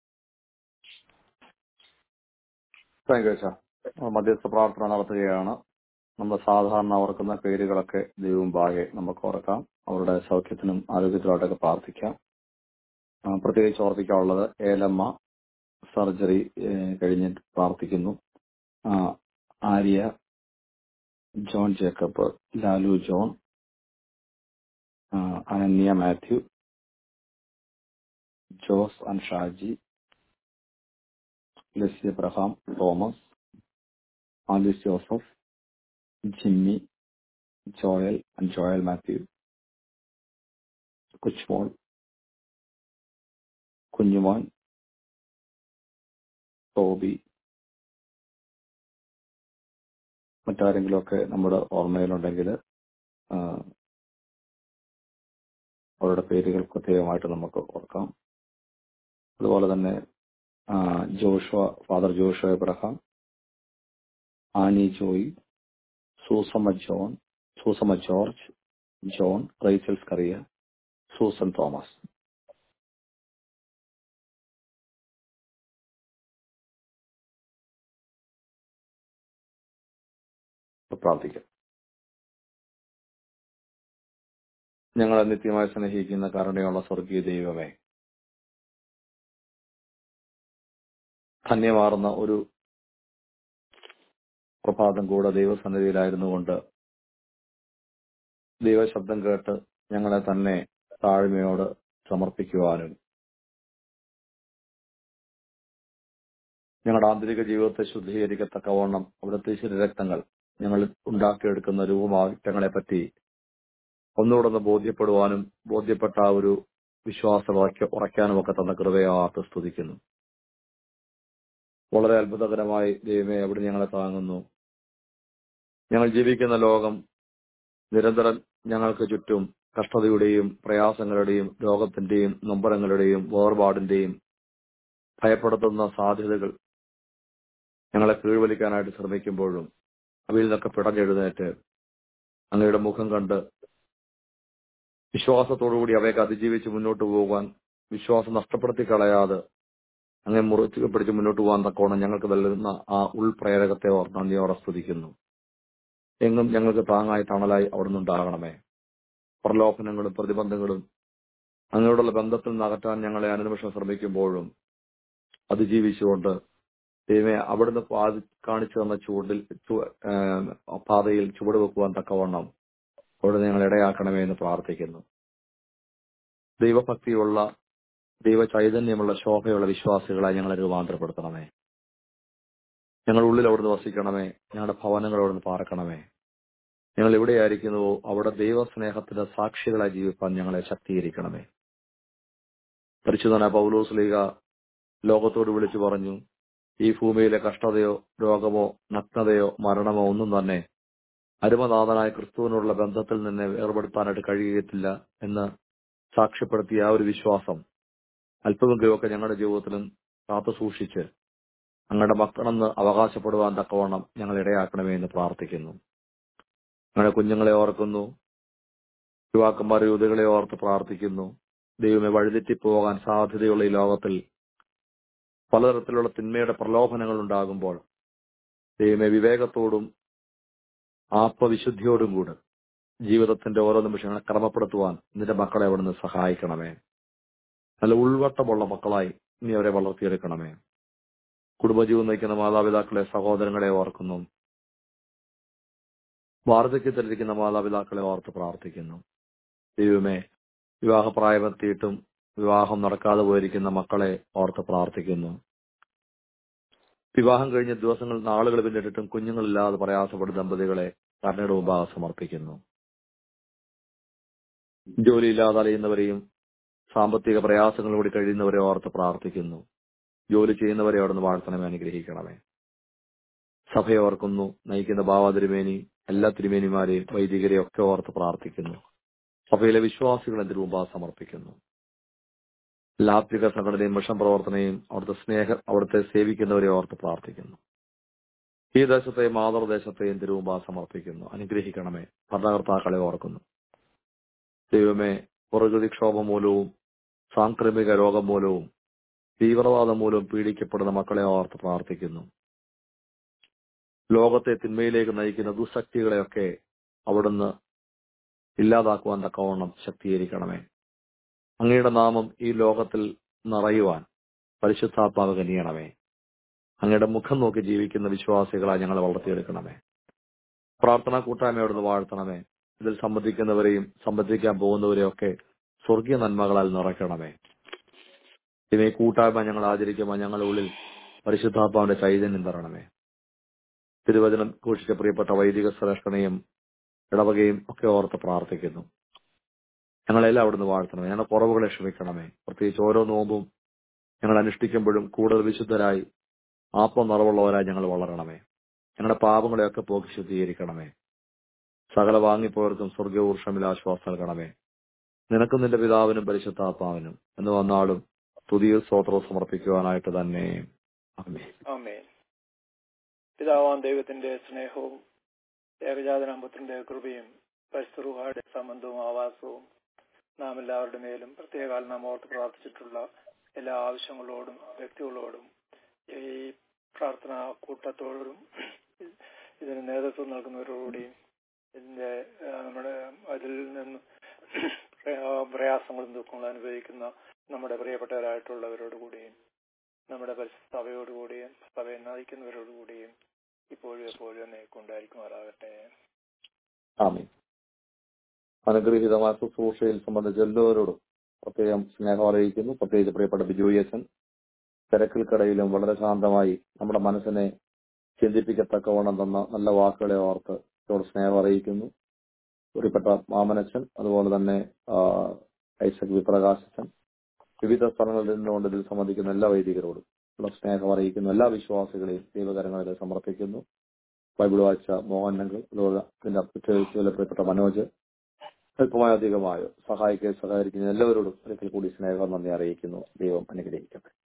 മധ്യസ്ഥ പ്രാർത്ഥന നടത്തുകയാണ്. നമ്മൾ സാധാരണ ഓർക്കുന്ന പേരുകളൊക്കെ ദൈവം ഭാഗെ നമുക്ക് ഓർക്കാം. അവരുടെ സൗഖ്യത്തിനും ആരോഗ്യത്തിലോട്ടൊക്കെ പ്രാർത്ഥിക്കാം. പ്രത്യേകിച്ച് ഓർപ്പിക്കാനുള്ളത് ഏലമ്മ സർജറി കഴിഞ്ഞിട്ട് പ്രാർത്ഥിക്കുന്നു. Arya, John Jacob, Lalu John, Ananya Mathew, Jose and Shaji, Lessy Abraham, Thomas, Alice Joseph, Jimmy, Joel and Joel Mathew, Kuchmol, Kunjumon, Toby, മറ്റാരെങ്കിലുമൊക്കെ നമ്മുടെ ഓർമ്മയിലുണ്ടെങ്കിൽ അവരുടെ പേരുകൾ പ്രത്യേകമായിട്ട് നമുക്ക് ഓർക്കാം. അതുപോലെ തന്നെ Joshua, father Joshua Abraham, Annie Joy, Susamma John, Susamma George, John, Rachel Scaria, Susan Thomas. പ്രാർത്ഥിക്കാം. ഞങ്ങളെ നിത്യമായി സ്നേഹിക്കുന്ന കരുണയുള്ള സ്വർഗീയ ദൈവമേ, ധന്യമാർന്ന ഒരു പ്രഭാതം കൂടെ ദൈവസന്നിധിയിലായിരുന്നുകൊണ്ട് ദൈവശബ്ദം കേട്ട് ഞങ്ങളെ തന്നെ താഴ്മയോട് സമർപ്പിക്കുവാനും ഞങ്ങളുടെ ആന്തരിക ജീവിതത്തെ ശുദ്ധീകരിക്കത്തക്കവണ്ണം അവിടുത്തെ ശരീരരക്തങ്ങൾ ഞങ്ങൾ ഉണ്ടാക്കിയെടുക്കുന്ന രൂപമാറ്റങ്ങളെ പറ്റി ഒന്നുകൂടെ ബോധ്യപ്പെടുവാനും ബോധ്യപ്പെട്ട ആ ഒരു വിശ്വാസം ഉറയ്ക്കാനും ഒക്കെ തന്ന കൃപയാത്ത് സ്തുതിക്കുന്നു. വളരെ അത്ഭുതകരമായി ദൈവമേ അവിടെ ഞങ്ങളെ താങ്ങുന്നു. ഞങ്ങൾ ജീവിക്കുന്ന ലോകം നിരന്തരം ഞങ്ങൾക്ക് ചുറ്റും കഷ്ടതയുടെയും പ്രയാസങ്ങളുടെയും രോഗത്തിന്റെയും നൊമ്പരങ്ങളുടെയും വേർപാടിന്റെയും ഭയപ്പെടുത്തുന്ന സാധ്യതകൾ ഞങ്ങളെ കീഴ്വലിക്കാനായിട്ട് ശ്രമിക്കുമ്പോഴും അവയിൽ നിന്നൊക്കെ പിടഞ്ഞെഴുന്നേറ്റ് അങ്ങയുടെ മുഖം കണ്ട് വിശ്വാസത്തോടുകൂടി അവയൊക്കെ അതിജീവിച്ച് മുന്നോട്ട് പോകാൻ, വിശ്വാസം നഷ്ടപ്പെടുത്തി കളയാതെ അങ്ങനെ മുറിച്ച് പിടിച്ച് മുന്നോട്ട് പോകാൻ തക്കോണം ഞങ്ങൾക്ക് നൽകുന്ന ആ ഉൾപ്രേരകത്തെ ഓർ നന്ദിയോടെ സ്തുതിക്കുന്നു. എങ്ങും ഞങ്ങൾക്ക് താങ്ങായി തണലായി അവിടെ നിന്നുണ്ടാകണമേ. പ്രലോഭനങ്ങളും പ്രതിബന്ധങ്ങളും അങ്ങയോടുള്ള ബന്ധത്തിൽ നിന്ന് അകറ്റാൻ ഞങ്ങളെ അനുനിമിഷം ശ്രമിക്കുമ്പോഴും അതിജീവിച്ചുകൊണ്ട് ദൈവമേ അവിടുന്ന് കാണിച്ചു തന്ന ചുവടിൽ പാതയിൽ ചുവട് വെക്കുവാൻ തക്കവണ്ണം അവിടെ ഞങ്ങൾ ഇടയാക്കണമേ എന്ന് പ്രാർത്ഥിക്കുന്നു. ദൈവഭക്തിയുള്ള ദൈവ ചൈതന്യമുള്ള ശോഭയുള്ള വിശ്വാസികളായി ഞങ്ങളെ രൂപാന്തരപ്പെടുത്തണമേ. ഞങ്ങൾ ഉള്ളിൽ അവിടുന്ന് വസിക്കണമേ. ഞങ്ങളുടെ ഭവനങ്ങൾ അവിടുന്ന് പാർക്കണമേ. ഞങ്ങൾ എവിടെയായിരിക്കുന്നുവോ അവിടെ ദൈവസ്നേഹത്തിന്റെ സാക്ഷികളായി ജീവിപ്പാൻ ഞങ്ങളെ ശക്തീകരിക്കണമേ. പരിശുദ്ധനായ പൗലോസ് ലീഗ ലോകത്തോട് വിളിച്ചു പറഞ്ഞു, ഈ ഭൂമിയിലെ കഷ്ടതയോ രോഗമോ നഗ്നതയോ മരണമോ ഒന്നും തന്നെ അരുമനാഥനായ ക്രിസ്തുവിനോടുള്ള ബന്ധത്തിൽ നിന്നെ വേർപെടുത്താനായിട്ട് കഴിയുകയില്ല എന്ന് സാക്ഷ്യപ്പെടുത്തിയ ആ ഒരു വിശ്വാസം അല്പമെങ്കിലുമൊക്കെ ഞങ്ങളുടെ ജീവിതത്തിലും കാത്തു സൂക്ഷിച്ച് ഞങ്ങളുടെ മക്കളെന്ന് അവകാശപ്പെടുവാൻ തക്കവണ്ണം ഞങ്ങൾ ഇടയാക്കണമേ എന്ന് പ്രാർത്ഥിക്കുന്നു. ഞങ്ങളുടെ കുഞ്ഞുങ്ങളെ ഓർക്കുന്നു, യുവാക്കന്മാർ യുവതികളെ ഓർത്ത് പ്രാർത്ഥിക്കുന്നു. ദൈവമേ, വഴിതെറ്റിപ്പോകാൻ സാധ്യതയുള്ള ഈ ലോകത്തിൽ പലതരത്തിലുള്ള തിന്മയുടെ പ്രലോഭനങ്ങൾ ഉണ്ടാകുമ്പോൾ ദൈവമേ, വിവേകത്തോടും ആത്മവിശുദ്ധിയോടും കൂടെ ജീവിതത്തിന്റെ ഓരോ നിമിഷങ്ങളെ ക്രമപ്പെടുത്തുവാൻ നിന്റെ മക്കളെ അവിടുന്ന് സഹായിക്കണമേ. നല്ല ഉൾവട്ടമുള്ള മക്കളായി നീ അവരെ വളർത്തിയെടുക്കണമേ. കുടുംബജീവൻ നയിക്കുന്ന മാതാപിതാക്കളെ, സഹോദരങ്ങളെ ഓർക്കുന്നു. വാർദ്ധക്യത്തിലിരിക്കുന്ന മാതാപിതാക്കളെ ഓർത്ത് പ്രാർത്ഥിക്കുന്നു. ദൈവമേ, വിവാഹപ്രായമെത്തിയിട്ടും വിവാഹം നടക്കാതെ പോയിരിക്കുന്ന മക്കളെ ഓർത്ത് പ്രാർത്ഥിക്കുന്നു. വിവാഹം കഴിഞ്ഞ ദിവസങ്ങൾ നാളുകൾ പിന്നിട്ടിട്ടും കുഞ്ഞുങ്ങളില്ലാതെ പ്രയാസപ്പെടുന്ന ദമ്പതികളെ കരുണയുടെ മുമ്പാകെ സമർപ്പിക്കുന്നു. ജോലിയില്ലാതെ അലയുന്നവരെയും സാമ്പത്തിക പ്രയാസങ്ങളോട് കഴിയുന്നവരെ ഓർത്ത് പ്രാർത്ഥിക്കുന്നു. ജോലി ചെയ്യുന്നവരെ അവിടുന്ന് വാഴ്ത്തണമേ, അനുഗ്രഹിക്കണമേ. സഭയെ ഓർക്കുന്നു, നയിക്കുന്ന ബാവ തിരുമേനി, എല്ലാ തിരുമേനിമാരെയും വൈദികരെയും ഒക്കെ ഓർത്ത് പ്രാർത്ഥിക്കുന്നു. സഭയിലെ വിശ്വാസികളെ തിരുമുമ്പാ സമർപ്പിക്കുന്നു. എല്ലാ ആത്മിക സംഘടനയും മിഷൻ പ്രവർത്തനയും അവിടുത്തെ സ്നേഹ അവിടുത്തെ സേവിക്കുന്നവരെ ഓർത്ത് പ്രാർത്ഥിക്കുന്നു. ഈ ദേശത്തെയും മാതൃദേശത്തെയും തിരുമുമ്പാ സമർപ്പിക്കുന്നു. അനുഗ്രഹിക്കണമേ. ഭരണകർത്താക്കളെ ഓർക്കുന്നു. ദൈവമേ, പ്രകൃതിക്ഷോഭം മൂലവും സാംക്രമിക രോഗം മൂലവും തീവ്രവാദം മൂലവും പീഡിക്കപ്പെടുന്ന മക്കളെ ഓർത്ത് പ്രാർത്ഥിക്കുന്നു. ലോകത്തെ തിന്മയിലേക്ക് നയിക്കുന്ന ദുശക്തികളെയൊക്കെ അവിടുന്ന് ഇല്ലാതാക്കുവാൻ തക്കവണ്ണം ശക്തീകരിക്കണമേ. അങ്ങയുടെ നാമം ഈ ലോകത്തിൽ നിറയുവാൻ പരിശുദ്ധാത്മാവ് കനിയണമേ. അങ്ങയുടെ മുഖം നോക്കി ജീവിക്കുന്ന വിശ്വാസികളായി ഞങ്ങളെ വളർത്തിയെടുക്കണമേ. പ്രാർത്ഥനാ കൂട്ടായ്മ അവിടുന്ന് വാഴ്ത്തണമേ. ഇതിൽ സംബന്ധിക്കുന്നവരെയും സംബന്ധിക്കാൻ പോകുന്നവരെയും ഒക്കെ സ്വർഗീയ നന്മകളാൽ നിറയ്ക്കണമേ. ഇതിനെ കൂട്ടായ്മ ഞങ്ങൾ ആചരിക്കുമ്പോൾ ഞങ്ങളുടെ ഉള്ളിൽ പരിശുദ്ധാത്മാവിന്റെ ചൈതന്യം തരണമേ. തിരുവചനം ഘോഷിച്ച പ്രിയപ്പെട്ട വൈദിക ശ്രേഷ്ഠനെയും ഇടവകയും ഒക്കെ ഓർത്ത് പ്രാർത്ഥിക്കുന്നു. ഞങ്ങളെല്ലാം അവിടുന്ന് വാഴ്ത്തണമേ. ഞങ്ങളുടെ കുറവുകളെ ക്ഷമിക്കണമേ. പ്രത്യേകിച്ച് ഓരോ നോമ്പും ഞങ്ങൾ അനുഷ്ഠിക്കുമ്പോഴും കൂടുതൽ വിശുദ്ധരായി ആത്മനിറവുള്ളവരായി ഞങ്ങൾ വളരണമേ. ഞങ്ങളുടെ പാപങ്ങളെയൊക്കെ പോക്കി ശുദ്ധീകരിക്കണമേ. സകല വാങ്ങിപ്പോയവർക്കും സ്വർഗീയ ഊർഷമിൽ ആശ്വാസം നൽകണമേ. നിനക്കും നിന്റെ പിതാവിനും പരിശുദ്ധാത്മാവിനും എന്ന് വന്നാളും തുതിയ സ്തോത്രവും സമർപ്പിക്കുവാനായിട്ട് തന്നെ. ആമേൻ. ആമേൻ. പിതാവാം ദൈവത്തിന്റെ സ്നേഹവും ഏകജാതനാമത്തിന്റെ കൃപയും പരിശുദ്ധരുടെ സംബന്ധവും ആവാസവും നാം എല്ലാവരുടെ മേലും പ്രത്യേകാൽ നാം ഓർത്ത് പ്രാർത്ഥിച്ചിട്ടുള്ള എല്ലാ ആവശ്യങ്ങളോടും വ്യക്തികളോടും ഈ പ്രാർത്ഥനാ കൂട്ടത്തോടും ഇതിന് നേതൃത്വം നൽകുന്നവരോടുകൂടിയും ഇതിന്റെ നമ്മുടെ അതിൽ നിന്ന് പ്രയാസങ്ങളും ദുഃഖങ്ങളും അനുഭവിക്കുന്ന നമ്മുടെ പ്രിയപ്പെട്ടവരായിട്ടുള്ളവരോടുകൂടിയും നമ്മുടെ പരിസ്ഥിതി സഭയോടുകൂടിയും സഭയെ നയിക്കുന്നവരോടുകൂടിയും ഇപ്പോഴും എപ്പോഴും എന്നേക്കുണ്ടായിരിക്കുമാറാകട്ടെ. ആമേൻ. അനുഗ്രഹീതമായ ശുശ്രൂഷയിൽ സംബന്ധിച്ച എല്ലാവരോടും പ്രത്യേകം സ്നേഹം അറിയിക്കുന്നു. പ്രത്യേകിച്ച് പ്രിയപ്പെട്ട ബിജുയച്ചൻ തിരക്കിൽക്കടയിലും വളരെ ശാന്തമായി നമ്മുടെ മനസ്സിനെ ചിന്തിപ്പിക്കത്തക്കവണ്ണം തന്ന നല്ല വാക്കുകളെ ഓർത്ത് ഇതോട് സ്നേഹം അറിയിക്കുന്നു. പ്രിയപ്പെട്ട മാമനച്ചൻ, അതുപോലെ തന്നെ ഐസക് വിപ്രകാശൻ, വിവിധ സ്ഥലങ്ങളിൽ നിന്നുകൊണ്ട് ഇതിൽ സംബന്ധിക്കുന്ന എല്ലാ വൈദികരോടും ഉള്ള സ്നേഹം അറിയിക്കുന്നു. എല്ലാ വിശ്വാസികളെയും ദൈവകരങ്ങളിൽ സമർപ്പിക്കുന്നു. ബൈബിൾ വായിച്ച മോഹനങ്ങൾ, അതുപോലെ പിന്നെ പ്രിയപ്പെട്ട മനോജ്, അല്പമായോ അധികമായോ സഹായിക്കാൻ സഹകരിക്കുന്ന എല്ലാവരോടും ഒരിക്കൽ കൂടി സ്നേഹം നന്ദി അറിയിക്കുന്നു. ദൈവം അനുഗ്രഹിക്കട്ടെ.